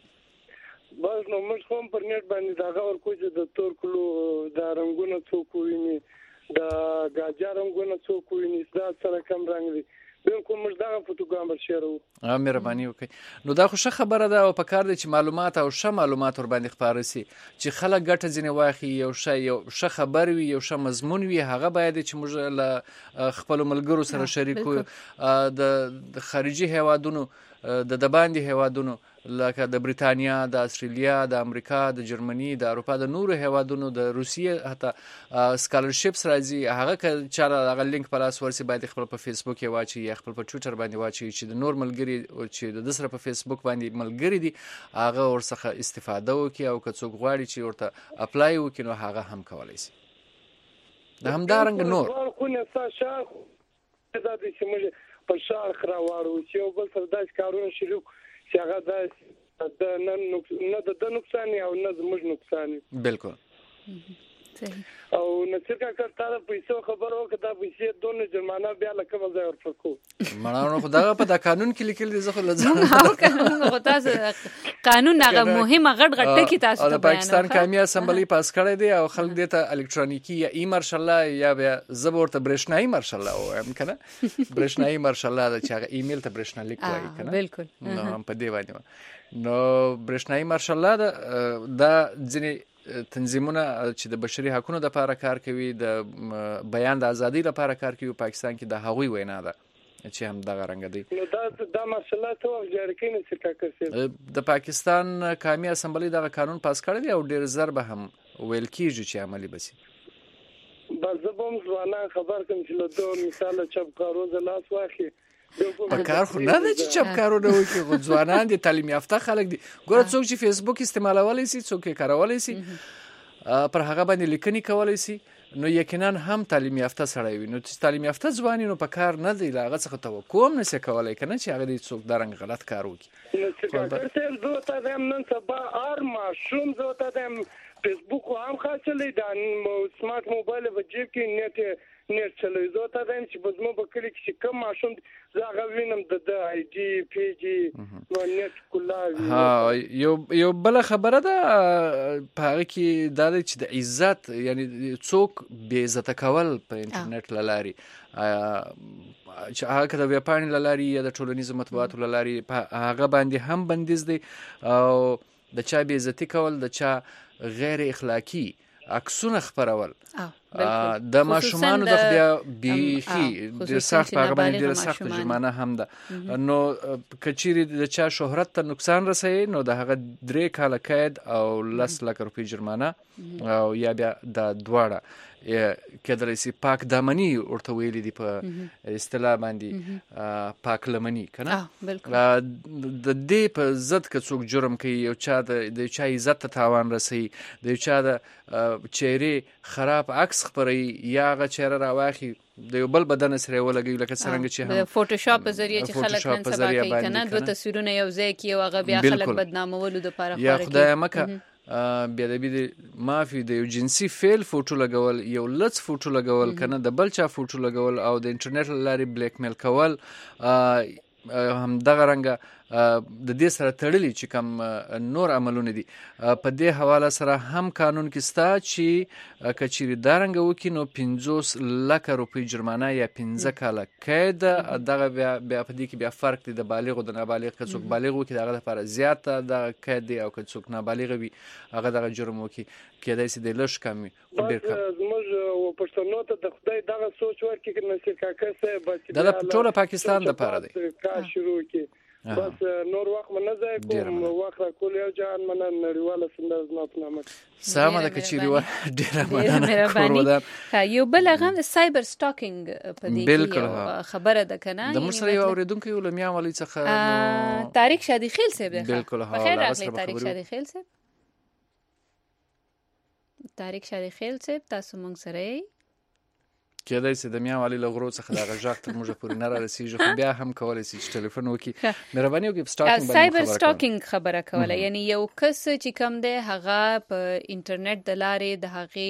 بس نو موږ هم پر نیټ باندې دا غوړ کوی چې د تور کلو د رنگونو څوک ویني د گاجا رنگونو څوک ویني دا سره کم رنگ دي بالکل موږ دا فوټوګرام شیرو. مهرباني وکړئ. نو دا خو ښه خبره ده او په کار دي چې معلومات او ښه معلومات ور باندې خبره سي چې خلک ګټه ځنه واخی یو ښه خبر وي یو ښه مضمون وي هغه باید چې موږ له خپل ملګرو سره شریکو د خارجي هیوادونو د باندې هیوادونو لکه د بریتانیا د استرالیا د امریکا د جرمني د اروپا د نورو هیوادونو د روسیې حتی سکالرشپس راځي هغه چې هغه لینک په لاس ورسي باید خپل په فیسبوک یا واچي یا خپل په ټوئیټر باندې واچي چې د نور ملګری چې د سره په فیسبوک باندې ملګری دي هغه ورڅخه استفاده وکړي او که څوک غواړي چې ورته اپلای وکړي نو هغه هم کولای شي. د همدارنګ نور خو نه شاه دا د سیمه په شار خراوړو چې یو بل سره داس کارونه شروع چې هغه د نقصان او نه زموږ نقصان بالکل او نصیر کاکړ تعالی پیسو خبرو کدا پیسې دونه جرمانه بیا لکه ځای ورفکو مړاونه خدای په د قانون کې لیکل دي زه لزم او قانون غو تاسو قانون هغه مهمه غټ ټکی تاسو ته بیان پاکستان قومي اسمبلی پاس کړی دی او خلک دې ته الکترونیکی یا ای مارشالله یا بیا زبورته برېښنايي مارشالله او هم کنه برېښنايي مارشالله دا چې هغه ایمیل ته برېښنا لیک وایي کنه بالکل نو هم په دې باندې نو برېښنايي مارشالله دا ځینې تنظیمونه چې د بشري حقوقو لپاره کار کوي د بیان د ازادي لپاره کار کوي پاکستان کې د هغوی وینا ده چې هم دغه رنګ دی. نو دا مسله ته جاری کینې چې کاکر د پاکستان قومي اسمبلی دغه قانون پاس کړی دی او ډیر زر به هم ویل کیږي چې عملی بسی. بس زبم ځوانان خبر کوم چې له دوه مثال چپ کارو لاس واخی کار خو نه دی چې چپ کارونه وکړي، خو ځوانان دي، تعلیم یافته خلک دي. ګوره څوک چې فیسبوک استعمالولی سي، څوک یې کارولی سي، پر هغه باندې لیکنې کولی سي، نو یقینا هم تعلیم یافته سړی وي. نو چې تعلیم یافته ځوان نو په کار نه دی، له هغه څخه توقع هم نشي کولی که نه چې هغه دې څوک دا رنګ غلط کار وکړي. نو چې کاکر صاحب زه ته وایم نن سبا هر ماشوم زه ته وایم فیسبوک هم خاصلې دا سمارټ موبایل په جیب کې نیټ چلوي. زه ته وایم چې په زموږ په کلي کې چې کوم ماشوم زه هغه وینم د آی جی پی جی نیټ کلاوي. یو بله خبره ده په هغه کې دا دی چې د عزت، یعنی څوک بې عزته کول په انټرنیټ له لارې، چې هغه که د ویبپاڼې له لارې یا د ټولنیزو مطبوعاتو له لارې، په هغه باندې هم بندیز دی. او د چا بې عزتي کول، د چا غیر اخلاقی عکسونه خپرول، د ماشومانو د بیا بیخي ډېر سخت، په هغه باندې ډېره سخته جرمانه هم ده. نو که چیرې د چا شهرت ته نقصان رسوي، نو د هغه 3 کاله قید او 10 لک روپۍ جرمانه، او یا بیا د دواړه کېدلی سي پاک دامني ورته ویلي دي په اصطلاح باندې، پاک لمني که نه. د دې په ضد که څوک جرم کوي، یو چا د چا عزت ته تاوان رسوي، د یو چا د چهرې خراب عکس خپروي، یا هغه چهره راواخي د یو بل بدن سره ولګي، لکه څرنګه چې هم د فوټوشاپ په ذریعه چې خلک نن سبا کوي که نه، 2 تصویرونه یو ځای کوي او هغه بیا خلک بدنامولو دپاره خواره کوي. یا خدای مکه بیادبي د مافي د یو جنسي فعل فوټو لګول، یو لڅ فوټو لګول، که نه د بل چا فوټو لګول، او د انټرنیټ له لارې بلیک میل کول، هم دغه رنګه د دې سره تړلي چې کوم نور عملونه دي. په دې حواله سره هم قانون کې ستا چې که چیرې دا رنګه وکړي، نو 50 لک روپۍ جرمانه یا 15 کاله قید. دغه بیا په دې کې بیا فرق دی د بالغ او د نابالغ. که څوک بالغ وکړي د هغه لپاره زیاته دغه قید دی، او که څوک نابالغ وي هغه دغه جرم وکړي کېدای شي د لږ کم وي. زموږ پښتنو ته د خدای دغه سوچ ورکړي که نصیر کاکا صاحب دا د ټوله پاکستان دپاره دی. کار شروع کړي بس نور وخت نه ځای کوم وخت کول یو جان من نړیواله سنداز نه پنامه سلام ده کچيري و ډیره مننه. یو بل هغه سایبر سټاکینګ په دې کې خبره ده کنه. د مرسل یو اوریدونکو یو لمیا ولې څخه طارق شادي خیل صاحب ده. بالکل ها طارق شادي خیل صاحب. طارق شادي خیل صاحب تاسو مونږ سره کېدای شي د میا والی له غرو څخه د غږ تر موږ پورې نه رسیږي، خو بیا هم کولای شي چې ټلیفون وکړي. مهرباني وکړئ سټاکینګ سایبر سټاکینګ خبره کوله، یعنی یو کس چې کم دی هغه په انټرنیټ د لارې د هغه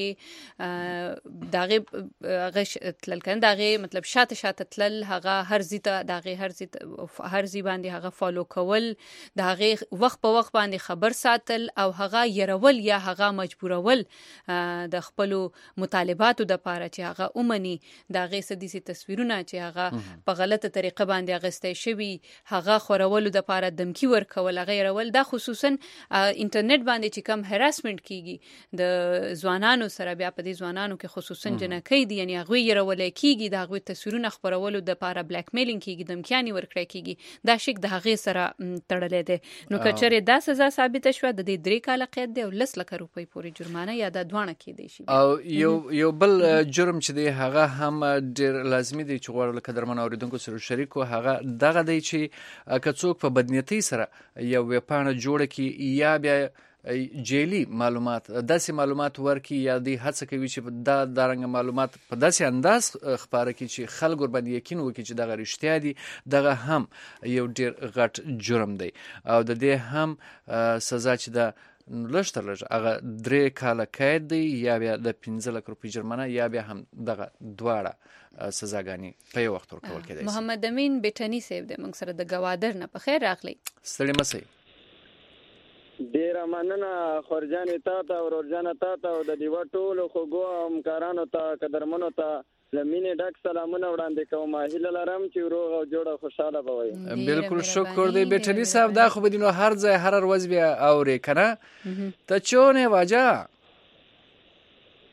تلل کنه، دغه مطلب شاته تلل، هغه هر زی باندې هغه فالو کول، د هغه وخت په وخت باندې خبر ساتل، او هغه يرول یا هغه مجبورول د خپل مطالباتو د پاره چې هغه اومني دا غي سديسي تصویرونه چې هغه په غلطه طریقه باندې اغستې شوی، هغه خورولو د پاره دمکی ورکول، غیر ول دا خصوصا انټرنیټ باندې چې کم هراسمنت کیږي د ځوانانو سره، بیا په دې ځوانانو کې خصوصا جنکې دي، یعنی هغه يرول کیږي، دا غوي تصویرونه خورولو د پاره بلیک میلینګ کیږي، دمکیانی ورکړی کیږي، دا شک د هغه سره تړلې ده. نو کچره دا سزا ثابت شوه د دې 3 کاله قید دی او 10 لک روپۍ پورې جرمانه یا د دوانه کې دی شي. او یو بل جرم چې دی هغه هم ډیر لازمي دی چې غواړو لکه درمن اوریدونکو سره شریکو، هغه دغه دی چې که څوک په بدنیتۍ سره یو ویبپاڼه جوړه کړي یا بیا جیلی معلومات داسې معلومات ورکړي، یا دی هڅه کوي چې دا رنګ معلومات په داسې انداز خپاره کړي چې خلک ور باندې یقین وکړي چې دغه رښتیا دي، دغه هم یو ډیر غټ جرم دی. او د دې هم سزا چې دا لږ تر لږ هغه 3 کاله قید دی، یا بیا د 15 لک روپۍ جرمانه، یا بیا هم دغه دواړه سزاګانې په یو وخت ورکول کېدای شي. محمد امین بیٹنی صاحب د موږ سره د گوادر نه په خیر راغلی. ستړي مسئ. ډیره مننه خورجانې تا ته او ورجانه تا ته او د دیو ټولو خوږو همکارانو ته قدرمنو ته لمینه ډک سلامونه وړاندې کوم. هیله لرم چې روغ او جوړ خوشاله بوي. بالکل شکر دی بیٹنی صاحب. دا خو بدینو هر ځای هر ورځ بیا اوري کنه ته چونه واجا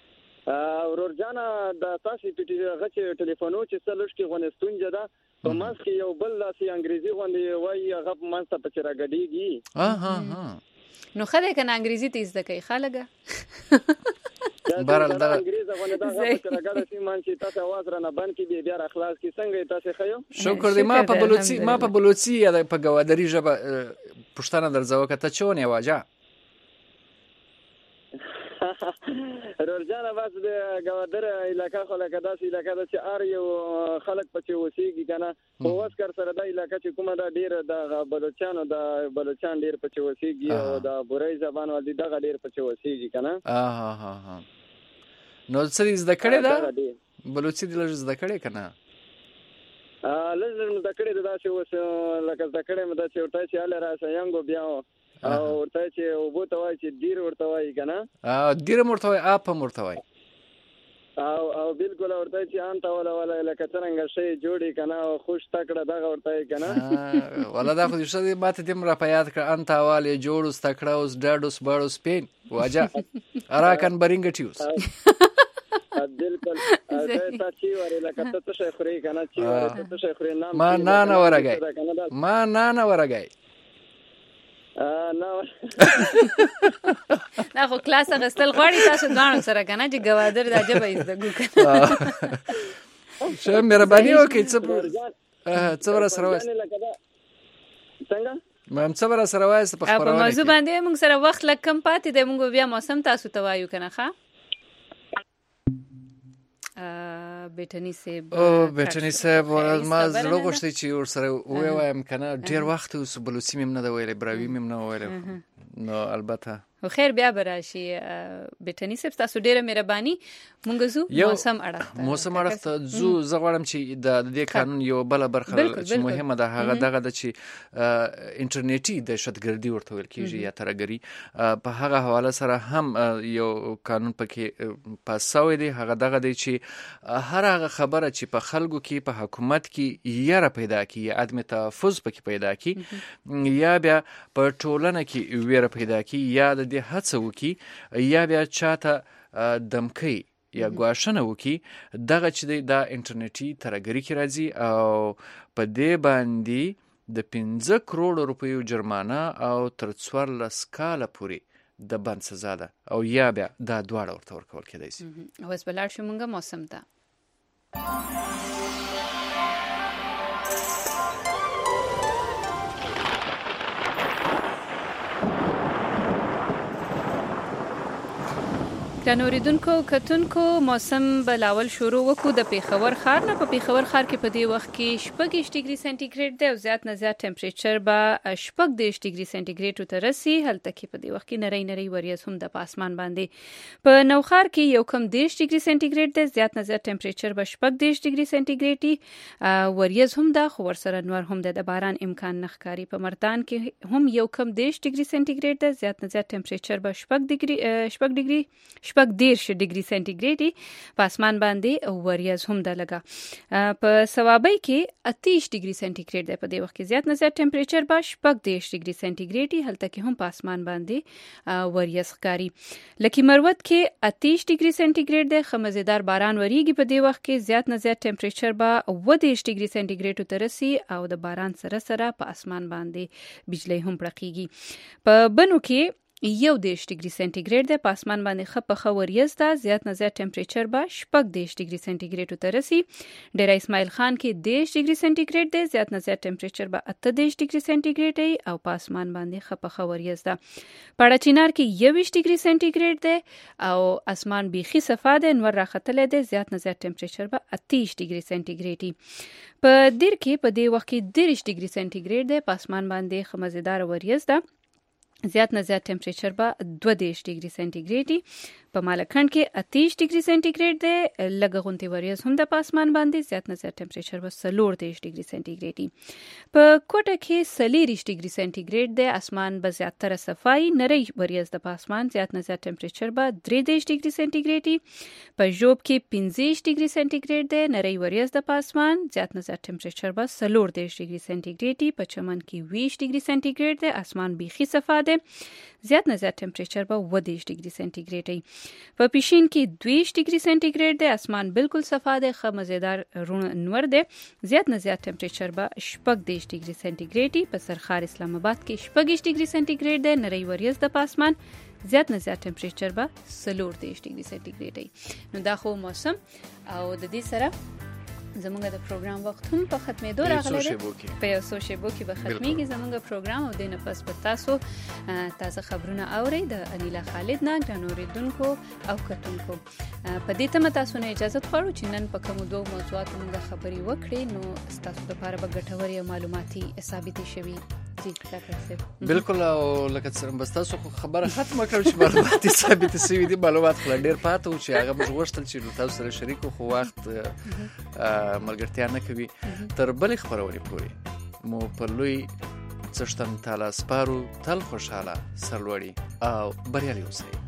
ورور جان د تاسو په غچ ټلیفونو چې سلوش کې غونستون جدا په ماس کې یو بل لاسي انګریزي غونډي وایي هغه په ماس ته پچرا غډيږي نو خله کنه انګریزي تیز د کوي خلګه بارل دا انګریزي غونډه دا پچرا غډه سي مان چې تاسو आवाज را نه بند کی بیا را خلاص کی څنګه تاسو خيو شکر دې ما په بلوچي یا په گوادری ژبه پښتنه درځو کته چونه واجه رورجانه بس د گوادر علاقہ خو لکه داسې علاقہ ده چې ار یو خلک پچې وسیږي کنه او واسکر سره د علاقہ چې کومه دا ډیر د بلوچستان ډیر پچې وسیږي او د بوري زبان ولې دغه ډیر پچې وسیږي کنه نو څه زده کړې ده بلوچي د لږ زده کړې کنه لږ زده کړې ده چې اوس لکه زده کړې مده چې ورته چې اله راشه ینګو بیا او ورته چې وبو ته وای چې ډیر ورته وای کنه ډیر مرته وای اپ مرته وای او بالکل ورته چې انت ولا لکه څنګه شی جوړی کنه او خوش تکړه دغه ورته کنه ولا دا خو دې ماته دې مر په یاد کړ انت والے جوړوس تکړه اوس ډاډوس باړوس پین واجه اراکن برینګټیوس بالکل دا چې وره لکه ته څه خوري کنه چې وره ته څه خوري نام ما نه ورګای نه خو کلاس غستل غواړي تاسو ځان سره کنه چې گوادر د جبه زده ګو کنه شه مهرباني وکړئ څه ور سره وایي څنګه څه ور سره وایي په خبرونه په موضوع باندې موږ سره وخت لکم پاتې د موږ بیا موسم تاسو ته وایو کنه ښا بیٹنی صاحب ما زړه غوښتي چې ور سره وایم کنه ډیر وخت اوس بلوچي مم نه دا ویلې براوي مم نه ویلې نو البته خیر بیا براشي بیٹنی صاحب تاسو ډیره مهرباني مونږ زو موسم اړه زو زغړم چې د دې قانون یو بل برخه چې مهمه ده هغه دغه د چې انټرنیټي د دهشتګردي ورته ویل کیږي یا ترګری په هغه حواله سره هم یو قانون پکې پاسوي دی هغه دغه دی چې هر هغه خبره چې په خلکو کې په حکومت کې یاره پیدا کی یا عدم تحفظ پکې پیدا کی یا بیا په ټولنه کې ویره پیدا کی یا د هڅه وکي یا بیا چاته دمکی یا ګواښنه وکي دغه چې د انټرنیټي ترګری کې راځي او په دې باندې د 15 کروڑ روپیو جرمانه او تر 14 کاله پورې د بند سزا ده او یا بیا دا دواړه ورته ورکول کېدای شي اوس بلار شو مونږه موسم ته کنوریدونکو کتونکو موسم بلاول شروع وکړو د پیښور ښار نه په پیښور ښار کې په دې وخت کې 14 ډیګري سنټیګریډ دی او زیات نه زیات ټمپریچر به 14 ډیګري سنټیګریډ ته رسي هلته کې په دې وخت کې نری وریځ هم د پاسمان باندې په نوخار کې یو کم 10 ډیګري سنټیګریډ دی زیات نه زیات ټمپریچر به 14 ډیګري سنټیګریډ وریځ هم ده خو ورسره نور هم د باران امکان نه ښکاري په مردان کې هم یو کم 10 ډیګري سنټیګریډ دی زیات نه زیات ټمپریچر به 14 ډیګري سنټیګریډ په اسمان باندې وریځ هم ده لګا په سوابۍ کې 28 ډیګري سنټیګریډ ده په دې وخت کې زیات نه زیات ټمپریچر به 14 ډیګري سنټیګریډ هلته کې هم په اسمان باندې وریځ ښکاري لکه مروت کې 28 ډیګري سنټیګریډ ده خمزیدار باران وریږي په دې وخت کې زیات نه زیات ټمپریچر به 28 ډیګري سنټیګریډ ته رسي او د باران سره په اسمان باندې بجلی هم پړقېږي په بنو کې 1 ډیګري سنټیګریډ د پاسمان باندې خپه وریځ ده زیات نه زیات ټمپریچر به 14 ډیګري سنټیګریډ ته رسي ډیر اسماعیل خان کې 10 ډیګري سنټیګریډ ده زیات نه زیات ټمپریچر به 28 ډیګري سنټیګریډ او پاسمان باندې خپه وریځ ده پړه چینار کې 21 ډیګري سنټیګریډ ده او اسمان بيخي صفا ده نور راختلې ده زیات نه زیات ټمپریچر به 28 ډیګري سنټیګریډ په دیر کې په دې وخت کې 30 ډیګري سنټیګریډ ده پاسمان باندې خمزیدار وریځ ده زیات نه زیات ټمپریچر به 22 ډیګري سنټیګریډ په مالکند کې 28 ډیګري سنټیګریډ ده لږه غونډې وریځ هم د پاسمان باندې زیات نه زیات ټمپریچر به 30 ډیګري سنټیګریډ په کوټه کې 30 ډیګري سنټیګریډ ده اسمان به زیاتره صفای نری وریځ د پاسمان زیات نه زیات ټمپریچر به 30 ډیګري سنټیګریډ په جوب کې 15 ډیګري سنټیګریډ ده نری وریځ د پاسمان زیات نه زیات ټمپریچر به 30 ډیګري سنټیګریډ په چمن کې 20 ډیګري سنټیګریډ ده اسمان بيخي صفا ده دی. زیات نه زیات ټمپریچر به 30 ډیګري سنټیګریډ وي. په پیشین کې 20 ډیګري سنټیګریډ دی. اسمان بالکل صفا دی، ښه مزیدار روڼ انور دی. زیات نه زیات ټمپریچر به 30 ډیګري سنټیګریډ وي. په سرخار اسلام آباد کې 30 ډیګري سنټیګریډ دی. نری وریځ د پاسمان زیات نه زیات ټمپریچر به 30 ډیګري سنټیګریډ وي. نو دا خو موسم او د دې سره زمونږ د پروګرام وخت هم په ختمېدو راغلی دی. په یو څو شیبو کې به ختمېږي زمونږ پروګرام او دې نه پس به تاسو تازه خبرونه اورئ د انیلا خالد نه، ګرانو اورېدونکو او کتونکو. په دې تمه تاسو نه اجازه غواړو چې نن په کومو دوو موضوعاتو موږ خبرې وکړې، نو ستاسو لپاره به ګټورې او معلوماتي ثابتې شوي. بالکل. او لکه څنګه بس تاسو خبره ختمه کړو چې معلومات ثابت شوي دي. معلومات خلا ډیر پاتې و چې هغه موږ غوښتل چې تاسو سره شریک خو وخت ملګرتیا نه کوي. تر بلې خبرونې پورې مو په لوی څښتن تعالی سپارو. تل خوشاله، سرلوړي او بریالي اوسئ.